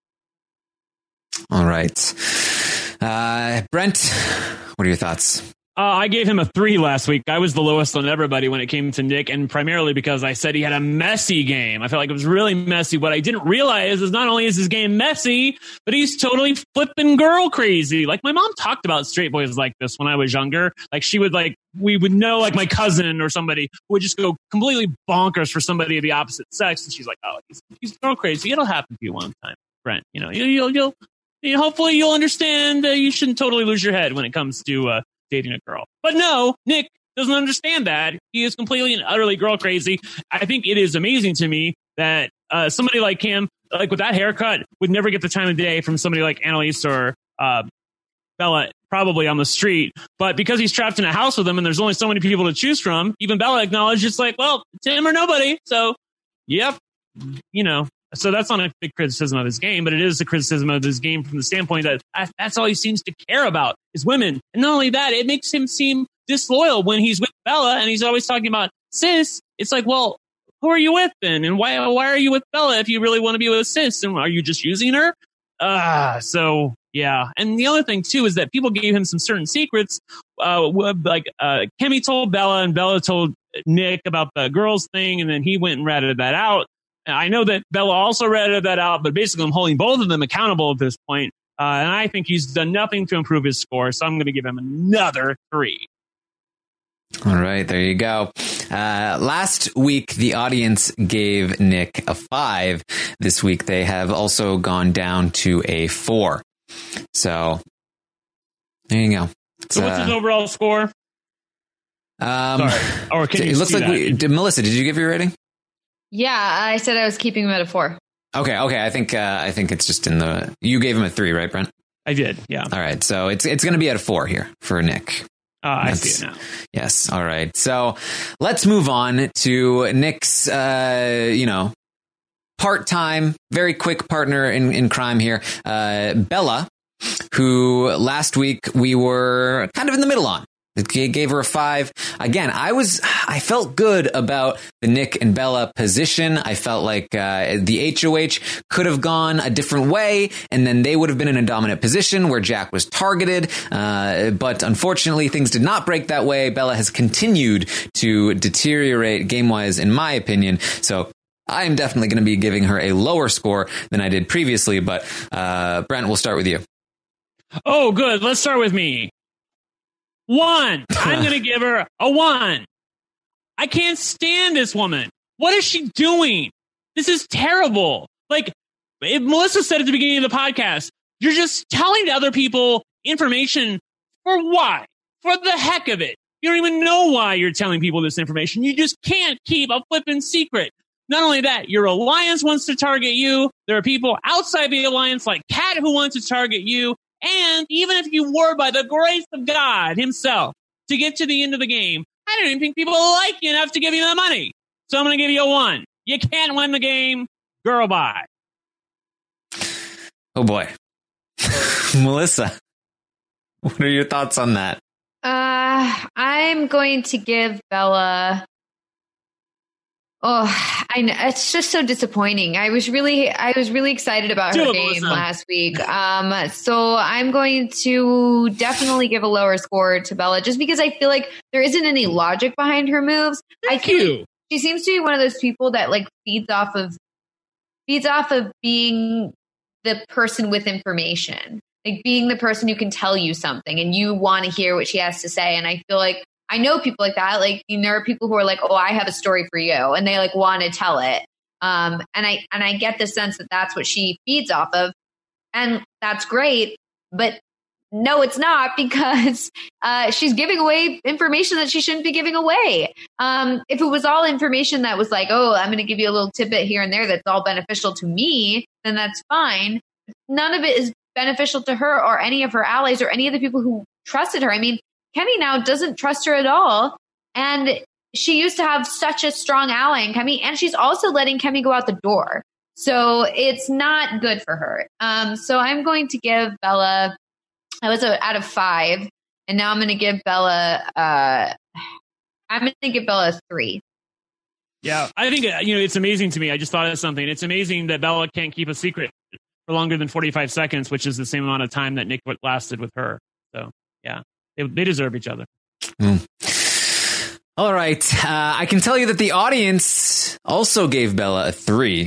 All right. Uh, Brent, what are your thoughts? Uh, I gave him a three last week. I was the lowest on everybody when it came to Nick, and primarily because I said he had a messy game. I felt like it was really messy. What I didn't realize is not only is his game messy, but he's totally flipping girl crazy. Like, my mom talked about straight boys like this when I was younger. Like, she would like, we would know like my cousin or somebody would just go completely bonkers for somebody of the opposite sex. And she's like, oh, he's, he's girl crazy. It'll happen to you one time, Brent. You know, you'll, you'll, you'll You know, hopefully you'll understand uh, you shouldn't totally lose your head when it comes to uh, dating a girl. But no, Nick doesn't understand that. He is completely and utterly girl crazy. I think it is amazing to me that uh, somebody like him, like with that haircut, would never get the time of day from somebody like Annalise or uh, Bella, probably on the street. But because he's trapped in a house with them and there's only so many people to choose from, even Bella acknowledged it's like, well, it's him or nobody. So, yep, you know. So that's not a big criticism of his game, but it is a criticism of his game from the standpoint that that's all he seems to care about is women. And not only that, it makes him seem disloyal when he's with Bella and he's always talking about Sis. It's like, well, who are you with then? And why why are you with Bella if you really want to be with Sis? And are you just using her? Uh, so, yeah. And the other thing, too, is that people gave him some certain secrets. Uh, like uh, Kimmy told Bella and Bella told Nick about the girls thing, and then he went and ratted that out. I know that Bella also read that out, but basically I'm holding both of them accountable at this point. Uh, and I think he's done nothing to improve his score, so I'm going to give him another three. All right, there you go. Uh, last week, the audience gave Nick a five. This week, they have also gone down to a four. So, there you go. It's, so what's uh, his overall score? Um, Sorry. Or can it you looks like we, did, Melissa, did you give your rating? Yeah, I said I was keeping him at a four. Okay, okay. I think uh, I think it's just in the. You gave him a three, right, Brent? I did. Yeah. All right, so it's it's going to be at a four here for Nick. Oh, I That's, see it now. Yes. All right. So let's move on to Nick's, uh, you know, part-time, very quick partner in, in crime here, uh, Bella, who last week we were kind of in the middle on. It gave her a five. Again, I was, I felt good about the Nick and Bella position. I felt like uh, the H O H could have gone a different way, and then they would have been in a dominant position where Jack was targeted. Uh, but unfortunately, things did not break that way. Bella has continued to deteriorate game-wise, in my opinion. So I am definitely going to be giving her a lower score than I did previously. But uh, Brent, we'll start with you. Oh, good. Let's start with me. One. I'm going to give her a one. I can't stand this woman. What is she doing? This is terrible. Like, if Melissa said at the beginning of the podcast, you're just telling other people information for why? For the heck of it. You don't even know why you're telling people this information. You just can't keep a flippin' secret. Not only that, your alliance wants to target you. There are people outside the alliance like Kat who want to target you. And even if you were, by the grace of God himself, to get to the end of the game, I don't even think people like you enough to give you the money. So I'm going to give you a one. You can't win the game. Girl, bye. Oh, boy. Melissa, what are your thoughts on that? Uh, I'm going to give Bella... Oh, I know. It's just so disappointing. I was really, I was really excited about her game last week. Um, so I'm going to definitely give a lower score to Bella just because I feel like there isn't any logic behind her moves. Thank I feel you. Like she seems to be one of those people that like feeds off of, feeds off of being the person with information, like being the person who can tell you something and you want to hear what she has to say. And I feel like I know people like that. Like, you know, there are people who are like, oh, I have a story for you. And they like want to tell it. Um, and I, and I get the sense that that's what she feeds off of. And that's great. But no, it's not because uh, she's giving away information that she shouldn't be giving away. Um, if it was all information that was like, oh, I'm going to give you a little tidbit here and there that's all beneficial to me, then that's fine. None of it is beneficial to her or any of her allies or any of the people who trusted her. I mean, Kemi now doesn't trust her at all. And she used to have such a strong ally in Kemi. And she's also letting Kemi go out the door. So it's not good for her. Um, so I'm going to give Bella, I was a, out of five. And now I'm going to give Bella, uh, I'm going to give Bella a three. Yeah, I think, you know, it's amazing to me. I just thought of something. It's amazing that Bella can't keep a secret for longer than forty-five seconds, which is the same amount of time that Nick lasted with her. So, yeah. They, they deserve each other. Mm. All right. Uh, I can tell you that the audience also gave Bella a three.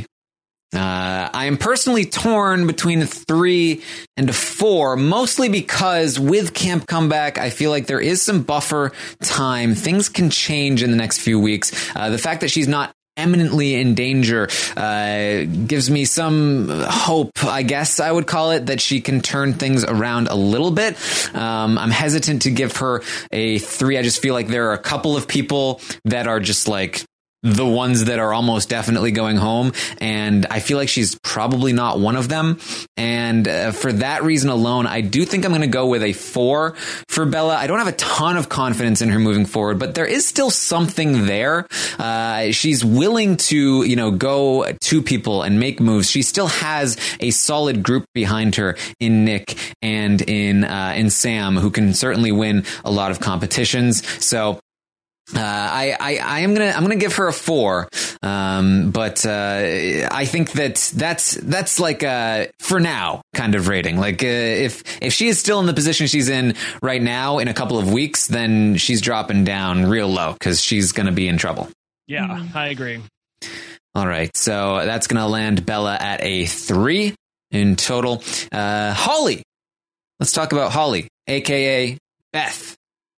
Uh, I am personally torn between a three and a four, mostly because with Camp Comeback, I feel like there is some buffer time. Things can change in the next few weeks. Uh, the fact that she's not eminently in danger uh, gives me some hope, I guess I would call it, that she can turn things around a little bit. Um, I'm hesitant to give her a three. I just feel like there are a couple of people that are just like the ones that are almost definitely going home. And I feel like she's probably not one of them. And uh, for that reason alone, I do think I'm going to go with a four for Bella. I don't have a ton of confidence in her moving forward, but there is still something there. Uh, she's willing to, you know, go to people and make moves. She still has a solid group behind her in Nick and in, uh, in Sam, who can certainly win a lot of competitions. So, Uh, I, I, I am gonna, I'm gonna give her a four. Um, but, uh, I think that that's, that's like a, for now kind of rating. Like, uh, if, if she is still in the position she's in right now in a couple of weeks, then she's dropping down real low because she's gonna be in trouble. Yeah, mm-hmm. I agree. All right. So that's gonna land Bella at a three in total. Uh, Holly. Let's talk about Holly, A K A Beth.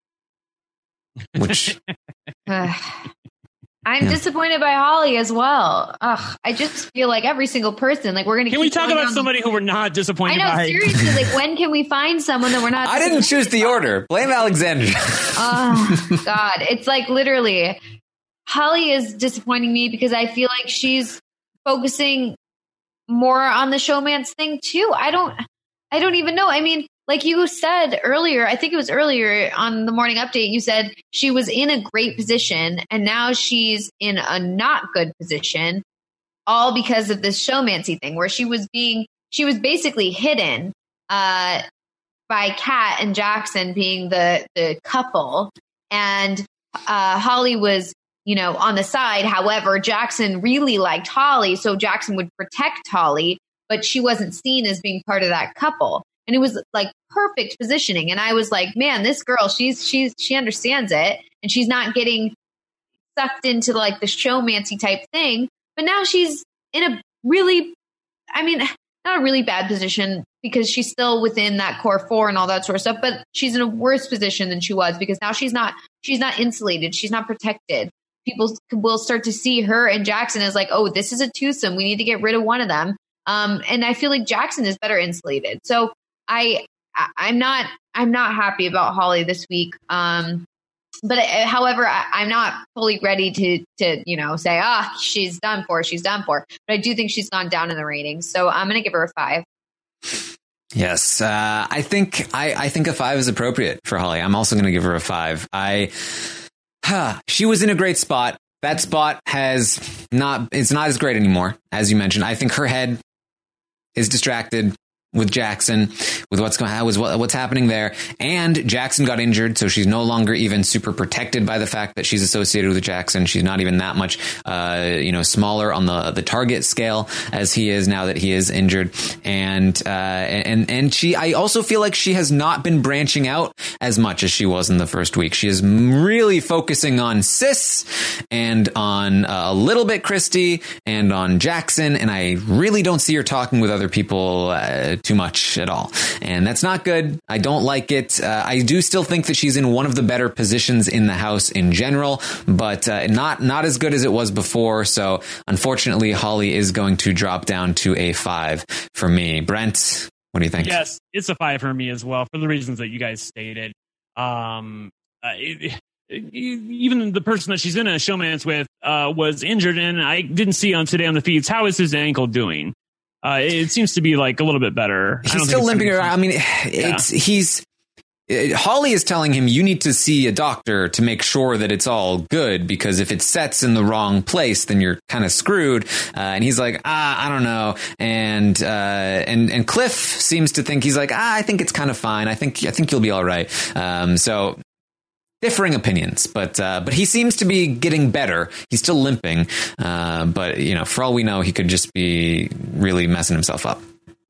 Which uh, I'm yeah. disappointed by Holly as well. Ugh, I just feel like every single person, like we're gonna. Can we talk about somebody who we're not disappointed I know, by? Seriously, like when can we find someone that we're not? I didn't choose the order. Blame Alexandria. Oh God, it's like literally, Holly is disappointing me because I feel like she's focusing more on the showmance thing too. I don't, I don't even know. I mean, like you said earlier, I think it was earlier on the morning update, you said she was in a great position and now she's in a not good position, all because of this showmancy thing where she was being, she was basically hidden uh, by Kat and Jackson being the, the couple. And uh, Holly was, you know, on the side. However, Jackson really liked Holly, so Jackson would protect Holly, but she wasn't seen as being part of that couple. And it was like perfect positioning. And I was like, man, this girl, she's, she's, she understands it and she's not getting sucked into like the showmancy type thing. But now she's in a really, I mean, not a really bad position because she's still within that core four and all that sort of stuff, but she's in a worse position than she was because now she's not, she's not insulated. She's not protected. People will start to see her and Jackson as like, oh, this is a twosome. We need to get rid of one of them. Um, and I feel like Jackson is better insulated. So I, I'm not, I'm not happy about Holly this week. Um, but uh, however, I, I'm not fully ready to, to, you know, say, ah, oh, she's done for, she's done for. But I do think she's gone down in the ratings. So I'm going to give her a five. Yes. Uh, I think, I, I think a five is appropriate for Holly. I'm also going to give her a five. I, huh, she was in a great spot. That spot has not, it's not as great anymore, as you mentioned. I think her head is distracted with Jackson, with what's going, was what's happening there, and Jackson got injured, so she's no longer even super protected by the fact that she's associated with Jackson. She's not even that much, uh, you know, smaller on the the target scale as he is now that he is injured, and uh, and and she. I also feel like she has not been branching out as much as she was in the first week. She is really focusing on Sis and on uh, a little bit Christy and on Jackson, and I really don't see her talking with other people Uh, too much at all. And that's not good. I don't like it. Uh, I do still think that she's in one of the better positions in the house in general, but uh, not not as good as it was before. So unfortunately, Holly is going to drop down to a five for me. Brent, what do you think? Yes, it's a five for me as well, for the reasons that you guys stated. Um, uh, it, it, even the person that she's in a showmance with uh, was injured, and I didn't see on today on the feeds, how is his ankle doing? Uh, it seems to be like a little bit better. He's still limping around. I mean, it's yeah. he's it, Holly is telling him you need to see a doctor to make sure that it's all good, because if it sets in the wrong place, then you're kind of screwed. Uh, and he's like, ah, I don't know. And uh, and and Cliff seems to think he's like, ah, I think it's kind of fine. I think I think you'll be all right. Um, so. Differing opinions, but uh, but he seems to be getting better. He's still limping, uh, but you know, for all we know, he could just be really messing himself up.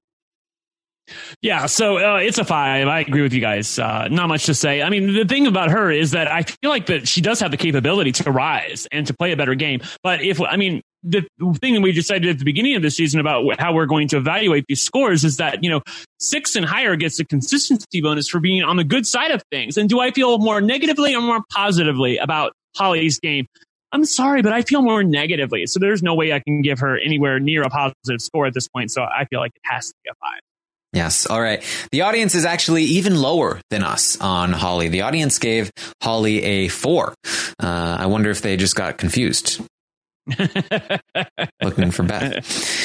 Yeah, so uh, it's a five. I agree with you guys. Uh, not much to say. I mean, the thing about her is that I feel like that she does have the capability to rise and to play a better game. But if I mean, the thing that we decided at the beginning of the season about how we're going to evaluate these scores is that, you know, six and higher gets a consistency bonus for being on the good side of things. And do I feel more negatively or more positively about Holly's game? I'm sorry, but I feel more negatively. So there's no way I can give her anywhere near a positive score at this point. So I feel like it has to be a five. Yes. All right. The audience is actually even lower than us on Holly. The audience gave Holly a four. Uh, I wonder if they just got confused. Looking for Beth.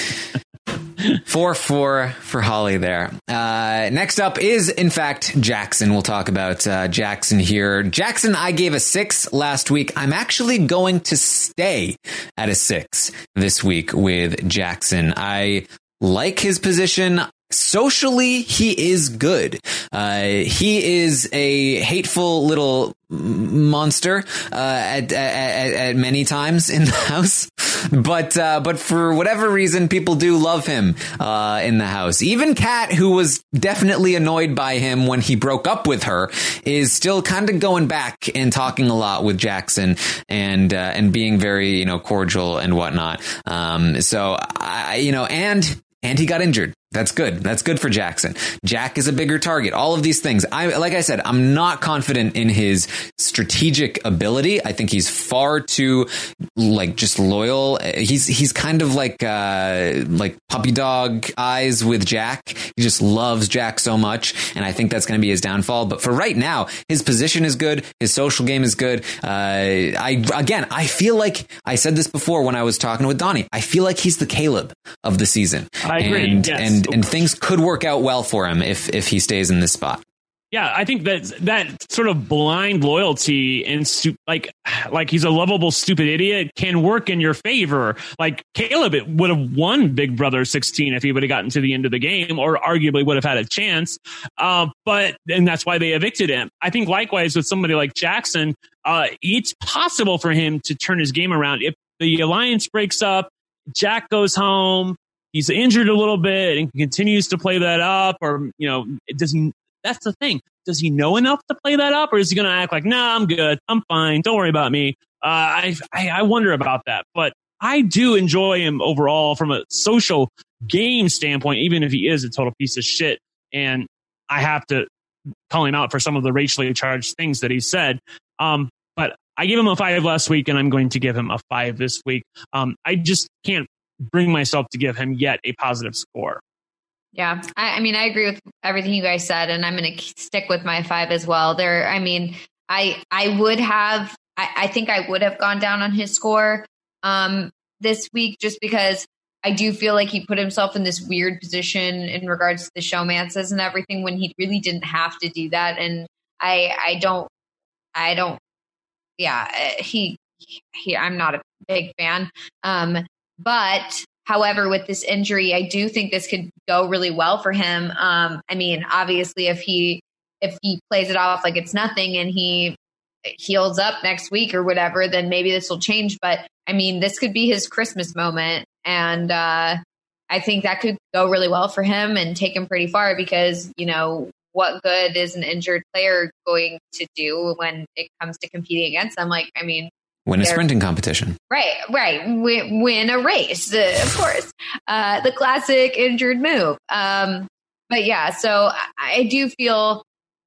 Four, four for Holly there. Uh, next up is, in fact, Jackson. We'll talk about uh, Jackson here. Jackson, I gave a six last week. I'm actually going to stay at a six this week with Jackson. I like his position. Socially, he is good. Uh, he is a hateful little monster uh, at, at, at many times in the house, but uh, but for whatever reason, people do love him uh, in the house. Even Kat, who was definitely annoyed by him when he broke up with her, is still kind of going back and talking a lot with Jackson and uh, and being very, you know, cordial and whatnot. Um, so I, you know, and and he got injured. That's good. That's good for Jackson. Jack is a bigger target. All of these things. I, like I said, I'm not confident in his strategic ability. I think he's far too, like, just loyal. He's, he's kind of like, uh, like puppy dog eyes with Jack. He just loves Jack so much. And I think that's going to be his downfall. But for right now, his position is good. His social game is good. Uh, I, again, I feel like I said this before when I was talking with Donnie. I feel like he's the Caleb of the season. I agree. And, yes. and and and things could work out well for him if if he stays in this spot. Yeah, I think that that sort of blind loyalty and stu- like like he's a lovable stupid idiot can work in your favor. Like Caleb it would have won Big Brother sixteen if he would have gotten to the end of the game, or arguably would have had a chance. Uh, but and that's why they evicted him. I think likewise with somebody like Jackson, uh, it's possible for him to turn his game around if the alliance breaks up. Jack goes home. He's injured a little bit and continues to play that up, or you know, it doesn't. That's the thing. Does he know enough to play that up, or is he going to act like, nah, I'm good. I'm fine. Don't worry about me. Uh, I, I I wonder about that. But I do enjoy him overall from a social game standpoint, even if he is a total piece of shit. And I have to call him out for some of the racially charged things that he said. Um, but I gave him a five last week, and I'm going to give him a five this week. Um, I just can't bring myself to give him yet a positive score. Yeah, I, I mean, I agree with everything you guys said, and I'm going to stick with my five as well. There, I mean, I I would have, I, I think I would have gone down on his score um, this week, just because I do feel like he put himself in this weird position in regards to the showmances and everything when he really didn't have to do that. And I I don't, I don't, yeah, he, he I'm not a big fan, um, but. However, with this injury, I do think this could go really well for him. Um, I mean, obviously, if he if he plays it off like it's nothing and he heals up next week or whatever, then maybe this will change. But I mean, this could be his Christmas moment. And uh, I think that could go really well for him and take him pretty far because, you know, what good is an injured player going to do when it comes to competing against them? Like, I mean, win a sprinting competition. Right, right. Win, win a race, uh, of course. Uh, the classic injured move. Um, but yeah, so I, I do feel,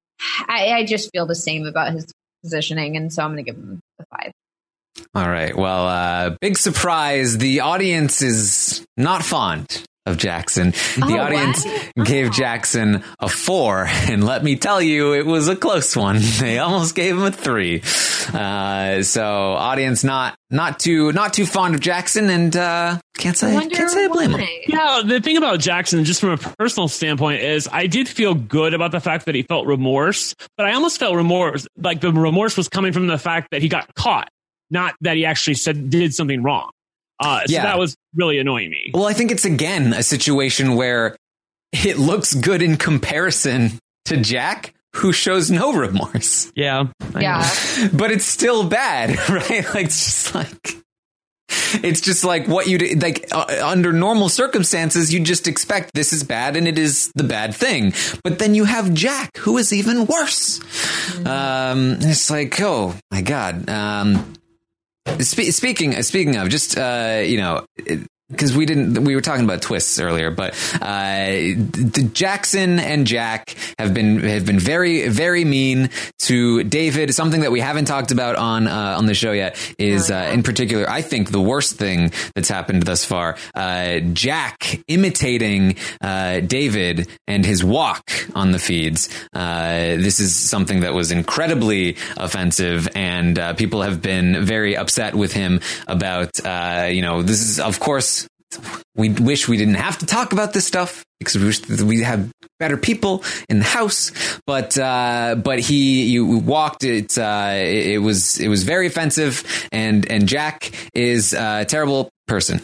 I, I just feel the same about his positioning. And so I'm going to give him a five. All right. Well, uh, big surprise. The audience is not fond of Jackson. The oh, audience what? gave oh. Jackson a four. And let me tell you, it was a close one. They almost gave him a three. Uh, so audience not not too not too fond of Jackson, and uh, can't say can't say I blame him. Yeah, the thing about Jackson, just from a personal standpoint, is I did feel good about the fact that he felt remorse, but I almost felt remorse like the remorse was coming from the fact that he got caught, not that he actually said did something wrong. Uh, so yeah. that was really annoying me. Well, I think it's again a situation where it looks good in comparison to Jack, who shows no remorse. Yeah. Yeah. But it's still bad, right? Like, it's just like, it's just like what you like uh, under normal circumstances, you just expect this is bad and it is the bad thing. But then you have Jack, who is even worse. Mm-hmm. Um, it's like, oh my God. Um, spe- speaking, speaking of just, uh, you know, it, because we didn't, we were talking about twists earlier, but uh, the Jackson and Jack have been have been very very mean to David. Something that we haven't talked about on uh, on the show yet is, uh, in particular, I think the worst thing that's happened thus far. Uh, Jack imitating uh, David and his walk on the feeds. Uh, this is something that was incredibly offensive, and uh, people have been very upset with him about. Uh, you know, this is of course. We wish we didn't have to talk about this stuff because we wish that we had better people in the house. But uh, but he you walked it. Uh, it was it was very offensive. And and Jack is a terrible person.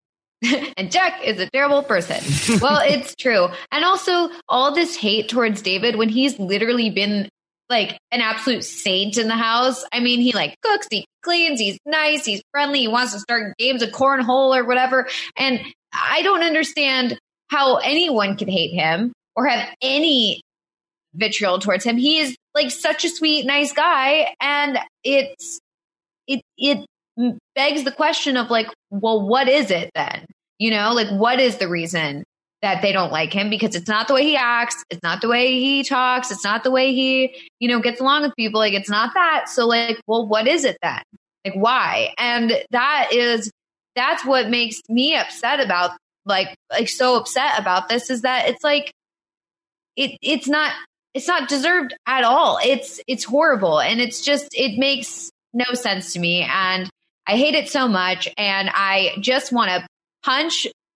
And Jack is a terrible person. Well, it's true. And also all this hate towards David when he's literally been like an absolute saint in the house. I mean, he like cooks, he cleans, he's nice, he's friendly, he wants to start games of cornhole or whatever. And I don't understand how anyone could hate him or have any vitriol towards him. He is like such a sweet, nice guy. And it's, it, it begs the question of like, well, what is it then? You know, like what is the reason that they don't like him? Because it's not the way he acts. It's not the way he talks. It's not the way he, you know, gets along with people. Like, it's not that. So like, well, what is it then? Like, why? And that is, that's what makes me upset about like, like so upset about this is that it's like, it, it's not, it's not deserved at all. It's, it's horrible. And it's just, it makes no sense to me. And I hate it so much. And I just want to punch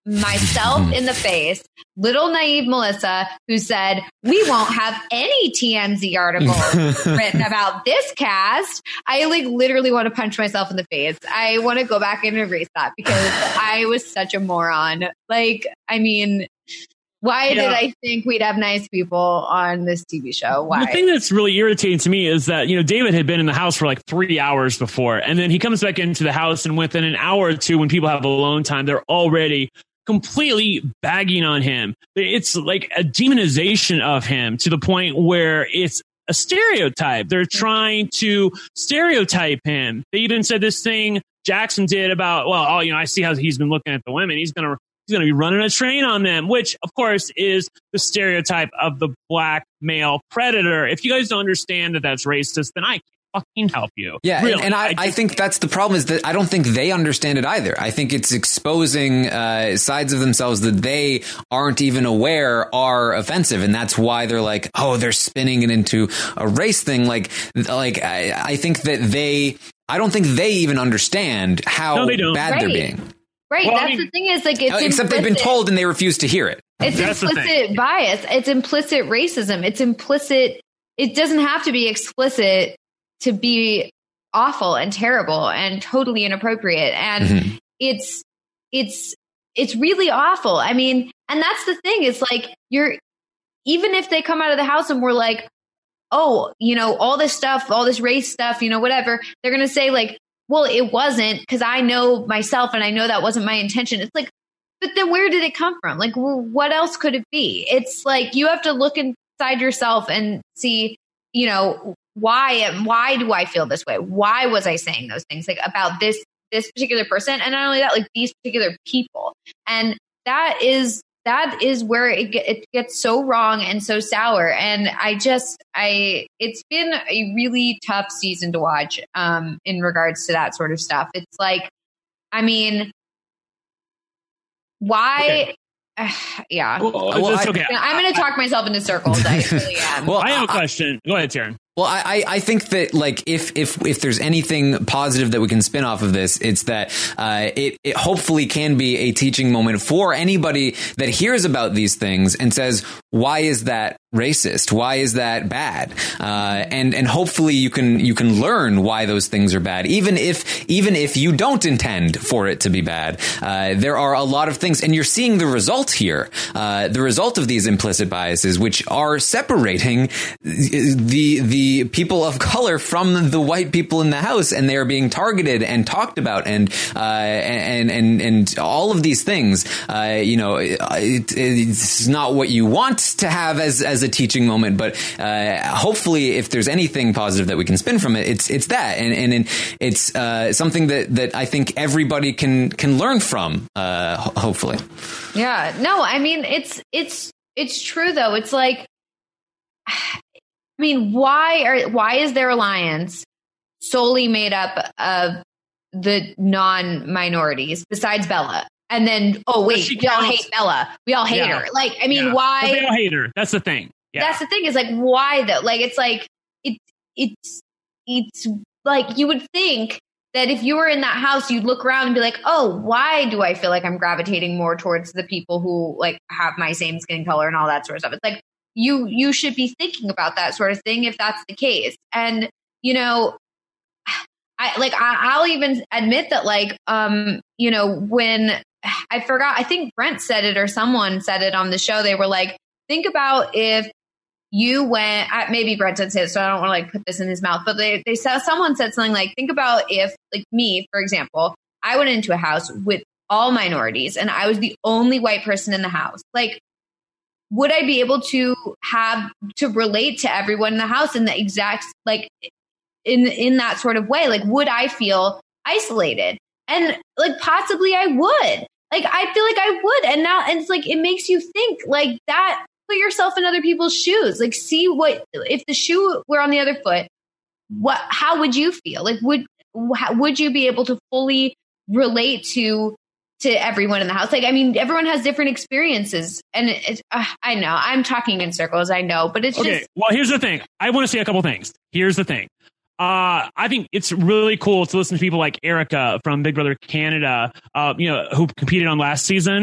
myself in the face, little naive Melissa, who said, we won't have any T M Z articles written about this cast. I like literally want to punch myself in the face. I want to go back and erase that because I was such a moron. Like, I mean, why yeah. did I think we'd have nice people on this T V show? Why? The thing that's really irritating to me is that, you know, David had been in the house for like three hours before, and then he comes back into the house, and within an hour or two, when people have alone time, they're already completely bagging on him. It's like a demonization of him to the point where it's a stereotype. They're trying to stereotype him. They even said this thing Jackson did about, well, oh, you know, I see how he's been looking at the women. He's going to He's going to be running a train on them, which, of course, is the stereotype of the black male predator. If you guys don't understand that that's racist, then I can't fucking help you. Yeah, really. and, and I, I, just, I think that's the problem is that I don't think they understand it either. I think it's exposing uh, sides of themselves that they aren't even aware are offensive, and that's why they're like, oh, they're spinning it into a race thing. Like, like I, I think that they, I don't think they even understand how no, they don't. bad right. they're being. Right. Well, that's I mean, the thing is like, it's except implicit. They've been told and they refuse to hear it. It's that's implicit bias. It's implicit racism. It's implicit. It doesn't have to be explicit to be awful and terrible and totally inappropriate. And mm-hmm. it's, it's, it's really awful. I mean, and that's the thing. It's like, you're, even if they come out of the house and we're like, oh, you know, all this stuff, all this race stuff, you know, whatever, they're going to say like, well, it wasn't because I know myself and I know that wasn't my intention. It's like, but then where did it come from? Like, well, what else could it be? It's like you have to look inside yourself and see, you know, why, why do I feel this way? Why was I saying those things like about this, this particular person? And not only that, like these particular people. And that is, that is where it, get, it gets so wrong and so sour. And I just, I, it's been a really tough season to watch um, in regards to that sort of stuff. It's like, I mean, why? Okay. Uh, yeah. Well, well, I, okay. I'm going to talk myself into circles. I really am. Well, I have a question. Go ahead, Taryn. Well, I, I think that like if if if there's anything positive that we can spin off of this, it's that uh, it it hopefully can be a teaching moment for anybody that hears about these things and says, why is that racist? Why is that bad? Uh, and and hopefully you can you can learn why those things are bad, even if even if you don't intend for it to be bad. Uh, there are a lot of things, and you're seeing the result here, uh, the result of these implicit biases, which are separating the the people of color from the white people in the house, and they are being targeted and talked about, and uh, and and and all of these things. Uh, you know, it, it's not what you want to have as as a teaching moment, but uh, hopefully, if there's anything positive that we can spin from it, it's it's that, and and it's uh, something that that I think everybody can can learn from. Uh, hopefully, yeah. No, I mean it's it's it's true though. It's like. I mean, why are why is their alliance solely made up of the non-minorities besides Bella? And then, oh wait, we all hate Bella. We all hate yeah. her. Like, I mean, yeah. why? But they all hate her. That's the thing. Yeah. That's the thing. Is like, why though? Like, it's like it it's it's like you would think that if you were in that house, you'd look around and be like, oh, why do I feel like I'm gravitating more towards the people who like have my same skin color and all that sort of stuff? It's like. You you should be thinking about that sort of thing if that's the case. And, you know, I like I, I'll even admit that, like, um, you know, when I forgot, I think Brent said it or someone said it on the show. They were like, think about if you went, maybe Brent didn't say it, so I don't want to like put this in his mouth, but they, they said, someone said something like, think about if like me, for example, I went into a house with all minorities and I was the only white person in the house. Like, would I be able to have to relate to everyone in the house in the exact, like in, in that sort of way? Like, would I feel isolated? And like, possibly I would. Like, I feel like I would. And now, and it's like, it makes you think like that, put yourself in other people's shoes. Like, see what, if the shoe were on the other foot, what, how would you feel? Like, would, how, would you be able to fully relate to to everyone in the house? Like, I mean, everyone has different experiences, and it's, uh, I know I'm talking in circles, I know, but it's okay. just. Well, here's the thing. I want to say a couple things. Here's the thing. Uh, I think it's really cool to listen to people like Erica from Big Brother Canada, uh, you know, who competed on last season.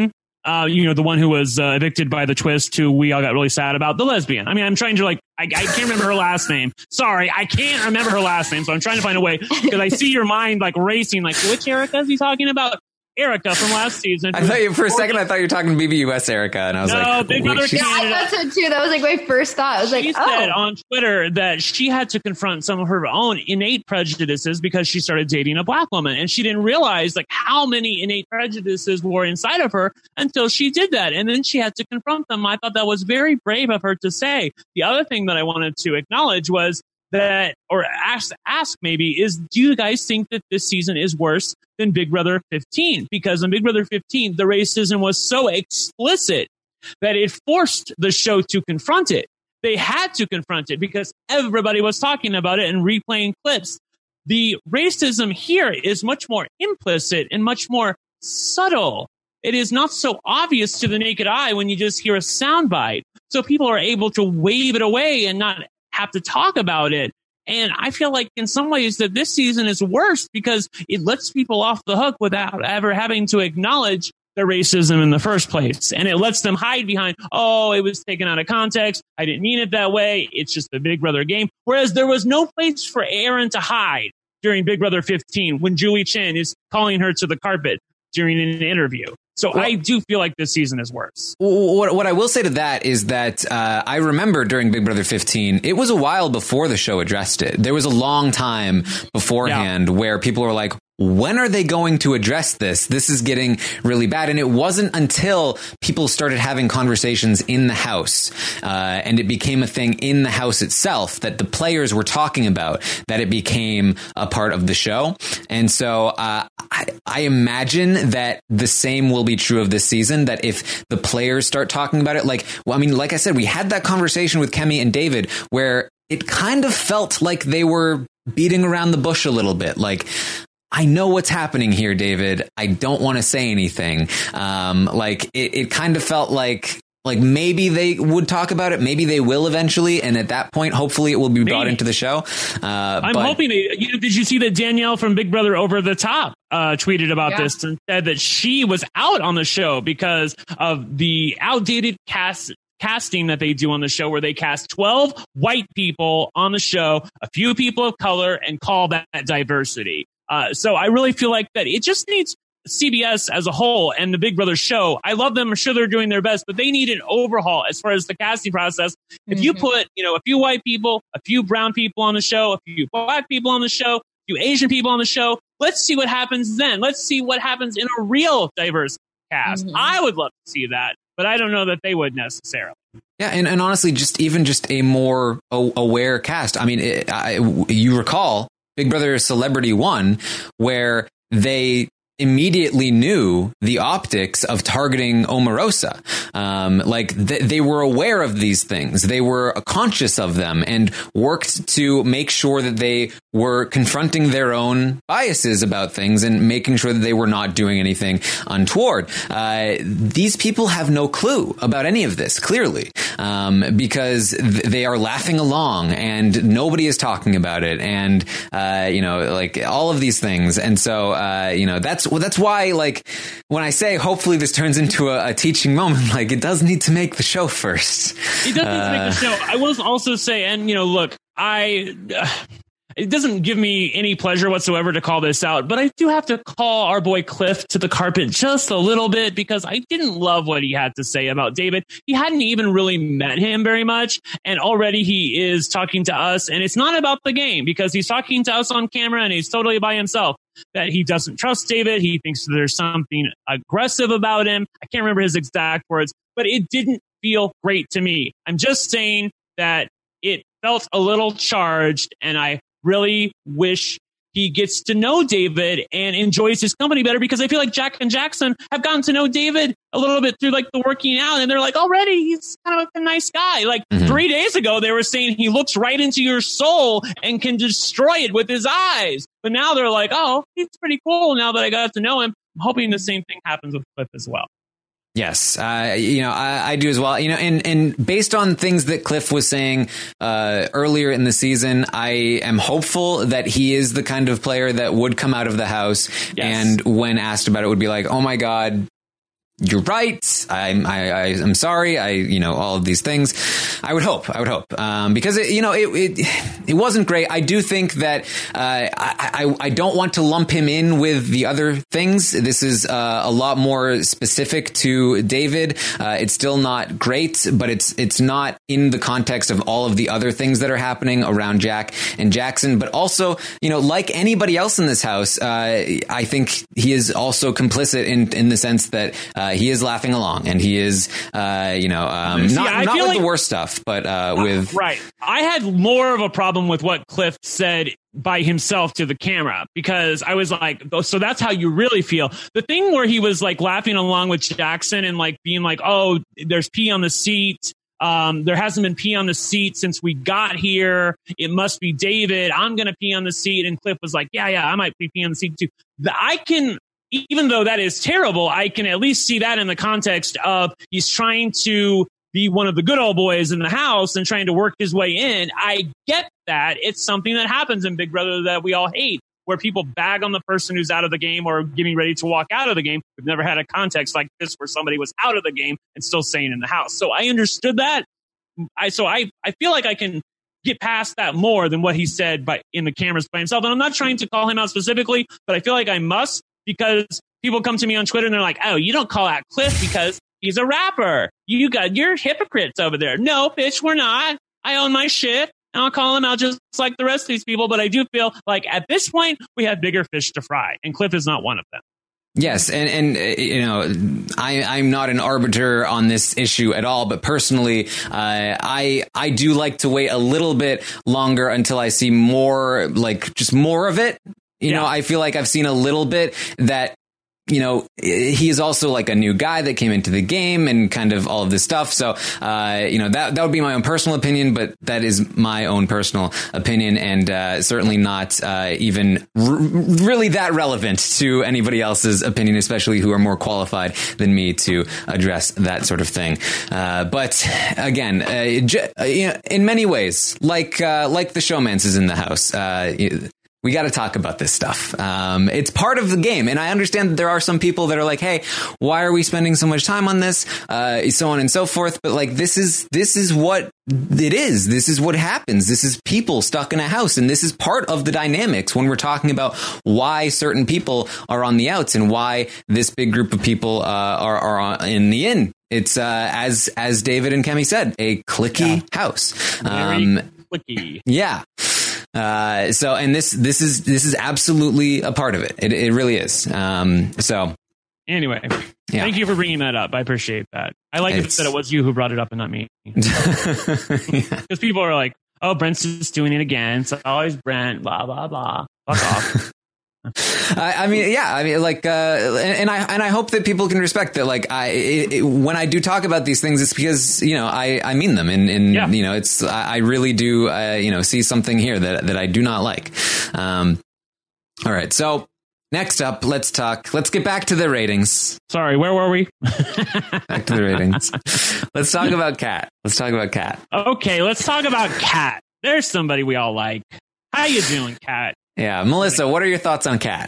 Uh, you know, the one who was uh, evicted by the twist, who we all got really sad about, the lesbian. I mean, I'm trying to like, I, I can't remember her last name. Sorry, I can't remember her last name. So I'm trying to find a way because I see your mind like racing. Like, which Erica is he talking about? Erica from last season. I thought you for a second. I thought you were talking B B U S Erica, and I was no, like, Big Brother she's... Canada. Yeah, I thought so too. That was like my first thought. I was like, she oh. said on Twitter that she had to confront some of her own innate prejudices because she started dating a black woman, and she didn't realize like how many innate prejudices were inside of her until she did that, and then she had to confront them. I thought that was very brave of her to say. The other thing that I wanted to acknowledge was that, or ask, ask maybe, is do you guys think that this season is worse than Big Brother fifteen? Because in Big Brother fifteen, the racism was so explicit that it forced the show to confront it. They had to confront it because everybody was talking about it and replaying clips. The racism here is much more implicit and much more subtle. It is not so obvious to the naked eye when you just hear a soundbite. So people are able to wave it away and not have to talk about it. And I feel like in some ways that this season is worse because it lets people off the hook without ever having to acknowledge the racism in the first place. And it lets them hide behind, oh, it was taken out of context. I didn't mean it that way. It's just the Big Brother game. Whereas there was no place for Aaron to hide during Big Brother fifteen when Julie Chen is calling her to the carpet during an interview. So well, I do feel like this season is worse. What, what I will say to that is that uh, I remember during Big Brother fifteen, it was a while before the show addressed it. There was a long time beforehand yeah. where people were like, when are they going to address this? This is getting really bad. And it wasn't until people started having conversations in the house uh, and it became a thing in the house itself that the players were talking about that it became a part of the show. And so uh, I, I imagine that the same will be true of this season, that if the players start talking about it, like, well, I mean, like I said, we had that conversation with Kemi and David where it kind of felt like they were beating around the bush a little bit. Like, I know what's happening here, David. I don't want to say anything. Um, like it, it kind of felt like like maybe they would talk about it. Maybe they will eventually. And at that point, hopefully it will be brought maybe. into the show. Uh, I'm but- hoping. They, you know, did you see that Danielle from Big Brother Over the Top uh, tweeted about yeah. this and said that she was out on the show because of the outdated cast casting that they do on the show, where they cast twelve white people on the show, a few people of color, and call that diversity. Uh, so I really feel like that it just needs C B S as a whole and the Big Brother show. I love them. I'm sure they're doing their best, but they need an overhaul as far as the casting process. If mm-hmm. you put, you know, a few white people, a few brown people on the show, a few black people on the show, a few Asian people on the show, let's see what happens then. Let's see what happens in a real diverse cast. Mm-hmm. I would love to see that, but I don't know that they would necessarily. Yeah, and, and honestly, just even just a more aware cast. I mean, it, I, you recall Big Brother Celebrity One, where they immediately knew the optics of targeting Omarosa. Um, like th- they were aware of these things. They were conscious of them and worked to make sure that they were confronting their own biases about things and making sure that they were not doing anything untoward. Uh, these people have no clue about any of this, clearly, um, because th- they are laughing along and nobody is talking about it. And, uh, you know, like all of these things. And so, uh, you know, that's well, that's why, like, when I say hopefully this turns into a, a teaching moment, like it does need to make the show first. It does need uh, to make the show. I will also say, and, you know, look, I... Uh, it doesn't give me any pleasure whatsoever to call this out, but I do have to call our boy Cliff to the carpet just a little bit because I didn't love what he had to say about David. He hadn't even really met him very much, and already he is talking to us, and it's not about the game because he's talking to us on camera and he's totally by himself. That he doesn't trust David. He thinks there's something aggressive about him. I can't remember his exact words, but it didn't feel great to me. I'm just saying that it felt a little charged, and I really wish he gets to know David and enjoys his company better, because I feel like Jack and Jackson have gotten to know David a little bit through like the working out, and they're like, already he's kind of a nice guy. Like mm-hmm. three days ago, they were saying he looks right into your soul and can destroy it with his eyes. But now they're like, oh, he's pretty cool now that I got to know him. I'm hoping the same thing happens with Cliff as well. Yes, uh, you know, I, I do as well. You know, and, and based on things that Cliff was saying uh, earlier in the season, I am hopeful that he is the kind of player that would come out of the house yes. and when asked about it would be like, oh, my God, you're right. I'm, I, I, I'm sorry. I, you know, all of these things. I would hope, I would hope, um, because it, you know, it, it, it wasn't great. I do think that, uh, I, I, I don't want to lump him in with the other things. This is, uh, a lot more specific to David. Uh, it's still not great, but it's, it's not in the context of all of the other things that are happening around Jack and Jackson. But also, you know, like anybody else in this house, uh, I think he is also complicit in, in the sense that, uh, Uh, he is laughing along, and he is, uh, you know, um, See, not, not with like, the worst stuff, but uh, with... Right. I had more of a problem with what Cliff said by himself to the camera, because I was like, oh, so that's how you really feel. The thing where he was like laughing along with Jackson and like being like, oh, there's pee on the seat. Um, there hasn't been pee on the seat since we got here. It must be David. I'm going to pee on the seat. And Cliff was like, yeah, yeah, I might be pee on the seat too. The, I can... Even though that is terrible, I can at least see that in the context of he's trying to be one of the good old boys in the house and trying to work his way in. I get that. It's something that happens in Big Brother that we all hate, where people bag on the person who's out of the game or getting ready to walk out of the game. We've never had a context like this where somebody was out of the game and still staying in the house. So I understood that. I so I, I feel like I can get past that more than what he said by, in the cameras by himself. And I'm not trying to call him out specifically, but I feel like I must. Because people come to me on Twitter and they're like, oh, you don't call out Cliff because he's a rapper. You got, you're hypocrites over there. No, bitch, we're not. I own my shit. And I'll call him out just like the rest of these people. But I do feel like at this point, we have bigger fish to fry. And Cliff is not one of them. Yes. And, and uh, you know, I, I'm not an arbiter on this issue at all. But personally, uh, I I do like to wait a little bit longer until I see more, like just more of it. You yeah. know, I feel like I've seen a little bit that, you know, he is also like a new guy that came into the game and kind of all of this stuff. So, uh, you know, that that would be my own personal opinion, but that is my own personal opinion and uh, certainly not uh, even r- really that relevant to anybody else's opinion, especially who are more qualified than me to address that sort of thing. Uh, but again, uh, j- you know, in many ways, like uh, like the showmances in the house, uh, we got to talk about this stuff. Um, it's part of the game. And I understand that there are some people that are like, hey, why are we spending so much time on this? Uh, so on and so forth. But like, this is, this is what it is. This is what happens. This is people stuck in a house. And this is part of the dynamics when we're talking about why certain people are on the outs and why this big group of people uh, are, are in the in. It's, uh, as, as David and Kemi said, a cliquey yeah. house. Um, Very cliquey. Yeah. Uh, so, and this, this is, this is absolutely a part of it. It, it really is. Um, so anyway, yeah. Thank you for bringing that up. I appreciate that. I like it's, that it was you who brought it up and not me. Because yeah. people are like, oh, Brent's just doing it again. It's always Brent, blah, blah, blah. Fuck off. I, I mean, yeah, I mean, like, uh, and, and I, and I hope that people can respect that. Like, I, it, it, when I do talk about these things, it's because, you know, I, I mean them and, and, yeah. you know, it's, I, I really do, uh, you know, see something here that, that I do not like. Um, all right. So next up, let's talk, let's get back to the ratings. Sorry, where were we? Back to the ratings. Let's talk about Kat. Let's talk about Kat. Okay. Let's talk about Kat. There's somebody we all like. How you doing, Kat? Yeah, Melissa, what are your thoughts on Kat?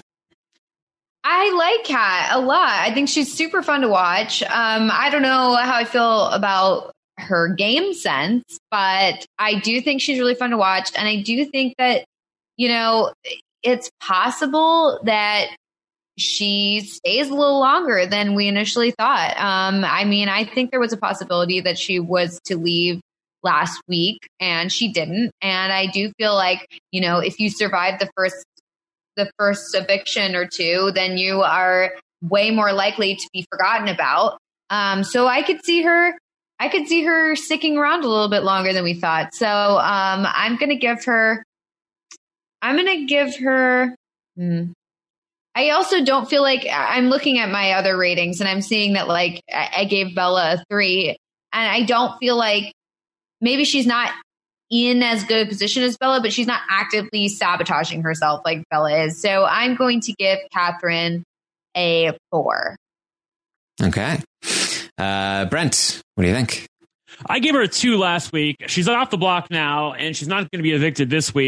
I like Kat a lot. I think she's super fun to watch. Um, I don't know how I feel about her game sense, but I do think she's really fun to watch. And I do think that, you know, it's possible that she stays a little longer than we initially thought. Um, I mean, I think there was a possibility that she was to leave last week and she didn't. And I do feel like, you know, if you survive the first, the first eviction or two, then you are way more likely to be forgotten about. Um, so I could see her, I could see her sticking around a little bit longer than we thought. So um, I'm going to give her, I'm going to give her, hmm, I also don't feel like I'm looking at my other ratings and I'm seeing that like I gave Bella a three and I don't feel like maybe she's not in as good a position as Bella, but she's not actively sabotaging herself like Bella is. So I'm going to give Catherine a four. Okay. Uh, Brent, what do you think? I gave her a two last week. She's off the block now, and she's not going to be evicted this week.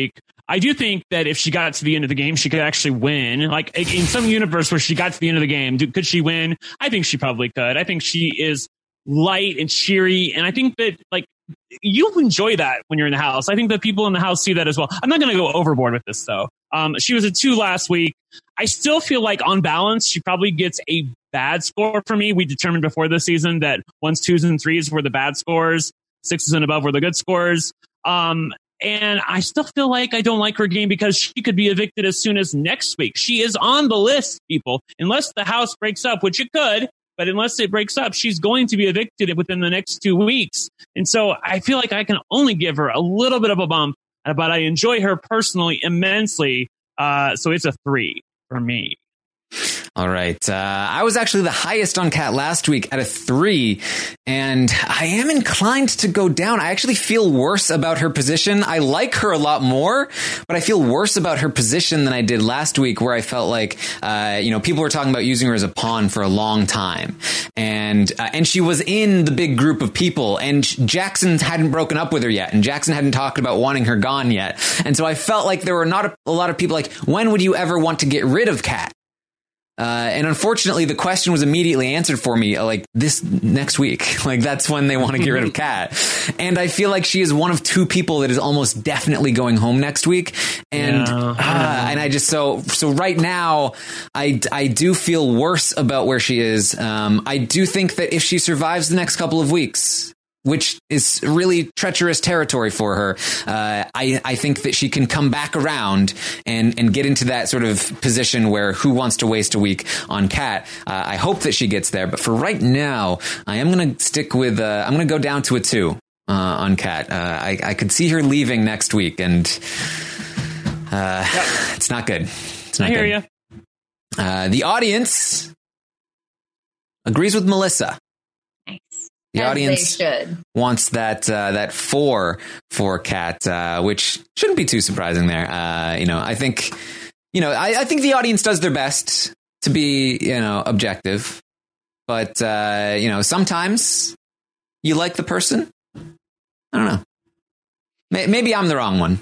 I do think that if she got to the end of the game, she could actually win. Like in some universe where she got to the end of the game, do, could she win? I think she probably could. I think she is light and cheery. And I think that like you enjoy that when you're in the house. I think that people in the house see that as well. I'm not going to go overboard with this though. Um, she was a two last week. I still feel like on balance, she probably gets a bad score for me. We determined before the season that ones, twos, and threes were the bad scores. Sixes and above were the good scores. Um, And I still feel like I don't like her game because she could be evicted as soon as next week. She is on the list, people. Unless the house breaks up, which it could, but unless it breaks up, she's going to be evicted within the next two weeks. And so I feel like I can only give her a little bit of a bump, but I enjoy her personally immensely. Uh, so it's a three for me. All right. Uh, I was actually the highest on Kat last week at a three, and I am inclined to go down. I actually feel worse about her position. I like her a lot more, but I feel worse about her position than I did last week, where I felt like, uh, you know, people were talking about using her as a pawn for a long time. And, uh, and she was in the big group of people, and Jackson hadn't broken up with her yet, and Jackson hadn't talked about wanting her gone yet. And so I felt like there were not a, a lot of people like, when would you ever want to get rid of Kat? Uh, and unfortunately, the question was immediately answered for me, uh, like this next week. Like that's when they want to get rid of Kat. And I feel like she is one of two people that is almost definitely going home next week. And yeah. uh, and I just so so right now, I I do feel worse about where she is. Um, I do think that if she survives the next couple of weeks, which is really treacherous territory for her, Uh, I, I think that she can come back around and, and get into that sort of position where who wants to waste a week on Kat. Uh, I hope that she gets there. But for right now, I am going to stick with, uh, I'm going to go down to a two uh, on Kat. Uh, I, I could see her leaving next week, and uh, yep. it's not good. It's not I hear good. you. Uh, the audience agrees with Melissa. Nice. The As audience should. wants that uh, that four for Kat, uh, which shouldn't be too surprising there. Uh, you know, I think, you know, I, I think the audience does their best to be, you know, objective. But, uh, you know, sometimes you like the person. I don't know. Maybe I'm the wrong one.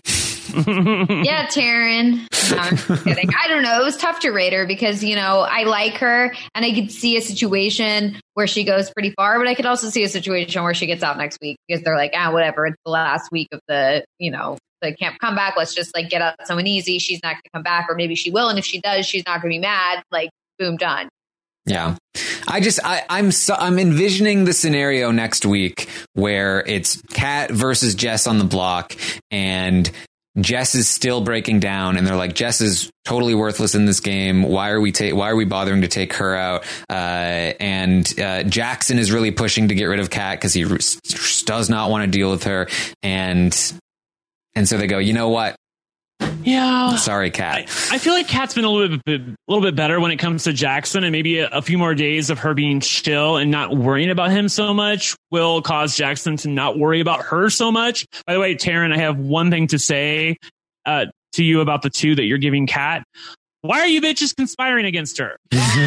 Yeah, Taryn. No, I'm just kidding. I don't know. It was tough to rate her because, you know, I like her and I could see a situation where she goes pretty far, but I could also see a situation where she gets out next week because they're like, ah, whatever. It's the last week of the, you know, the camp comeback. Let's just like get out someone easy. She's not going to come back, or maybe she will. And if she does, she's not going to be mad. Like, boom, done. Yeah. I just, I, I'm so, I'm envisioning the scenario next week where it's Kat versus Jess on the block, and Jess is still breaking down, and they're like, Jess is totally worthless in this game. Why are we ta- Why are we bothering to take her out? Uh, and uh, Jackson is really pushing to get rid of Kat because he r- does not want to deal with her. And and so they go, you know what? Yeah. Sorry, Kat. I, I feel like Kat's been a little bit, a little bit better when it comes to Jackson, and maybe a, a few more days of her being chill and not worrying about him so much will cause Jackson to not worry about her so much. By the way, Taryn, I have one thing to say uh, to you about the two that you're giving Kat. Why are you bitches conspiring against her?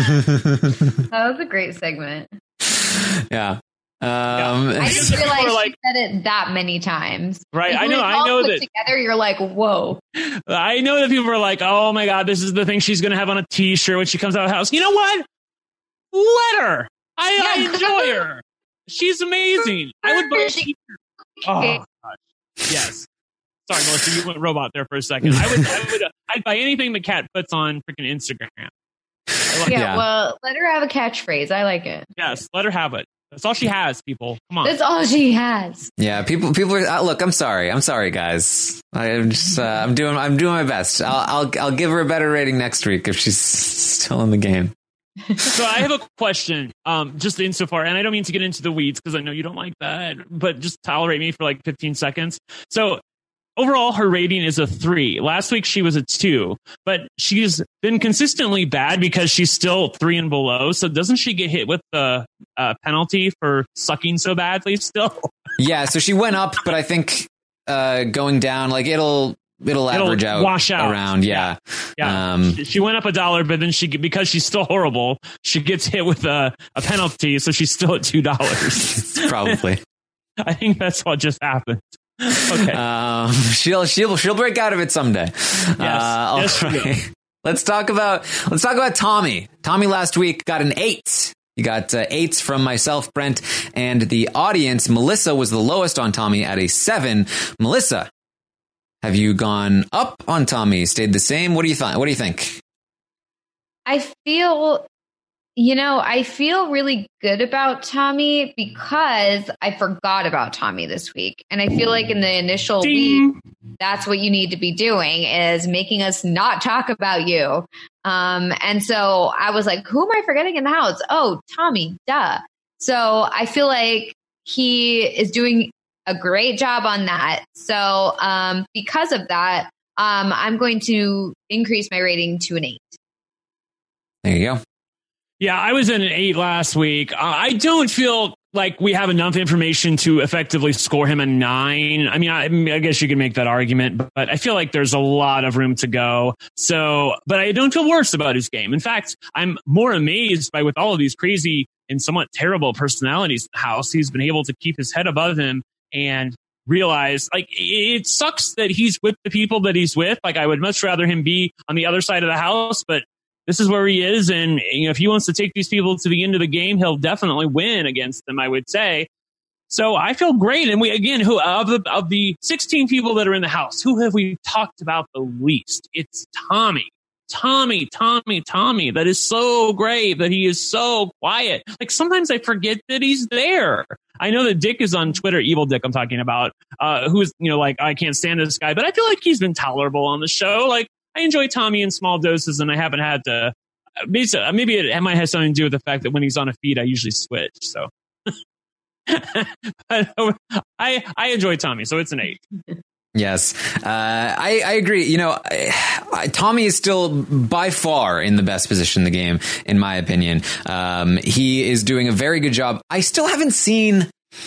That was a great segment. Yeah. Um, I just realized like, she said it that many times. Right. Like, I know. I know that together you're like, whoa. I know that people are like, oh my God, this is the thing she's going to have on a t-shirt when she comes out of the house. You know what? Let her. I, yeah, I enjoy her. She's amazing. I would buy a t-shirt. Oh, gosh. Yes. Sorry, Melissa, you went robot there for a second. I would, I would, uh, I'd buy anything the Kat puts on freaking Instagram. Like yeah, yeah, well, let her have a catchphrase. I like it. Yes, let her have it. That's all she has, people. Come on. That's all she has. Yeah, people. People are. Uh, look, I'm sorry. I'm sorry, guys. I'm just. Uh, I'm doing. I'm doing my best. I'll, I'll. I'll give her a better rating next week if she's still in the game. So I have a question. Um, just insofar, and I don't mean to get into the weeds because I know you don't like that, but just tolerate me for like fifteen seconds. So overall, her rating is a three. Last week she was a two, but she's been consistently bad because she's still three and below. So doesn't she get hit with the uh, penalty for sucking so badly still? Yeah, so she went up, but I think uh, going down, like it'll it'll average it'll out, wash out around. Yeah, yeah. yeah. Um, she, she went up a dollar, but then she because she's still horrible, she gets hit with a, a penalty, so she's still at two dollars. Probably. I think that's what just happened. Okay. Um, she'll she'll she'll break out of it someday. Yes. Uh, yes right. Let's talk about let's talk about Tommy. Tommy last week got an eight. You got uh, eights from myself, Brent, and the audience. Melissa was the lowest on Tommy at a seven. Melissa, have you gone up on Tommy? Stayed the same? What do you think? What do you think? I feel, you know, I feel really good about Tommy because I forgot about Tommy this week. And I feel like in the initial Ding. week, that's what you need to be doing is making us not talk about you. Um, and so I was like, who am I forgetting in the house? Oh, Tommy, duh. So I feel like he is doing a great job on that. So um, because of that, um, I'm going to increase my rating to an eight. There you go. Yeah, I was in an eight last week. Uh, I don't feel like we have enough information to effectively score him a nine. I mean, I, I guess you could make that argument, but, but I feel like there's a lot of room to go. So, but I don't feel worse about his game. In fact, I'm more amazed by with all of these crazy and somewhat terrible personalities in the house, he's been able to keep his head above him and realize, like, it sucks that he's with the people that he's with. Like, I would much rather him be on the other side of the house, but this is where he is, and you know, if he wants to take these people to the end of the game, he'll definitely win against them, I would say. So I feel great. And we, again, who of the of the sixteen people that are in the house, who have we talked about the least? It's Tommy. Tommy, Tommy, Tommy. That is so great that he is so quiet. Like, sometimes I forget that he's there. I know that Dick is on Twitter, Evil Dick I'm talking about, uh, who's, you know, like, I can't stand this guy, but I feel like he's been tolerable on the show. Like, I enjoy Tommy in small doses, and I haven't had to. Maybe it might have something to do with the fact that when he's on a feed, I usually switch. So, I I enjoy Tommy, so it's an eight. Yes, uh, I, I agree. You know, I, I, Tommy is still by far in the best position in the game, in my opinion. Um, he is doing a very good job. I still haven't seen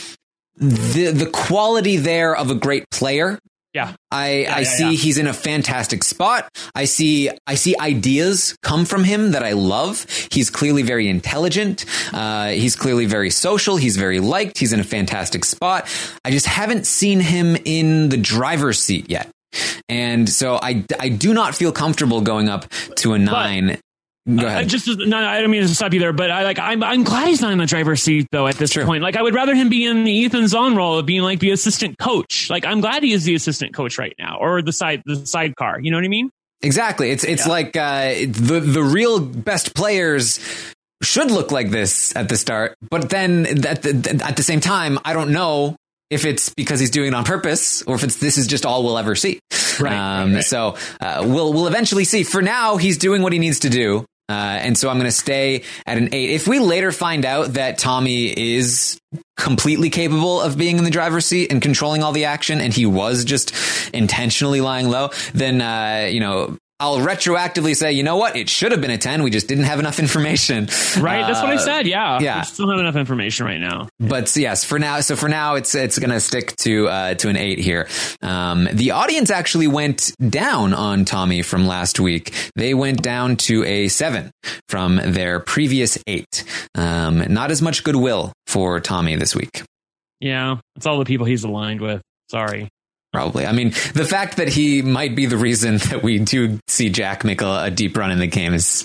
the the quality there of a great player. Yeah, I, yeah, I yeah, see yeah. he's in a fantastic spot. I see I see ideas come from him that I love. He's clearly very intelligent. Uh, he's clearly very social. He's very liked. He's in a fantastic spot. I just haven't seen him in the driver's seat yet. And so I, I do not feel comfortable going up to a nine. But- Go ahead. Uh, just no, I don't mean to stop you there, but I like I'm I'm glad he's not in the driver's seat though at this True. point. Like, I would rather him be in the Ethan Zahn role of being like the assistant coach. Like, I'm glad he is the assistant coach right now, or the side the sidecar. You know what I mean? Exactly. It's it's yeah. like uh, the the real best players should look like this at the start, but then at the at the same time, I don't know if it's because he's doing it on purpose or if it's this is just all we'll ever see. Right. Um, right, right. So uh, we'll we'll eventually see. For now, he's doing what he needs to do. Uh, and so I'm going to stay at an eight. If we later find out that Tommy is completely capable of being in the driver's seat and controlling all the action, and he was just intentionally lying low, then, uh, you know, I'll retroactively say, you know what? It should have been a ten. We just didn't have enough information. Right. That's uh, what I said. Yeah. Yeah. We still don't have enough information right now. But yes, for now. So for now, it's it's going to stick to uh, to an eight here. Um, the audience actually went down on Tommy from last week. They went down to a seven from their previous eight. Um, not as much goodwill for Tommy this week. Yeah. It's all the people he's aligned with. Sorry. Probably. I mean, the fact that he might be the reason that we do see Jack make a, a deep run in the game is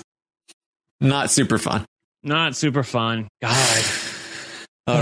not super fun. Not super fun. God. All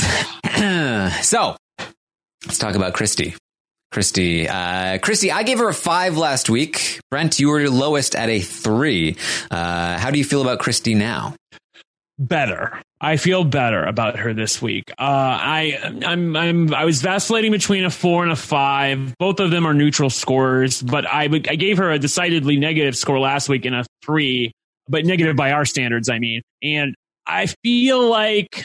right. So let's talk about Christy. Christy, uh, Christy, I gave her a five last week. Brent, you were lowest at a three. Uh, how do you feel about Christy now? Better. I feel better about her this week. Uh, I, I'm, I'm, I was vacillating between a four and a five. Both of them are neutral scores, but I, I gave her a decidedly negative score last week in a three, but negative by our standards, I mean. And I feel like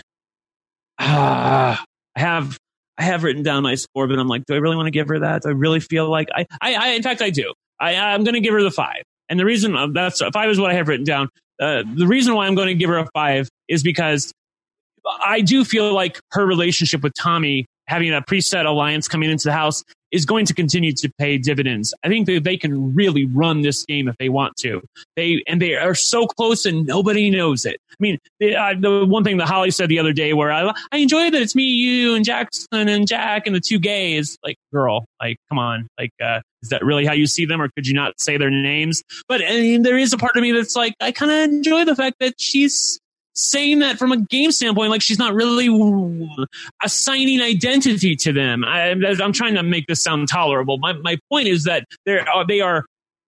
uh, I have, I have written down my score, but I'm like, do I really want to give her that? Do I really feel like I, I, I in fact, I do. I, I'm going to give her the five. And the reason that's five is what I have written down. Uh, the reason why I'm going to give her a five is because I do feel like her relationship with Tommy, having a preset alliance coming into the house, is going to continue to pay dividends. I think that they can really run this game if they want to. They and they are so close and nobody knows it. I mean, the, uh, the one thing that Holly said the other day where I, I enjoy that it's me, you, and Jackson and Jack and the two gays. Like, girl, like, come on. Like, uh, is that really how you see them, or could you not say their names? But I mean, there is a part of me that's like, I kind of enjoy the fact that she's saying that from a game standpoint, like she's not really assigning identity to them. I, I'm trying to make this sound tolerable. My my point is that they are they are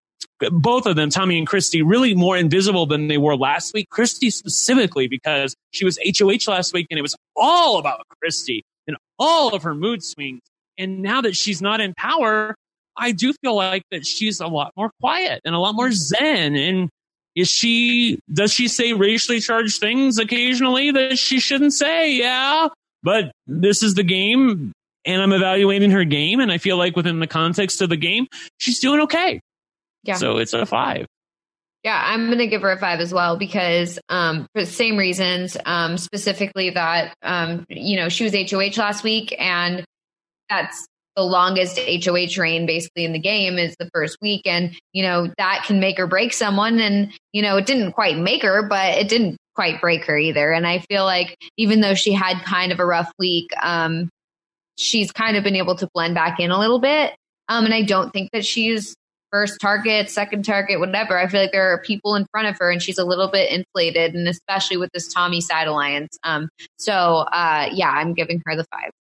both of them, Tommy and Christy, really more invisible than they were last week. Christy specifically, because she was H O H last week, and it was all about Christy and all of her mood swings. And now that she's not in power, I do feel like that she's a lot more quiet and a lot more zen. And Is she, does she say racially charged things occasionally that she shouldn't say? Yeah, but this is the game and I'm evaluating her game. And I feel like within the context of the game, she's doing okay. Yeah. So it's a five. Yeah, I'm going to give her a five as well because um, for the same reasons, um, specifically that, um, you know, she was H O H last week and that's the longest H O H reign basically in the game is the first week. And, you know, that can make or break someone. And, you know, it didn't quite make her, but it didn't quite break her either. And I feel like even though she had kind of a rough week, um, she's kind of been able to blend back in a little bit. Um, and I don't think that she's first target, second target, whatever. I feel like there are people in front of her and she's a little bit inflated, and especially with this Tommy side alliance. Um, so, uh, yeah, I'm giving her the five.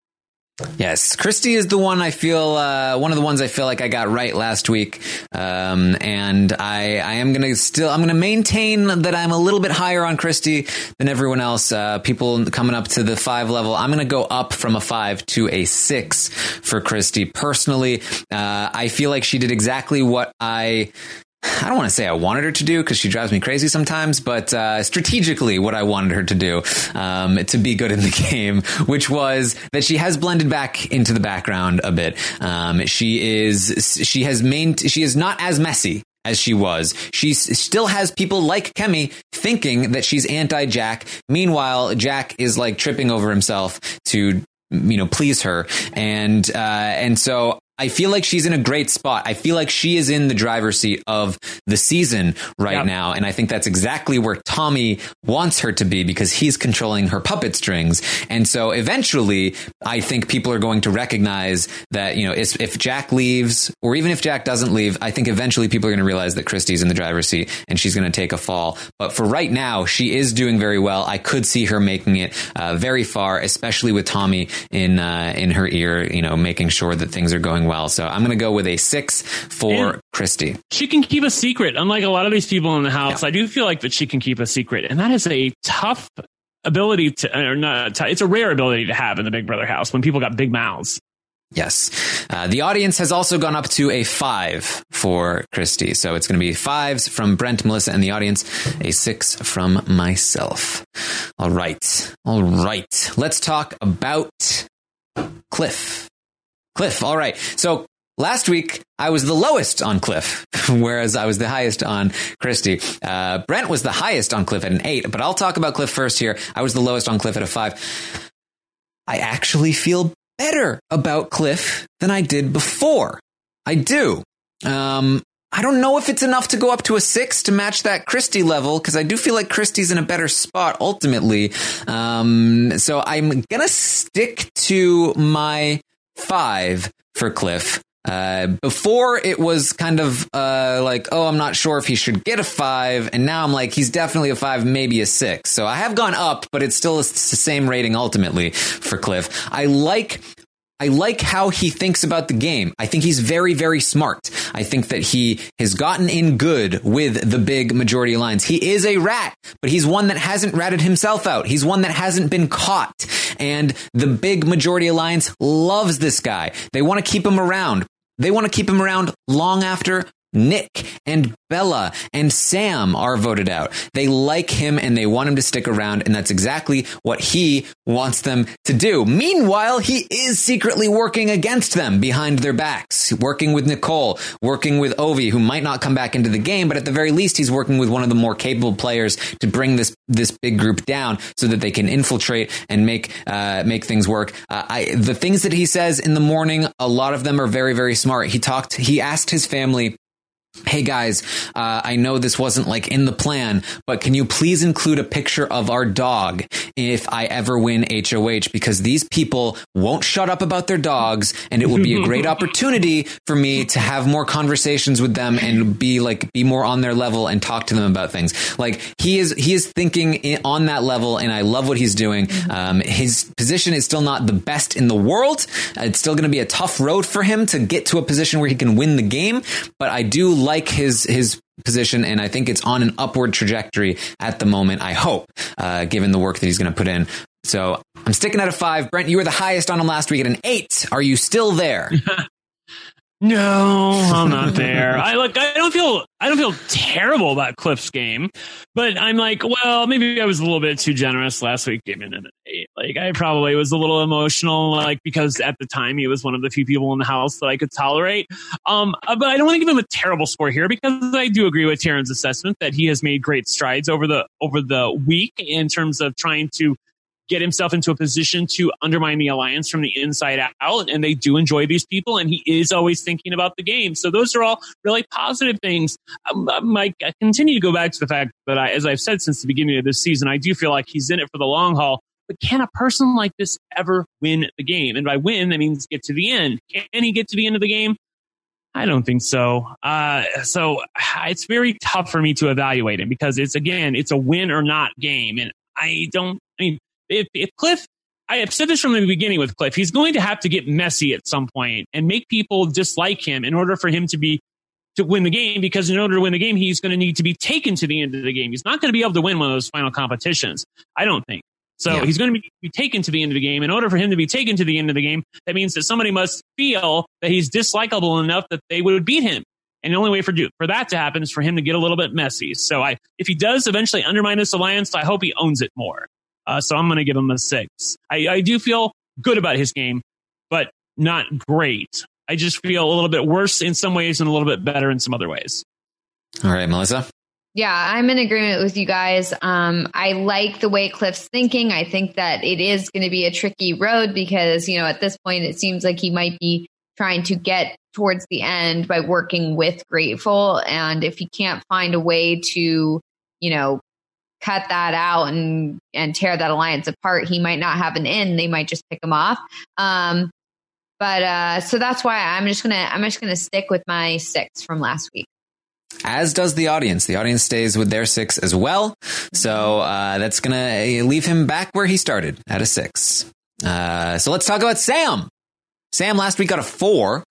Yes, Christy is the one I feel, uh, one of the ones I feel like I got right last week. Um, and I, I am going to still, I'm going to maintain that I'm a little bit higher on Christy than everyone else. Uh, people coming up to the five level. I'm going to go up from a five to a six for Christy. Personally, uh, I feel like she did exactly what I, I don't want to say I wanted her to do because she drives me crazy sometimes, but uh, strategically what I wanted her to do um, to be good in the game, which was that she has blended back into the background a bit. Um, she is she has main she is not as messy as she was. She still has people like Kemi thinking that she's anti-Jack. Meanwhile, Jack is like tripping over himself to, you know, please her. And uh, and so I feel like she's in a great spot. I feel like she is in the driver's seat of the season right yep. now. And I think that's exactly where Tommy wants her to be because he's controlling her puppet strings. And so eventually, I think people are going to recognize that, you know, if, if Jack leaves or even if Jack doesn't leave, I think eventually people are going to realize that Christy's in the driver's seat and she's going to take a fall. But for right now, she is doing very well. I could see her making it uh, very far, especially with Tommy in uh, in her ear, you know, making sure that things are going well. So I'm going to go with a six for and Christy. She can keep a secret. Unlike a lot of these people in the house, yeah. I do feel like that she can keep a secret. And that is a tough ability to, or not, it's a rare ability to have in the Big Brother house when people got big mouths. Yes. Uh, the audience has also gone up to a five for Christy. So it's going to be fives from Brent, Melissa, and the audience, a six from myself. All right. All right. Let's talk about Cliff. Cliff. All right. So last week I was the lowest on Cliff, whereas I was the highest on Christy. Uh, Brent was the highest on Cliff at an eight, but I'll talk about Cliff first here. I was the lowest on Cliff at a five. I actually feel better about Cliff than I did before. I do. Um, I don't know if it's enough to go up to a six to match that Christy level, because I do feel like Christy's in a better spot ultimately. Um, so I'm going to stick to my five for Cliff. Uh, before it was kind of uh, like, oh, I'm not sure if he should get a five. And now I'm like, he's definitely a five, maybe a six. So I have gone up, but it's still the same rating ultimately for Cliff. I like I like how he thinks about the game. I think he's very, very smart. I think that he has gotten in good with the big majority alliance. He is a rat, but he's one that hasn't ratted himself out. He's one that hasn't been caught. And the big majority alliance loves this guy. They want to keep him around. They want to keep him around long after Nick and Bella and Sam are voted out. They like him and they want him to stick around, and that's exactly what he wants them to do. Meanwhile, he is secretly working against them behind their backs, working with Nicole, working with Ovi, who might not come back into the game, but at the very least, he's working with one of the more capable players to bring this this big group down so that they can infiltrate and make uh, make things work. Uh, I, the things that he says in the morning, a lot of them are very, very smart. He talked, he asked his family, hey guys, uh, I know this wasn't like in the plan, but can you please include a picture of our dog if I ever win H O H? Because these people won't shut up about their dogs, and it will be a great opportunity for me to have more conversations with them and be like, be more on their level and talk to them about things. Like he is, he is thinking in, on that level, and I love what he's doing. Um, his position is still not the best in the world. It's still going to be a tough road for him to get to a position where he can win the game, but I do like his his position, and I think it's on an upward trajectory at the moment, I hope, uh, given the work that he's going to put in. So I'm sticking at a five. Brent, you were the highest on him last week at an eight. Are you still there? No, I'm not there. I look, I don't feel, I don't feel terrible about Cliff's game, but I'm like, well, maybe I was a little bit too generous last week, giving it an eight. Like I probably was a little emotional, like because at the time he was one of the few people in the house that I could tolerate. Um, but I don't want to give him a terrible score here because I do agree with Taryn's assessment that he has made great strides over the over the week in terms of trying to get himself into a position to undermine the alliance from the inside out. And they do enjoy these people, and he is always thinking about the game. So those are all really positive things. Um, Mike, I continue to go back to the fact that I, as I've said since the beginning of this season, I do feel like he's in it for the long haul. But can a person like this ever win the game? And by win, that means get to the end. Can he get to the end of the game? I don't think so. Uh, so it's very tough for me to evaluate him because it's, again, it's a win or not game. And I don't, I mean, If, if Cliff, I have said this from the beginning with Cliff, he's going to have to get messy at some point and make people dislike him in order for him to be to win the game. Because in order to win the game, he's going to need to be taken to the end of the game. He's not going to be able to win one of those final competitions, I don't think. So yeah. He's going to be, be taken to the end of the game. In order for him to be taken to the end of the game, that means that somebody must feel that he's dislikable enough that they would beat him. And the only way for for that to happen is for him to get a little bit messy. So I, if he does eventually undermine this alliance, I hope he owns it more. Uh, so I'm going to give him a six. I, I do feel good about his game, but not great. I just feel a little bit worse in some ways and a little bit better in some other ways. All right, Melissa. Yeah, I'm in agreement with you guys. Um, I like the way Cliff's thinking. I think that it is going to be a tricky road because, you know, at this point, it seems like he might be trying to get towards the end by working with Grateful. And if he can't find a way to, you know, cut that out and and tear that alliance apart, he might not have an in. They might just pick him off. Um, but uh, so that's why I'm just gonna I'm just gonna stick with my six from last week. As does the audience. The audience stays with their six as well. So uh, that's gonna leave him back where he started at a six. Uh, so let's talk about Sam. Sam last week got a four.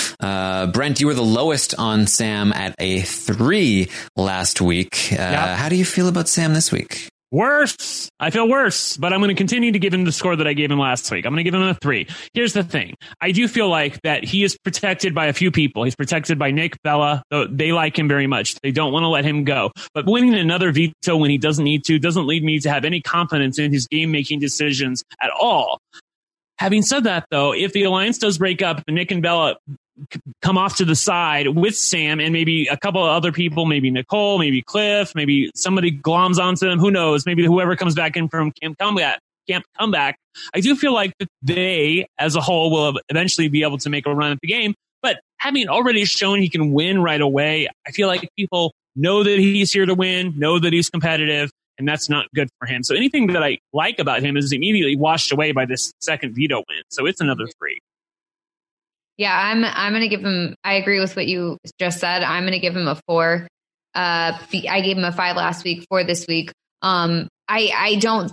Uh, Brent, you were the lowest on Sam at a three last week. Uh, yep. How do you feel about Sam this week? Worse. I feel worse, but I'm going to continue to give him the score that I gave him last week. I'm going to give him a three. Here's the thing. I do feel like that he is protected by a few people. He's protected by Nick, Bella. They like him very much. They don't want to let him go. But winning another veto when he doesn't need to doesn't lead me to have any confidence in his game-making decisions at all. Having said that, though, if the alliance does break up and Nick and Bella come off to the side with Sam and maybe a couple of other people, maybe Nicole, maybe Cliff, maybe somebody gloms onto them, who knows, maybe whoever comes back in from Camp Comeback, Camp Comeback, I do feel like that they, as a whole, will eventually be able to make a run at the game. But having already shown he can win right away, I feel like people know that he's here to win, know that he's competitive, and that's not good for him. So anything that I like about him is immediately washed away by this second veto win. So it's another three. Yeah, I'm I'm going to give him, I agree with what you just said. I'm going to give him a four. Uh, I gave him a five last week, four this week. Um, I I don't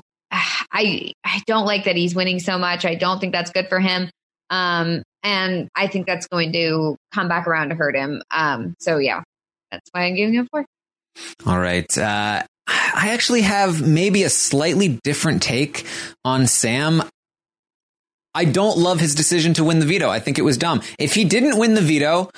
I I don't like that he's winning so much. I don't think that's good for him. Um, and I think that's going to come back around to hurt him. Um, so yeah, that's why I'm giving him a four. All right. Uh, I actually have maybe a slightly different take on Sam. I don't love his decision to win the veto. I think it was dumb. If he didn't win the veto,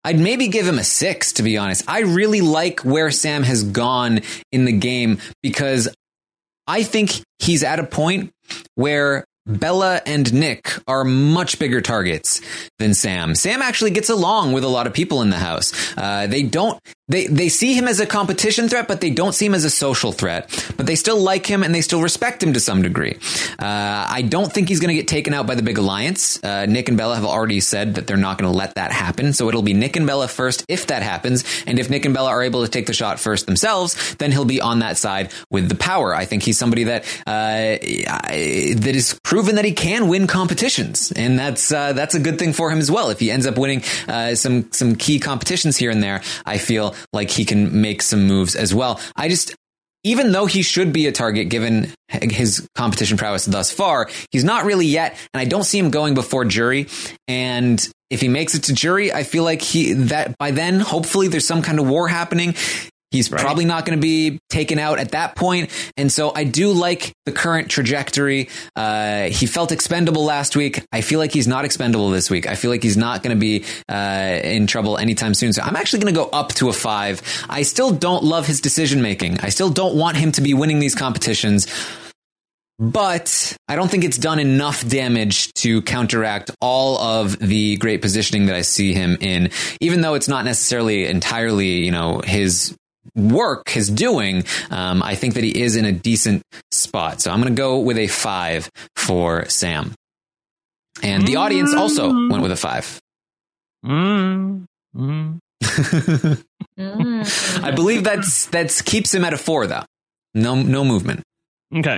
I'd maybe give him a six, to be honest. I really like where Sam has gone in the game because I think he's at a point where Bella and Nick are much bigger targets than Sam. Sam actually gets along with a lot of people in the house. Uh, they don't, they, they see him as a competition threat, but they don't see him as a social threat. But they still like him and they still respect him to some degree. Uh, I don't think he's going to get taken out by the big alliance. Uh, Nick and Bella have already said that they're not going to let that happen. So it'll be Nick and Bella first if that happens. And if Nick and Bella are able to take the shot first themselves, then he'll be on that side with the power. I think he's somebody that, uh, that is proven that he can win competitions. And that's, uh, that's a good thing for him as well. If he ends up winning, uh, some, some key competitions here and there, I feel like he can make some moves as well. I just, even though he should be a target given his competition prowess thus far, he's not really yet. And I don't see him going before jury. And if he makes it to jury, I feel like he, that by then, hopefully there's some kind of war happening. He's right. Probably not going to be taken out at that point. And so I do like the current trajectory. Uh, he felt expendable last week. I feel like he's not expendable this week. I feel like he's not going to be uh, in trouble anytime soon. So I'm actually going to go up to a five. I still don't love his decision making. I still don't want him to be winning these competitions. But I don't think it's done enough damage to counteract all of the great positioning that I see him in, even though it's not necessarily entirely, you know, his work, his doing. Um, I think that he is in a decent spot. So I'm going to go with a five for Sam. And the audience also went with a five. Mm. Mm. I believe that's that's keeps him at a four, though. No, no movement. Okay.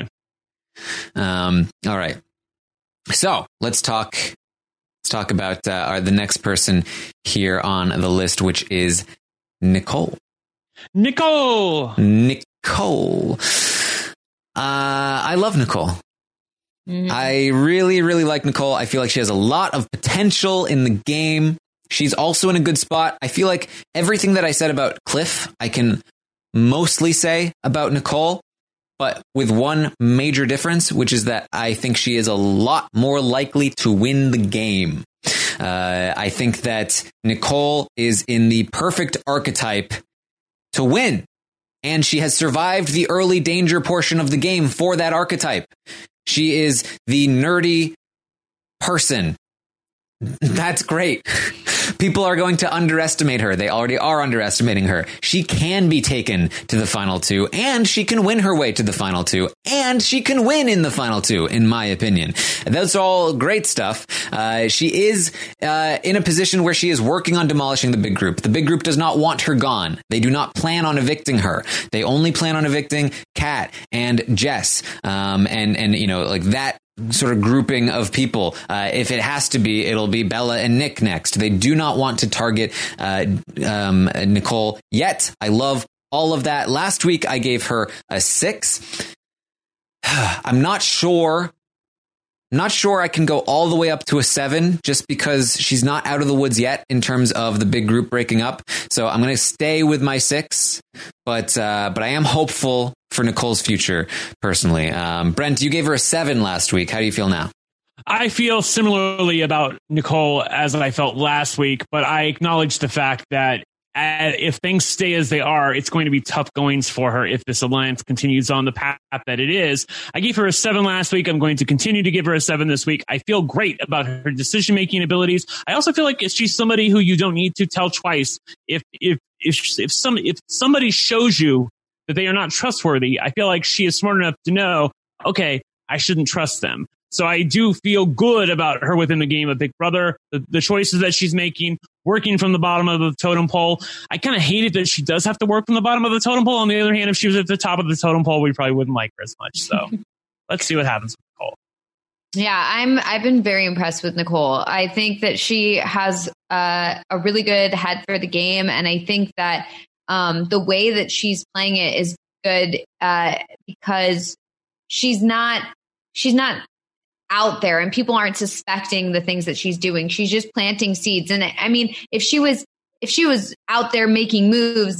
Um, all right. So let's talk. Let's talk about uh, our, the next person here on the list, which is Nicole. Nicole. Nicole. Uh, I love Nicole. Mm-hmm. I really, really like Nicole. I feel like she has a lot of potential in the game. She's also in a good spot. I feel like everything that I said about Cliff, I can mostly say about Nicole, but with one major difference, which is that I think she is a lot more likely to win the game. Uh, I think that Nicole is in the perfect archetype to win. And she has survived the early danger portion of the game for that archetype. She is the nerdy person. That's great. People are going to underestimate her. They already are underestimating her. She can be taken to the final two, and she can win her way to the final two, and she can win in the final two, in my opinion. That's all great stuff. Uh, she is uh, in a position where she is working on demolishing the big group. The big group does not want her gone. They do not plan on evicting her. They only plan on evicting Kat and Jess. Um, and, and, you know, like that sort of grouping of people. Uh, if it has to be, it'll be Bella and Nick next. They do not want to target uh, um, Nicole yet. I love all of that. Last week, I gave her a six. I'm not sure. Not sure I can go all the way up to a seven just because she's not out of the woods yet in terms of the big group breaking up. So I'm going to stay with my six, but uh, but I am hopeful for Nicole's future personally. Um, Brent, you gave her a seven last week. How do you feel now? I feel similarly about Nicole as I felt last week, but I acknowledge the fact that Uh, if things stay as they are, it's going to be tough goings for her if this alliance continues on the path that it is. I gave her a seven last week. I'm going to continue to give her a seven this week. I feel great about her decision-making abilities. I also feel like she's somebody who you don't need to tell twice. If if if if some if somebody shows you that they are not trustworthy, I feel like she is smart enough to know, okay, I shouldn't trust them. So I do feel good about her within the game of Big Brother, the, the choices that she's making, working from the bottom of the totem pole. I kind of hate it that she does have to work from the bottom of the totem pole. On the other hand, if she was at the top of the totem pole, we probably wouldn't like her as much. So let's see what happens with Nicole. Yeah, I'm, I've been very impressed with Nicole. I think that she has uh, a really good head for the game. And I think that um, the way that she's playing it is good uh, because she's not, she's not, out there and people aren't suspecting the things that she's doing. She's just planting seeds. And I mean, if she was, if she was out there making moves,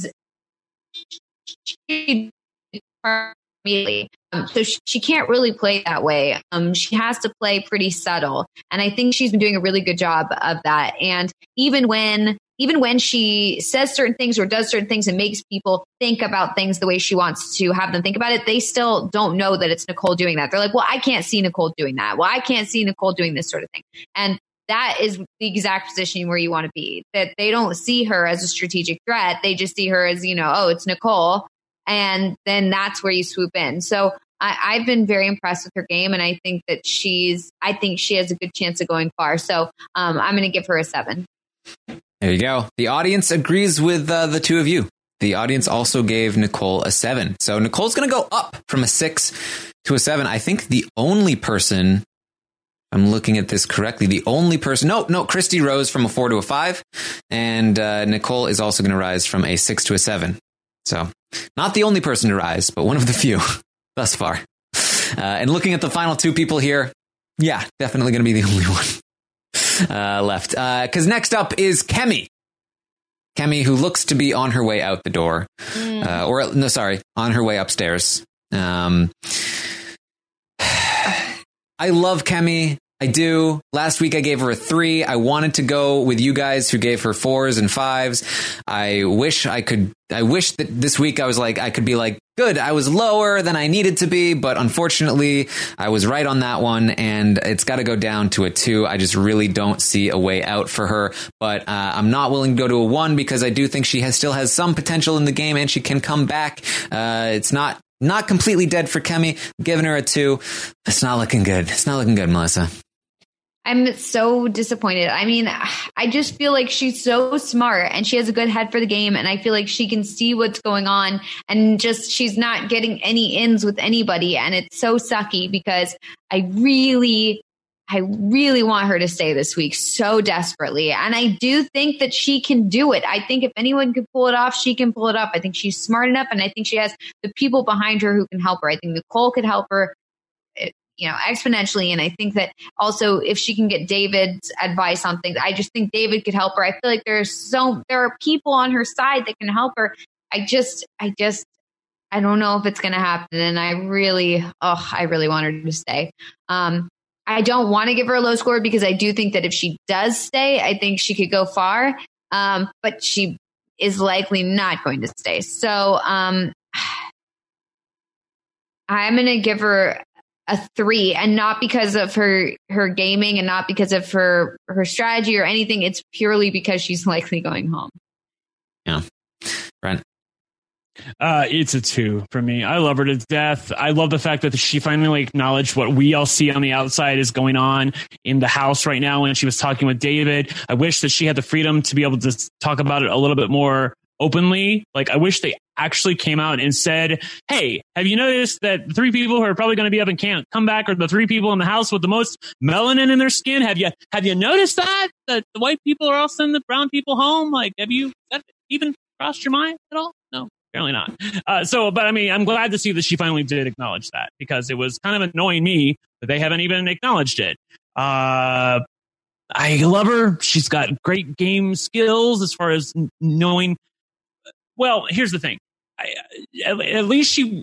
she'd immediately. Um, so she, she can't really play that way. Um, she has to play pretty subtle. And I think she's been doing a really good job of that. And even when even when she says certain things or does certain things and makes people think about things the way she wants to have them think about it, they still don't know that it's Nicole doing that. They're like, well, I can't see Nicole doing that. Well, I can't see Nicole doing this sort of thing. And that is the exact position where you want to be, that they don't see her as a strategic threat. They just see her as, you know, oh, it's Nicole. And then that's where you swoop in. So I, I've been very impressed with her game. And I think that she's, I think she has a good chance of going far. So um, I'm going to give her a seven. There you go. The audience agrees with uh, the two of you. The audience also gave Nicole a seven. So Nicole's going to go up from a six to a seven. I think the only person, I'm looking at this correctly, the only person, no, no, Christy rose from a four to a five. And uh, Nicole is also going to rise from a six to a seven. So not the only person to rise, but one of the few thus far. Uh, and looking at the final two people here, yeah, definitely going to be the only one uh, left. Because uh, next up is Kemi. Kemi, who looks to be on her way out the door. Mm. Uh, or, no, sorry, on her way upstairs. Um, I love Kemi. I do. Last week I gave her a three. I wanted to go with you guys who gave her fours and fives. I wish I could. I wish that this week I was like, I could be like, good, I was lower than I needed to be. But unfortunately, I was right on that one. And it's got to go down to a two. I just really don't see a way out for her. But uh, I'm not willing to go to a one because I do think she has still has some potential in the game and she can come back. Uh, it's not. Not completely dead for Kemi. I'm giving her a two. It's not looking good. It's not looking good, Melissa. I'm so disappointed. I mean, I just feel like she's so smart and she has a good head for the game. And I feel like she can see what's going on and just she's not getting any ins with anybody. And it's so sucky because I really, I really want her to stay this week so desperately. And I do think that she can do it. I think if anyone can pull it off, she can pull it up. I think she's smart enough. And I think she has the people behind her who can help her. I think Nicole could help her, you know, exponentially. And I think that also if she can get David's advice on things, I just think David could help her. I feel like there's so, there are people on her side that can help her. I just, I just, I don't know if it's going to happen. And I really, oh, I really want her to stay. Um, I don't want to give her a low score because I do think that if she does stay, I think she could go far. Um, but she is likely not going to stay. So um, I'm going to give her a three, and not because of her her gaming and not because of her her strategy or anything. It's purely because she's likely going home. Yeah, Brent. Uh, it's a two for me. I love her to death. I love the fact that she finally acknowledged what we all see on the outside is going on in the house right now when she was talking with David. I wish that she had the freedom to be able to talk about it a little bit more openly. Like, I wish they actually came out and said, hey, have you noticed that the three people who are probably going to be up and can't come back are the three people in the house with the most melanin in their skin? Have you have you noticed that? That the white people are all sending the brown people home? Like, have you that even crossed your mind at all? No. Apparently not. Uh, so, but I mean, I'm glad to see that she finally did acknowledge that because it was kind of annoying me that they haven't even acknowledged it. Uh, I love her. She's got great game skills as far as knowing. Well, here's the thing. I, at, at least she,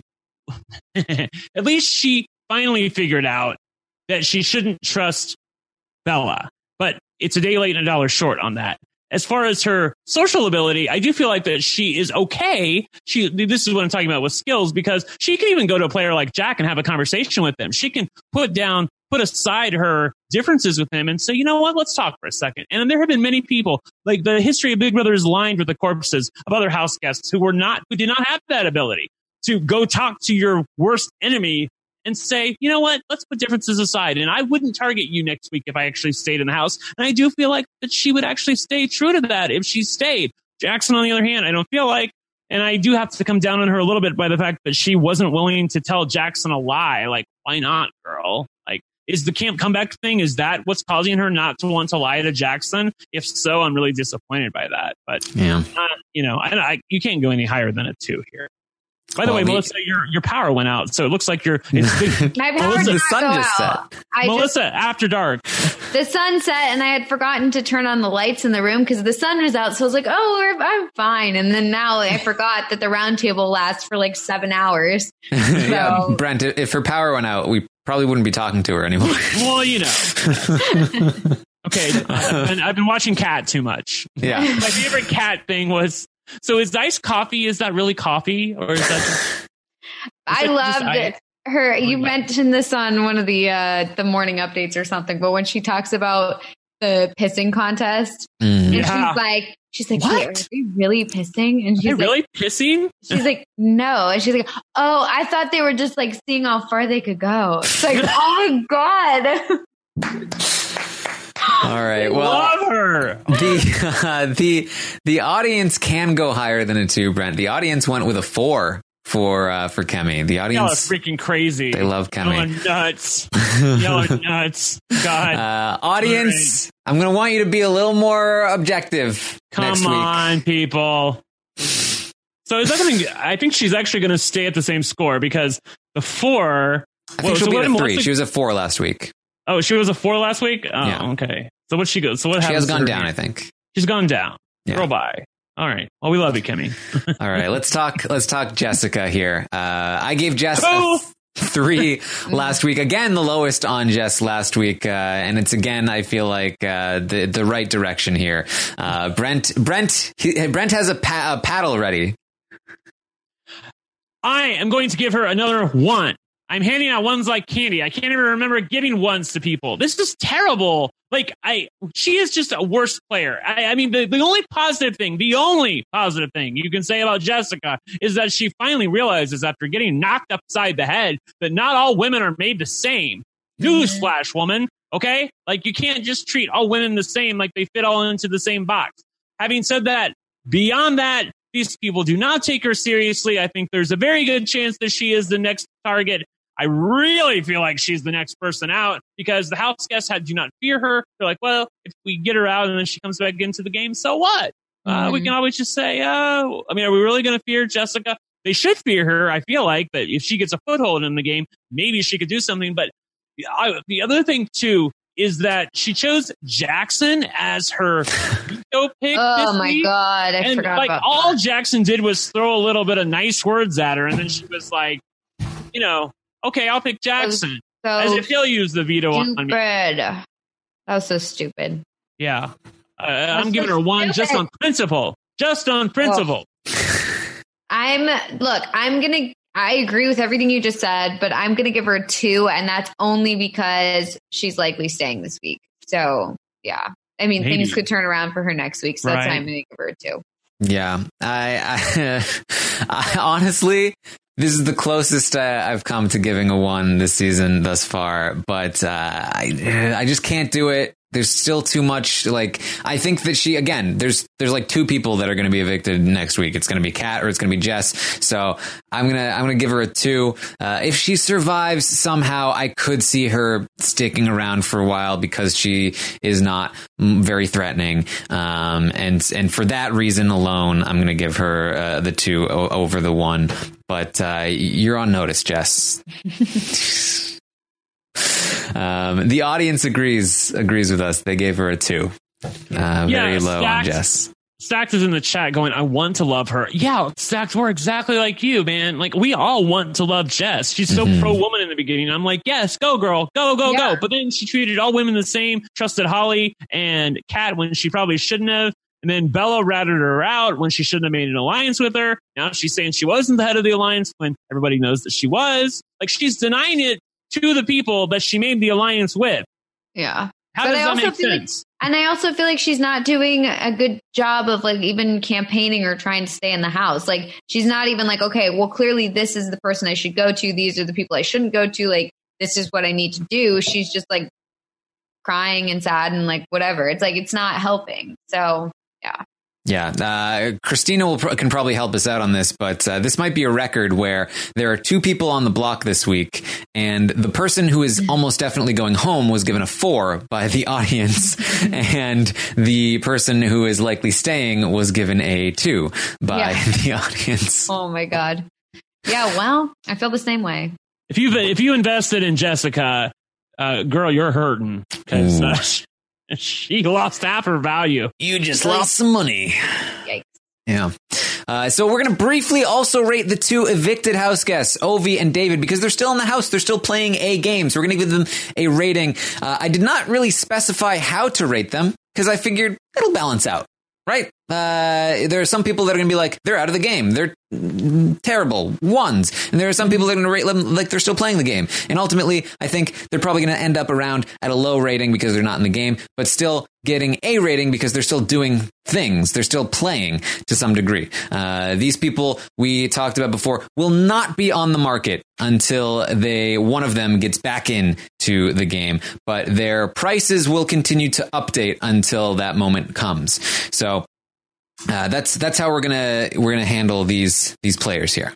at least she finally figured out that she shouldn't trust Bella. But it's a day late and a dollar short on that. As far as her social ability, I do feel like that she is okay. She, this is what I'm talking about with skills, because she can even go to a player like Jack and have a conversation with them. She can put down, put aside her differences with him and say, you know what, let's talk for a second. And there have been many people, like the history of Big Brother is lined with the corpses of other house guests who were not, who did not have that ability to go talk to your worst enemy and say, you know what, let's put differences aside. And I wouldn't target you next week if I actually stayed in the house. And I do feel like that she would actually stay true to that if she stayed. Jackson, on the other hand, I don't feel like, and I do have to come down on her a little bit by the fact that she wasn't willing to tell Jackson a lie. Like, why not, girl? Like, is the camp comeback thing, is that what's causing her not to want to lie to Jackson? If so, I'm really disappointed by that. But, yeah, uh, you know, I, I, you can't go any higher than a two here. By the well, way, we, Melissa, your your power went out, so it looks like you're. It's big. My power Melissa, did the sun not go just out. set. I Melissa, just, after dark. The sun set, and I had forgotten to turn on the lights in the room because the sun was out. So I was like, "Oh, we're, I'm fine." And then now I forgot that the round table lasts for like seven hours. So. Yeah, Brent, if her power went out, we probably wouldn't be talking to her anymore. Well, you know. Okay, I've been, I've been watching Cat too much. Yeah. My favorite Cat thing was, so is iced coffee, is that really coffee? Or is that just... I loved it. Her, you mentioned this on one of the uh, the morning updates or something, but when she talks about the pissing contest, mm. and yeah. she's like, she's like, hey, are they really pissing? And she's are they like, really pissing? She's like, no, and she's like, oh, I thought they were just like seeing how far they could go. It's like, oh my god. All right. Well, love her. The uh, the the audience can go higher than a two, Brent. The audience went with a four. For uh, for Kemi, the audience, y'all are freaking crazy. They love Kemi. Y'all are nuts. Y'all are nuts. God, uh, audience, right. I'm gonna want you to be a little more objective. Come next week. on, people. So is that gonna? I think she's actually gonna stay at the same score because the four. I think whoa, she'll so be a three. She was a four last week. Oh, she was a four last week. Oh, yeah. Okay. So what she goes? So what she happens? She has gone down. Here? I think she's gone down. Yeah. Girl, bye. All right. Well, we love you, Kemi. All right. Let's talk. Let's talk Jessica here. Uh, I gave Jess a three last week. Again, the lowest on Jess last week, uh, and it's again. I feel like uh, the the right direction here. Uh, Brent Brent he, Brent has a, pa- a paddle ready. I am going to give her another one. I'm handing out ones like candy. I can't even remember giving ones to people. This is terrible. Like, I, she is just a worse player. I, I mean, the, the only positive thing, the only positive thing you can say about Jessica is that she finally realizes after getting knocked upside the head that not all women are made the same. Newsflash, woman. Okay? Like, you can't just treat all women the same like they fit all into the same box. Having said that, beyond that, these people do not take her seriously. I think there's a very good chance that she is the next target. I really feel like she's the next person out because the house guests had, do not fear her. They're like, well, if we get her out and then she comes back into the game, so what? Mm-hmm. Uh, we can always just say, oh, I mean, are we really going to fear Jessica? They should fear her. I feel like that if she gets a foothold in the game, maybe she could do something. But I, the other thing, too, is that she chose Jackson as her veto pick. Oh, this my week. God. I and forgot like about all that. Jackson did was throw a little bit of nice words at her. And then she was like, you know, okay, I'll pick Jackson. So as if he'll use the veto stupid. on me. That was so stupid. Yeah. Uh, I'm so giving her one stupid. just on principle. Just on principle. Oh. I'm, look, I'm going to, I agree with everything you just said, but I'm going to give her a two, and that's only because she's likely staying this week. So, yeah. I mean, Maybe. things could turn around for her next week, so Right. that's why I'm going to give her a two. Yeah. I, I, I honestly, this is the closest uh, I've come to giving a one this season thus far, but uh, I, I just can't do it. There's still too much. Like, I think that she, again, there's there's like two people that are going to be evicted next week. It's going to be Kat or it's going to be Jess. So I'm gonna I'm gonna give her a two. Uh, if she survives somehow, I could see her sticking around for a while because she is not very threatening. Um, and and for that reason alone, I'm going to give her uh, the two o- over the one. But uh, you're on notice, Jess. Um, the audience agrees agrees with us. They gave her a two. Uh, Yeah, very low on Stax- Jess. Stax is in the chat going, I want to love her. Yeah, Stax, we're exactly like you, man. Like, we all want to love Jess. She's so Mhm. pro-woman in the beginning. I'm like, yes, go, girl. Go, go, Yeah. go. But then she treated all women the same, trusted Holly and Kat when she probably shouldn't have. And then Bella ratted her out when she shouldn't have made an alliance with her. Now she's saying she wasn't the head of the alliance when everybody knows that she was. Like, she's denying it to the people that she made the alliance with. Yeah. How But does I that also make feel like- sense? And I also feel like she's not doing a good job of like even campaigning or trying to stay in the house. Like, she's not even like, okay, well, clearly this is the person I should go to. These are the people I shouldn't go to. Like, this is what I need to do. She's just like crying and sad and like whatever. It's like, it's not helping. So, yeah. Yeah, uh, Christina will, can probably help us out on this, but uh, this might be a record where there are two people on the block this week, and the person who is almost definitely going home was given a four by the audience, and the person who is likely staying was given a two by Yeah. the audience. Oh my God. Yeah. Well, I feel the same way. If you if you invested in Jessica, uh, girl, you're hurting because uh, she lost half her value. You just lost some money. Yikes. Yeah. Uh, so we're going to briefly also rate the two evicted house guests, Ovi and David, because they're still in the house. They're still playing a game. So we're going to give them a rating. Uh, I did not really specify how to rate them because I figured it'll balance out. Right. Uh, there are some people that are going to be like, they're out of the game. They're terrible ones. And there are some people that are going to rate them like they're still playing the game. And ultimately, I think they're probably going to end up around at a low rating because they're not in the game, but still getting a rating because they're still doing things. They're still playing to some degree. Uh, these people we talked about before will not be on the market until they, one of them gets back in to the game, but their prices will continue to update until that moment comes. So uh, that's that's how we're gonna we're gonna handle these these players here.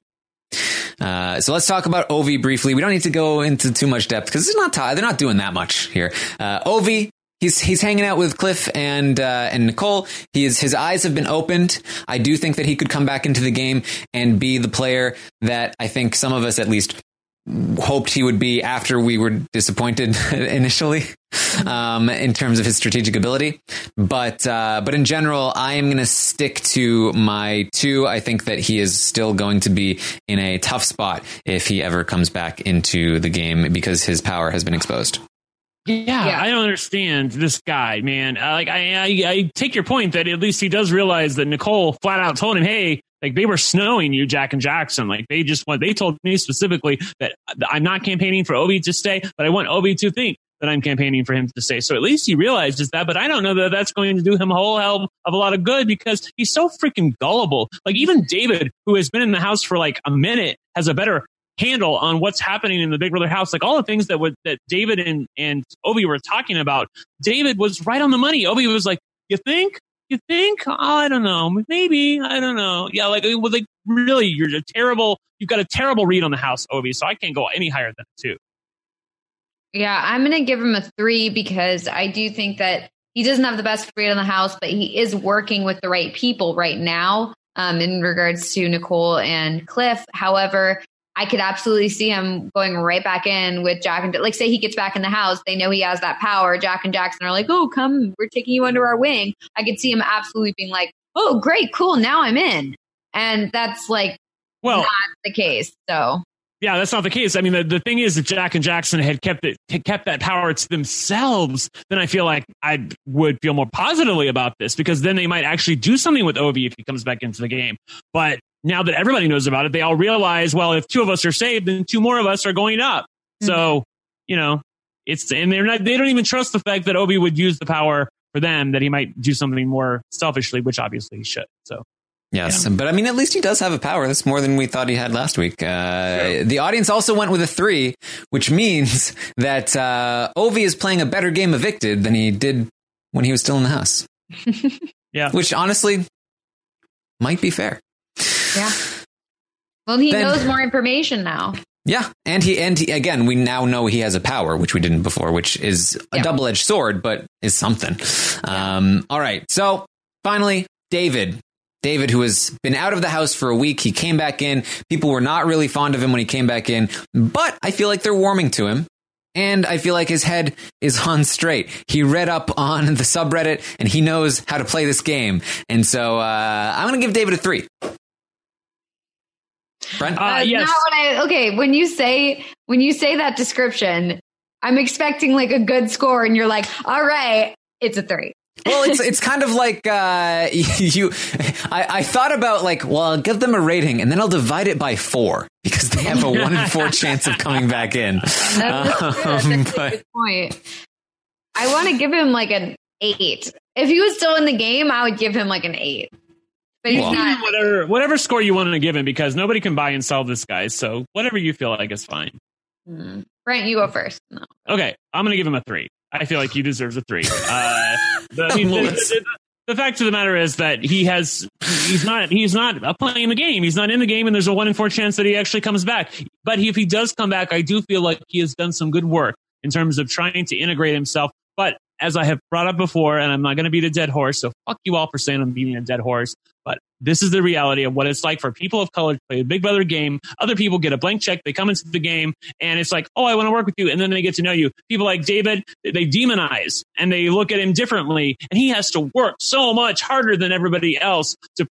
Uh, so let's talk about Ovi briefly. We don't need to go into too much depth because it's not t- they're not doing that much here. Uh, Ovi. He's he's hanging out with Cliff and uh, and Nicole. He is, his eyes have been opened. I do think that he could come back into the game and be the player that I think some of us at least hoped he would be after we were disappointed initially um, in terms of his strategic ability. But uh, but in general, I am going to stick to my two. I think that he is still going to be in a tough spot if he ever comes back into the game because his power has been exposed. Yeah, yeah, I don't understand this guy, man. Uh, like, I, I, I take your point that at least he does realize that Nicole flat out told him, "Hey, like they were snowing you, Jack and Jackson. Like they just want. They told me specifically that I'm not campaigning for Ovi to stay, but I want Ovi to think that I'm campaigning for him to stay." So at least he realizes that. But I don't know that that's going to do him a whole hell of a lot of good because he's so freaking gullible. Like even David, who has been in the house for like a minute, has a better handle on what's happening in the Big Brother house. Like all the things that would that David and and Ovi were talking about, David was right on the money. Ovi was like, "You think? You think? Oh, I don't know. Maybe. I don't know." Yeah, like it was like really, you're a terrible. You've got a terrible read on the house, Ovi. So I can't go any higher than a two. Yeah, I'm going to give him a three because I do think that he doesn't have the best read on the house, but he is working with the right people right now um, in regards to Nicole and Cliff. However, I could absolutely see him going right back in with Jack and like say he gets back in the house. They know he has that power. Jack and Jackson are like, "Oh, come, we're taking you under our wing." I could see him absolutely being like, "Oh, great, cool. Now I'm in." And that's like, well, not the case. So yeah, that's not the case. I mean, the, the thing is if Jack and Jackson had kept it, had kept that power to themselves, then I feel like I would feel more positively about this because then they might actually do something with Ovi if he comes back into the game. But now that everybody knows about it, they all realize, well, if two of us are saved, then two more of us are going up. Mm-hmm. So, you know, it's, and they're not, they don't even trust the fact that Ovi would use the power for them, that he might do something more selfishly, which obviously he should. So. Yes, yeah. But I mean, at least he does have a power. That's more than we thought he had last week. Uh, sure. The audience also went with a three, which means that uh, Ovi is playing a better game evicted than he did when he was still in the house. Yeah. Which honestly might be fair. Yeah. Well, he then, knows more information now. Yeah. And he, and he, again, we now know he has a power, which we didn't before, which is a yeah. double-edged sword, but is something. Yeah. Um, all right. So finally, David. David, who has been out of the house for a week, he came back in. People were not really fond of him when he came back in, but I feel like they're warming to him. And I feel like his head is on straight. He read up on the subreddit and he knows how to play this game. And so uh, I'm going to give David a three. Brent? Uh, yes. Not what I, okay, when you say when you say that description, I'm expecting like a good score, and you're like, all right, it's a three. Well, it's it's kind of like uh, you. I, I thought about like, well, I'll give them a rating, and then I'll divide it by four because they have a one in four chance of coming back in. That's, um, that's but, a good point. I want to give him like an eight. If he was still in the game, I would give him like an eight. But he's well, not. Whatever, whatever score you want to give him, because nobody can buy and sell this guy. So whatever you feel like is fine. Mm. Brent, you go first. No. Okay, I'm going to give him a three. I feel like he deserves a three. Uh, the, I mean, the, the, the fact of the matter is that he has, he's not, he's not playing the game. He's not in the game, and there's a one in four chance that he actually comes back. But if he does come back, I do feel like he has done some good work in terms of trying to integrate himself. But as I have brought up before, and I'm not going to beat a dead horse, so fuck you all for saying I'm beating a dead horse. But this is the reality of what it's like for people of color to play a Big Brother game. Other people get a blank check. They come into the game and it's like, oh, I want to work with you. And then they get to know you. People like David, they demonize and they look at him differently. And he has to work so much harder than everybody else to prove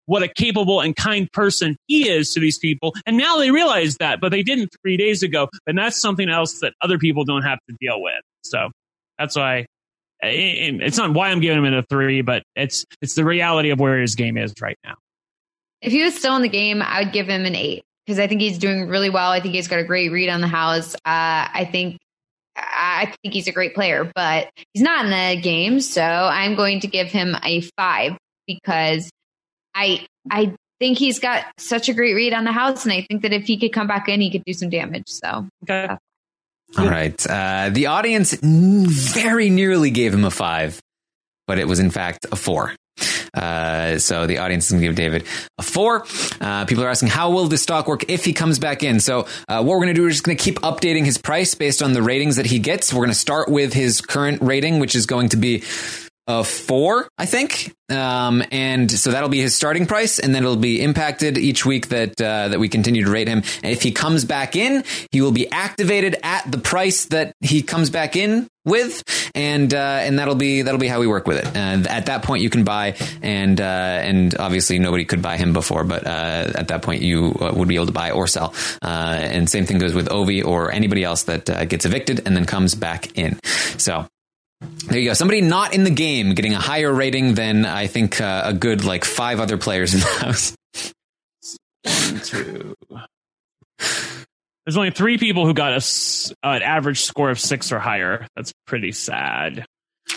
what a capable and kind person he is to these people. And now they realize that, but they didn't three days ago. And that's something else that other people don't have to deal with. So that's why it's not why I'm giving him a three, but it's it's the reality of where his game is right now. If he was still in the game, I would give him an eight because I think he's doing really well. I think he's got a great read on the house. Uh, I think I think he's a great player, but he's not in the game, so I'm going to give him a five because I I think he's got such a great read on the house, and I think that if he could come back in, he could do some damage. So, okay. All right. Uh, the audience very nearly gave him a five, but it was in fact a four. Uh, so the audience is going to give David a four. Uh, people are asking, how will this stock work if he comes back in? So uh, what we're going to do is just going to keep updating his price based on the ratings that he gets. We're going to start with his current rating, which is going to be a four, I think. Um, and so that'll be his starting price, and then it'll be impacted each week that uh, that we continue to rate him. And if he comes back in, he will be activated at the price that he comes back in with, and uh, and that'll be that'll be how we work with it. And at that point, you can buy, and uh, and obviously nobody could buy him before, but uh, at that point you uh, would be able to buy or sell. Uh, and same thing goes with Ovi or anybody else that uh, gets evicted and then comes back in. So. There you go. Somebody not in the game getting a higher rating than I think uh, a good like five other players in the house. One, two. There's only three people who got a, uh, an average score of six or higher. That's pretty sad.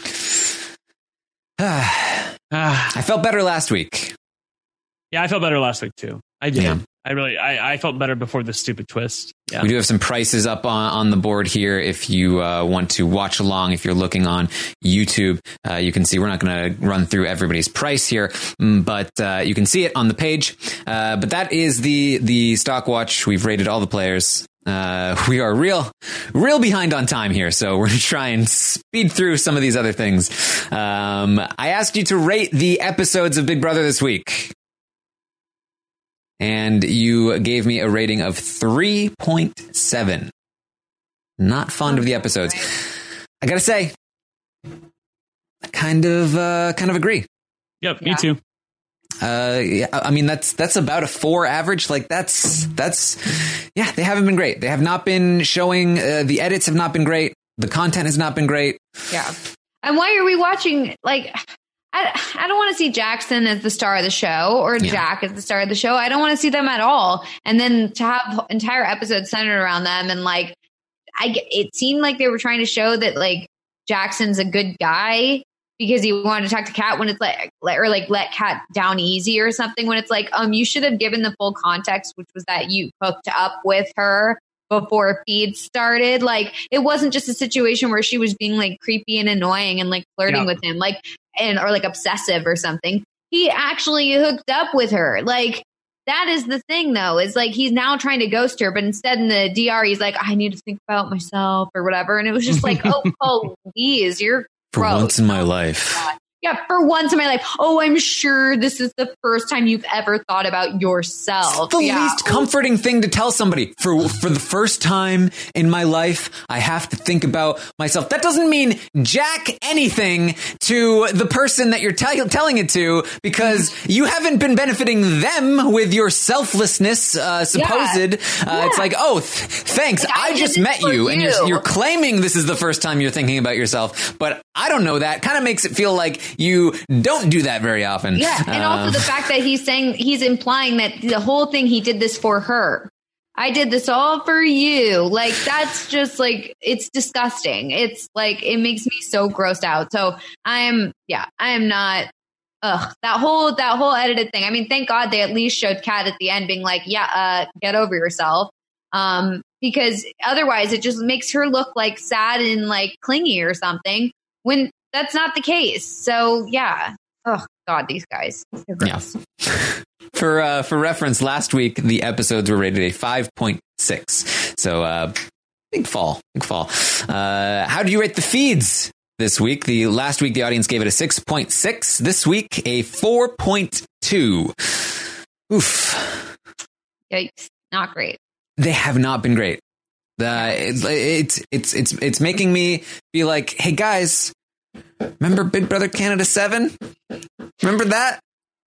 I felt better last week. Yeah, I felt better last week too. I did. Yeah. I really, I, I felt better before the stupid twist. Yeah. We do have some prices up on, on the board here. If you uh, want to watch along, if you're looking on YouTube, uh, you can see we're not going to run through everybody's price here, but uh, you can see it on the page. Uh, but that is the the stock watch. We've rated all the players. Uh, we are real, real behind on time here, so we're going to try and speed through some of these other things. Um, I asked you to rate the episodes of Big Brother this week. And you gave me a rating of three point seven. Not fond of the episodes. I gotta say, I kind of, uh, kind of agree. Yep, yeah. Me too. Uh, yeah, I mean, that's, that's about a four average. Like that's, that's, yeah, they haven't been great. They have not been showing, uh, the edits have not been great. The content has not been great. Yeah. And why are we watching, like, I, I don't want to see Jackson as the star of the show or yeah. Jack as the star of the show. I don't want to see them at all. And then to have entire episodes centered around them. And like, I, it seemed like they were trying to show that like Jackson's a good guy because he wanted to talk to Kat when it's like, or like let Kat down easy or something, when it's like, um, you should have given the full context, which was that you hooked up with her before feed started. Like, it wasn't just a situation where she was being like creepy and annoying and like flirting yeah. with him, like, and or like obsessive or something. He actually hooked up with her. Like, that is the thing though, is like he's now trying to ghost her, but instead in the D R he's like, I need to think about myself or whatever. And it was just like, oh, please, you're for gross. Once in my life. God. Yeah, for once in my life. Oh, I'm sure this is the first time you've ever thought about yourself. It's the yeah. least comforting thing to tell somebody. For for the first time in my life, I have to think about myself. That doesn't mean jack anything to the person that you're te- telling it to, because you haven't been benefiting them with your selflessness, uh, supposed. Yeah. Uh, yeah. It's like, oh, th- thanks. Like, I, I just met you, you, and you're, you're claiming this is the first time you're thinking about yourself. But I don't know that. Kind of makes it feel like you don't do that very often. Yeah. And um, also the fact that he's saying, he's implying that the whole thing, he did this for her. I did this all for you. Like, that's just like, it's disgusting. It's like, it makes me so grossed out. So I am, yeah, I am not, ugh, that whole, that whole edited thing. I mean, thank God they at least showed Kat at the end being like, yeah, uh, get over yourself. Um, because otherwise it just makes her look like sad and like clingy or something when that's not the case. So yeah. Oh God, these guys. Yeah. For uh, for reference, last week the episodes were rated a five point six. So uh, big fall, big fall. Uh, how do you rate the feeds this week? The last week the audience gave it a six point six. This week a four point two. Oof. Yikes! Not great. They have not been great. Uh, it's it's it's it's it's making me be like, hey guys. Remember Big Brother Canada seven? Remember that?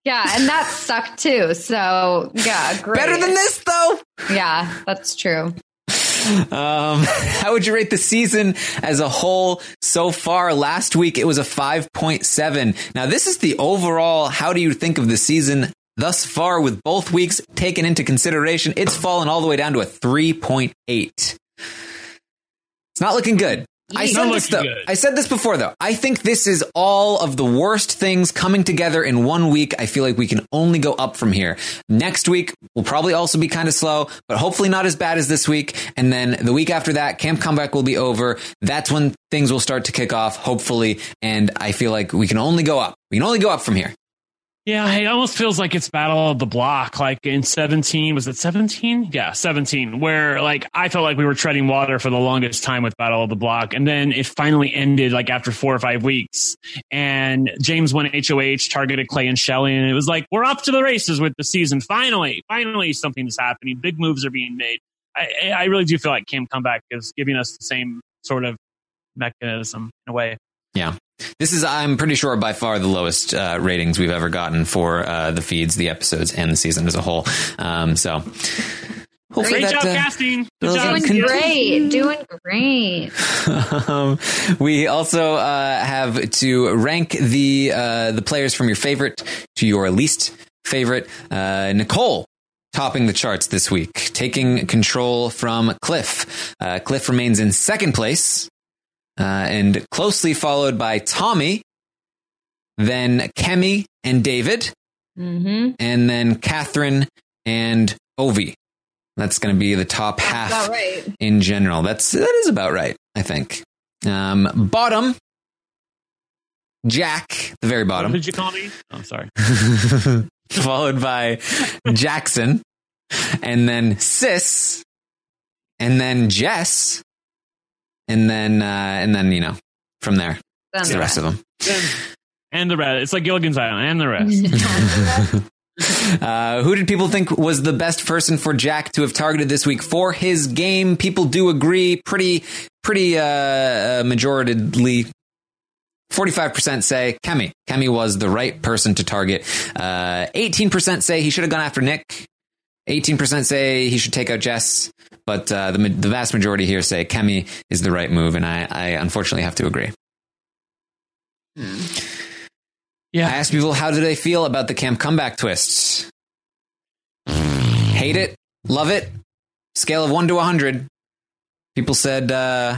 Yeah, and that sucked too. So yeah, great. Better than this though. Yeah, that's true. Um, how would you rate the season as a whole so far? Last week it was a five point seven. Now this is the overall. How do you think of the season thus far with both weeks taken into consideration? It's fallen all the way down to a three point eight. It's not looking good. I said this though. I said this before though. I think this is all of the worst things coming together in one week. I feel like we can only go up from here. Next week will probably also be kind of slow, but hopefully not as bad as this week. And then the week after that, Camp Comeback will be over. That's when things will start to kick off, hopefully. And I feel like we can only go up. We can only go up from here. Yeah, it almost feels like it's Battle of the Block, like in seventeen. Was it seventeen? Yeah, seventeen, where like I felt like we were treading water for the longest time with Battle of the Block. And then it finally ended like after four or five weeks. And James won H O H, targeted Clay and Shelley. And it was like, we're off to the races with the season. Finally, finally something is happening. Big moves are being made. I, I really do feel like Camp Comeback is giving us the same sort of mechanism in a way. Yeah. This is, I'm pretty sure, by far the lowest uh, ratings we've ever gotten for uh, the feeds, the episodes, and the season as a whole. Um, so, hopefully great that, job, uh, casting. Good job. Doing great. Doing great. um, we also uh, have to rank the uh, the players from your favorite to your least favorite. Uh, Nicole topping the charts this week, taking control from Cliff. Uh, Cliff remains in second place. Uh, and closely followed by Tommy, then Kemi and David, mm-hmm. and then Catherine and Ovi. That's going to be the top That's half about right. in general. That's that is about right, I think. Um, bottom, Jack, the very bottom. What did you call me? Oh, I'm sorry. Followed by Jackson, and then Sis, and then Jess. And then, uh, and then, you know, from there, it's the rest of them. And the rest. It's like Gilligan's Island and the rest. uh, who did people think was the best person for Jack to have targeted this week for his game? People do agree pretty, pretty, uh, majoritely. forty-five percent say Kemi. Kemi was the right person to target. Uh, eighteen percent say he should have gone after Nick. eighteen percent say he should take out Jess. But uh, the the vast majority here say Kemi is the right move, and I, I unfortunately have to agree. Yeah, I asked people how do they feel about the Camp Comeback twists. Hate it, love it. Scale of one to a hundred. People said uh,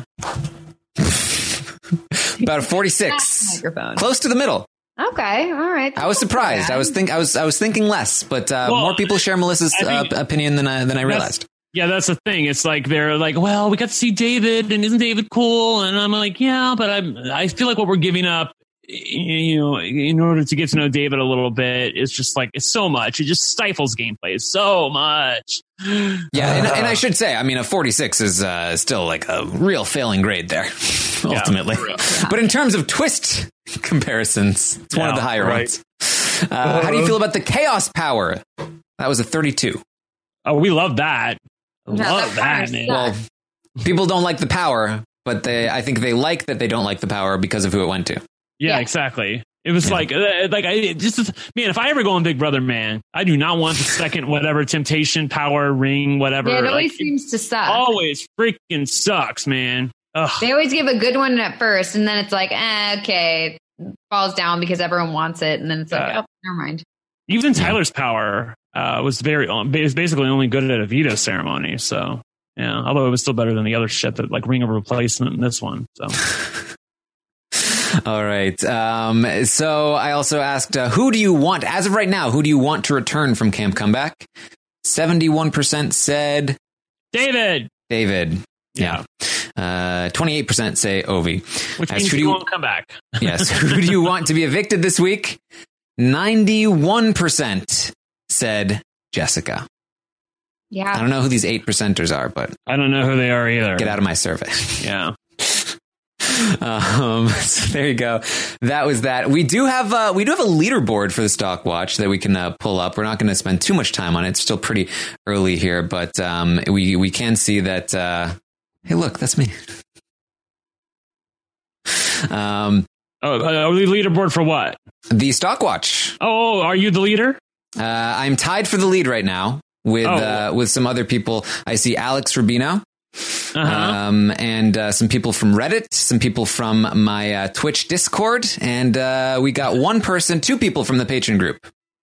about a forty-six, close to the middle. Okay, all right. I was surprised. I was think I was I was thinking less, but uh, well, more people share Melissa's uh, opinion than I than I realized. Yeah, that's the thing. It's like they're like, well, we got to see David, and isn't David cool? And I'm like, yeah, but I'm. I feel like what we're giving up, you know, in order to get to know David a little bit, is just like it's so much. It just stifles gameplay so much. Yeah, and, and I should say, I mean, a forty-six is uh, still like a real failing grade there, ultimately. Yeah, yeah. But in terms of twist comparisons, it's yeah, one of the higher right. ones. Uh, how do you feel about the Chaos Power? That was a thirty-two. Oh, we love that. No, love that, man. Well, people don't like the power, but they, I think they like that they don't like the power because of who it went to. Yeah, yeah. exactly. It was yeah. like, uh, like I just, man, if I ever go on Big Brother, man, I do not want the second, whatever, temptation, power, ring, whatever. Yeah, it always like, seems to suck. Always freaking sucks, man. Ugh. They always give a good one at first, and then it's like, eh, okay, falls down because everyone wants it, and then it's like, uh, oh, never mind. Even Tyler's power uh, was very, it was basically only good at a veto ceremony. So, yeah, although it was still better than the other shit that like Ring of Replacement in this one. So, all right. Um, so I also asked, uh, who do you want as of right now? Who do you want to return from Camp Comeback? seventy-one percent said David. David. Yeah. Uh, twenty-eight percent say Ovi. Which means he won't come back. Yes. Who do you want to be evicted this week? ninety-one percent said Jessica. Yeah. I don't know who these eight percenters are, but I don't know who they are either. Get out of my survey. Yeah. um, so there you go. That was that. We do have uh, we do have a leaderboard for the Stock Watch that we can uh, pull up. We're not going to spend too much time on it. It's still pretty early here, but um, we we can see that. Uh, hey, look, that's me. um. Oh, uh, leaderboard for what? The Stockwatch. Oh, are you the leader? Uh, I'm tied for the lead right now with oh. uh, with some other people. I see Alex Rubino. Uh-huh. Um, and uh, some people from Reddit, some people from my uh, Twitch Discord, and uh, we got one person, two people from the Patreon group.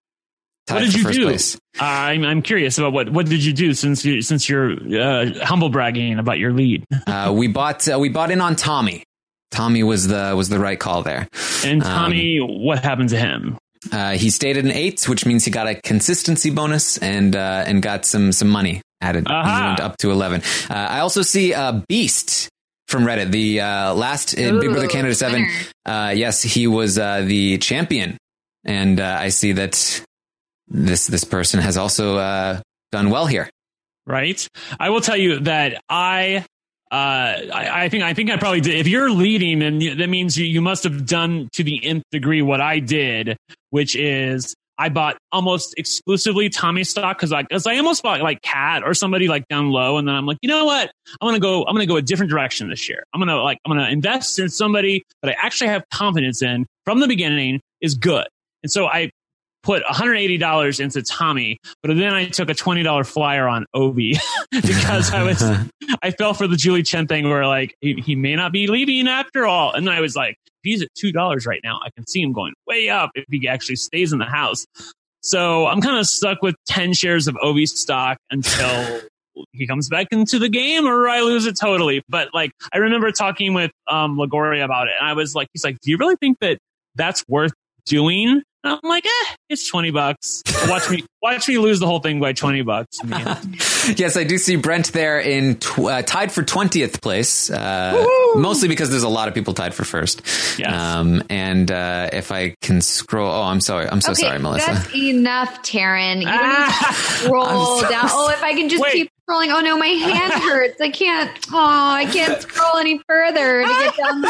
What did you do? Uh, I'm I'm curious about what what did you do since you since you're uh, humble bragging about your lead. uh, we bought uh, we bought in on Tommy. Tommy was the was the right call there. And Tommy, um, what happened to him? Uh, he stayed at an eight, which means he got a consistency bonus and uh, and got some some money added. Uh-huh. He went up to eleven. Uh, I also see uh, Beast from Reddit, the uh, last in Ooh, Big Brother Canada seven. Uh, yes, he was uh, the champion, and uh, I see that this this person has also uh, done well here. Right. I will tell you that I. Uh, I, I think I think I probably did. If you're leading, then that means you, you must have done to the nth degree what I did, which is I bought almost exclusively Tommy stock because I, cause I almost bought like Cat or somebody like down low, and then I'm like, you know what? I'm gonna go. I'm gonna go a different direction this year. I'm gonna like I'm gonna invest in somebody that I actually have confidence in from the beginning is good, and so I put one hundred eighty dollars into Tommy, but then I took a twenty dollars flyer on Ovi because I was, I fell for the Julie Chen thing where like, he, he may not be leaving after all. And then I was like, if he's at two dollars right now, I can see him going way up if he actually stays in the house. So I'm kind of stuck with ten shares of Ovi stock until he comes back into the game or I lose it totally. But like, I remember talking with um, Lagoria about it and I was like, he's like, do you really think that that's worth doing? I'm like, eh, it's twenty bucks. Watch me, watch me lose the whole thing by twenty bucks. Yes, I do see Brent there in tw- uh, tied for twentieth place. Uh, mostly because there's a lot of people tied for first. Yes. Um, and uh, if I can scroll, oh, I'm sorry, I'm so okay, sorry, Melissa. That's enough, Taryn. You don't ah, need to scroll so down. Oh, if I can just Wait. keep scrolling. Oh no, my hand hurts. I can't. Oh, I can't scroll any further to get down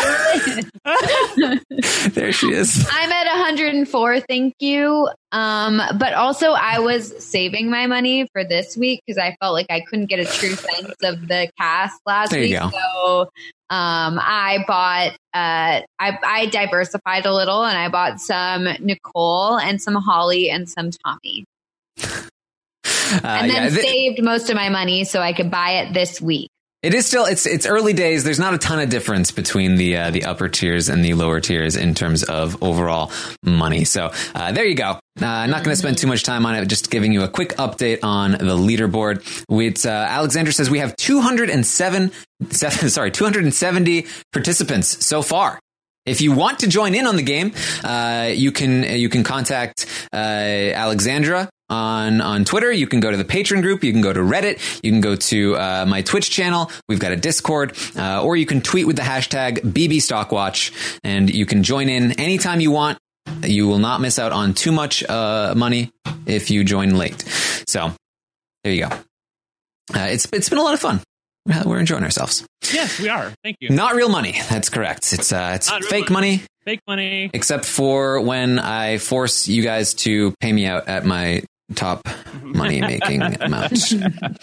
the list. There she is. I'm at one hundred four. Thank you. Um, but also I was saving my money for this week because I felt like I couldn't get a true sense of the cast last there week. You go. So um, I bought, uh, I, I diversified a little and I bought some Nicole and some Holly and some Tommy. Uh, and then yeah, th- saved most of my money so I could buy it this week. It is still, it's it's early days. There's not a ton of difference between the uh, the upper tiers and the lower tiers in terms of overall money. So uh, there you go. Uh, I'm not going to spend too much time on it. Just giving you a quick update on the leaderboard. With uh, Alexander says we have two hundred seven, seven, sorry, two hundred seventy participants so far. If you want to join in on the game, uh, you can you can contact uh, Alexandra on on Twitter. You can go to the Patreon group. You can go to Reddit. You can go to uh, my Twitch channel. We've got a Discord, uh, or you can tweet with the hashtag B B Stockwatch, and you can join in anytime you want. You will not miss out on too much uh, money if you join late. So there you go. Uh, it's it's been a lot of fun. We're enjoying ourselves. Yes, we are. Thank you. Not real money. That's correct. It's uh, it's Not fake money. money. Fake money. Except for when I force you guys to pay me out at my top money making amount.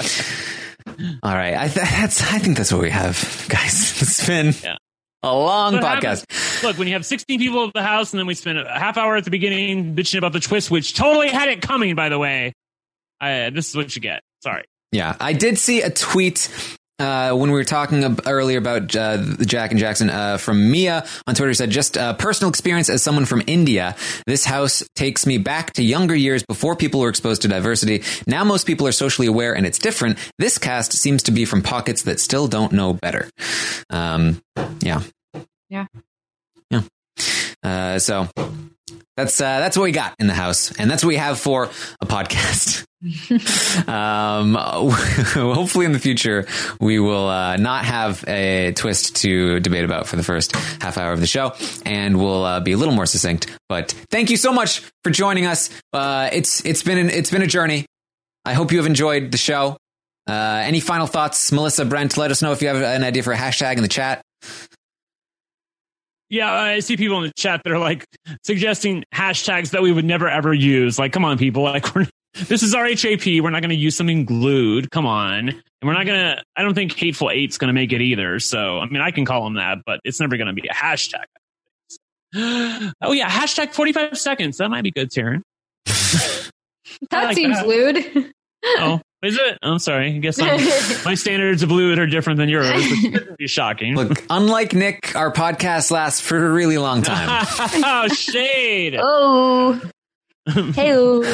All right. I th- that's. I think that's what we have, guys. It's been yeah. a long so podcast. Happens, look, when you have sixteen people at the house, and then we spend a half hour at the beginning bitching about the twist, which totally had it coming. By the way, I, this is what you get. Sorry. Yeah, I did see a tweet. Uh, when we were talking ab- earlier about uh, Jack and Jackson uh, from Mia on Twitter said, just uh, personal experience as someone from India. This house takes me back to younger years before people were exposed to diversity. Now most people are socially aware and it's different. This cast seems to be from pockets that still don't know better. Um, yeah. Yeah. Yeah. Uh, so that's uh, that's what we got in the house. And that's what we have for a podcast. um, hopefully in the future we will uh, not have a twist to debate about for the first half hour of the show, and we'll uh, be a little more succinct. But thank you so much for joining us. Uh, it's it's been an, it's been a journey. I hope you have enjoyed the show. Uh, any final thoughts, Melissa, Brent? Let us know if you have an idea for a hashtag in the chat. Yeah, I see people in the chat that are like suggesting hashtags that we would never ever use. Like, come on, people! Like, we're. This is our H A P. We're not going to use something glued. Come on. And we're not going to, I don't think Hateful Eight's going to make it either. So, I mean, I can call them that, but it's never going to be a hashtag. Oh yeah, hashtag forty-five seconds. That might be good, Taryn. That like seems that. lewd. Oh, is it? I'm sorry. I guess I'm, my standards of lewd are different than yours, which would be shocking. Look, unlike Nick, our podcast lasts for a really long time. Oh, shade. Oh. Hey.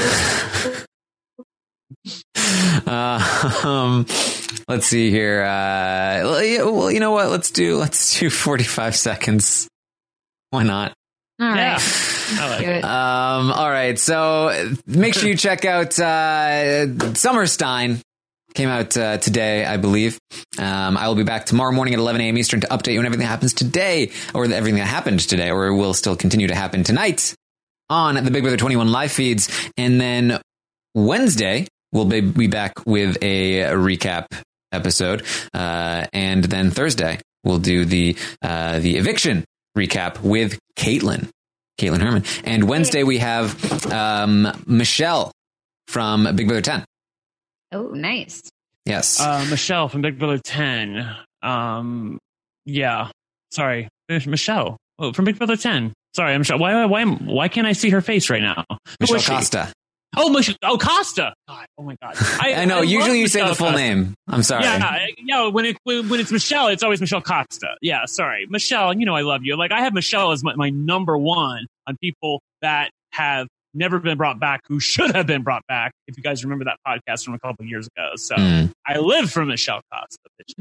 Uh, um, let's see here. Uh, well, you know what? Let's do let's do forty-five seconds. Why not? All right. Yeah, I like it. Um, all right. So make sure you check out uh, Summerstein. Came out uh, today, I believe. Um, I will be back tomorrow morning at eleven a.m. Eastern to update you on everything that happens today, or everything that happened today, or will still continue to happen tonight on the Big Brother twenty-one live feeds. And then Wednesday, we'll be back with a recap episode. Uh, and then Thursday, we'll do the uh, the eviction recap with Caitlin, Caitlin Herman. And Wednesday, we have um, Michelle from Big Brother ten. Oh, nice. Yes. Uh, Michelle from Big Brother ten. Um, yeah. Sorry. Michelle oh, from Big Brother ten. Sorry, I'm Michelle. Why, why, why can't I see her face right now? Michelle Costa. Oh, Mich- oh, Costa. God, oh my God. I, I know. I usually you Michelle say the full Costa. name. I'm sorry. Yeah, yeah. When it when, when it's Michelle, it's always Michelle Costa. Yeah, sorry, Michelle. You know I love you. Like I have Michelle as my, my number one on people that have never been brought back who should have been brought back. If you guys remember that podcast from a couple of years ago, so mm. I live for Michelle Costa.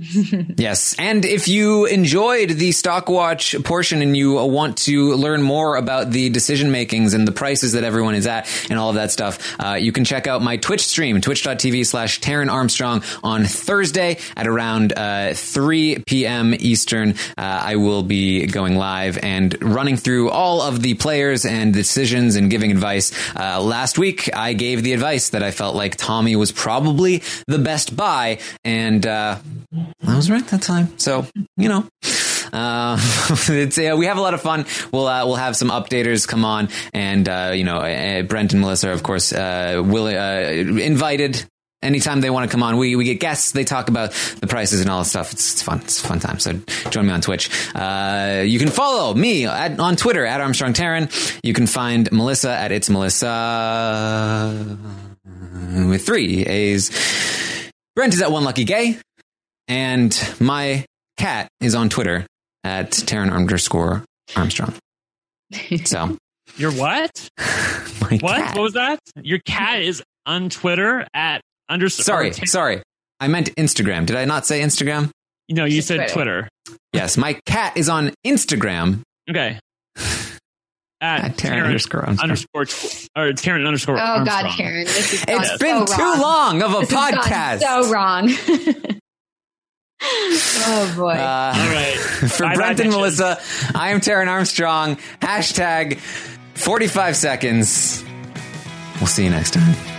Yes, and if you enjoyed the Stock Watch portion and you want to learn more about the decision makings and the prices that everyone is at and all of that stuff, uh, you can check out my Twitch stream, twitch.tv slash Taryn Armstrong on Thursday at around uh, three p.m. Eastern. Uh, I will be going live and running through all of the players and decisions and giving advice. Uh, last week, I gave the advice that I felt like Tommy was probably the best buy, and uh, I was right that time. So, you know, uh, it's, uh, we have a lot of fun. We'll uh, we'll have some updaters come on, and uh, you know, uh, Brent and Melissa, of course, uh, will uh, invited. Anytime they want to come on, we, we get guests. They talk about the prices and all that stuff. It's, it's fun. It's a fun time. So join me on Twitch. Uh, you can follow me at, on Twitter at Armstrong Taryn. You can find Melissa at It's Melissa with three A's. Brent is at One Lucky Gay. And my cat is on Twitter at Taryn underscore Armstrong. So. Your what? My what? cat. What was that? Your cat is on Twitter at Under- sorry, t- sorry. I meant Instagram. Did I not say Instagram? No, you said Twitter. Twitter. Yes, my cat is on Instagram. Okay. At, at Taryn underscore Armstrong. Underscore, or Taryn underscore Oh, Armstrong. God, Taryn. This is It's so been wrong. too long of a this podcast. So wrong. Oh, boy. Uh, All right. For Bye, Brent bye, and bitches. Melissa, I am Taryn Armstrong. Hashtag forty-five seconds. We'll see you next time.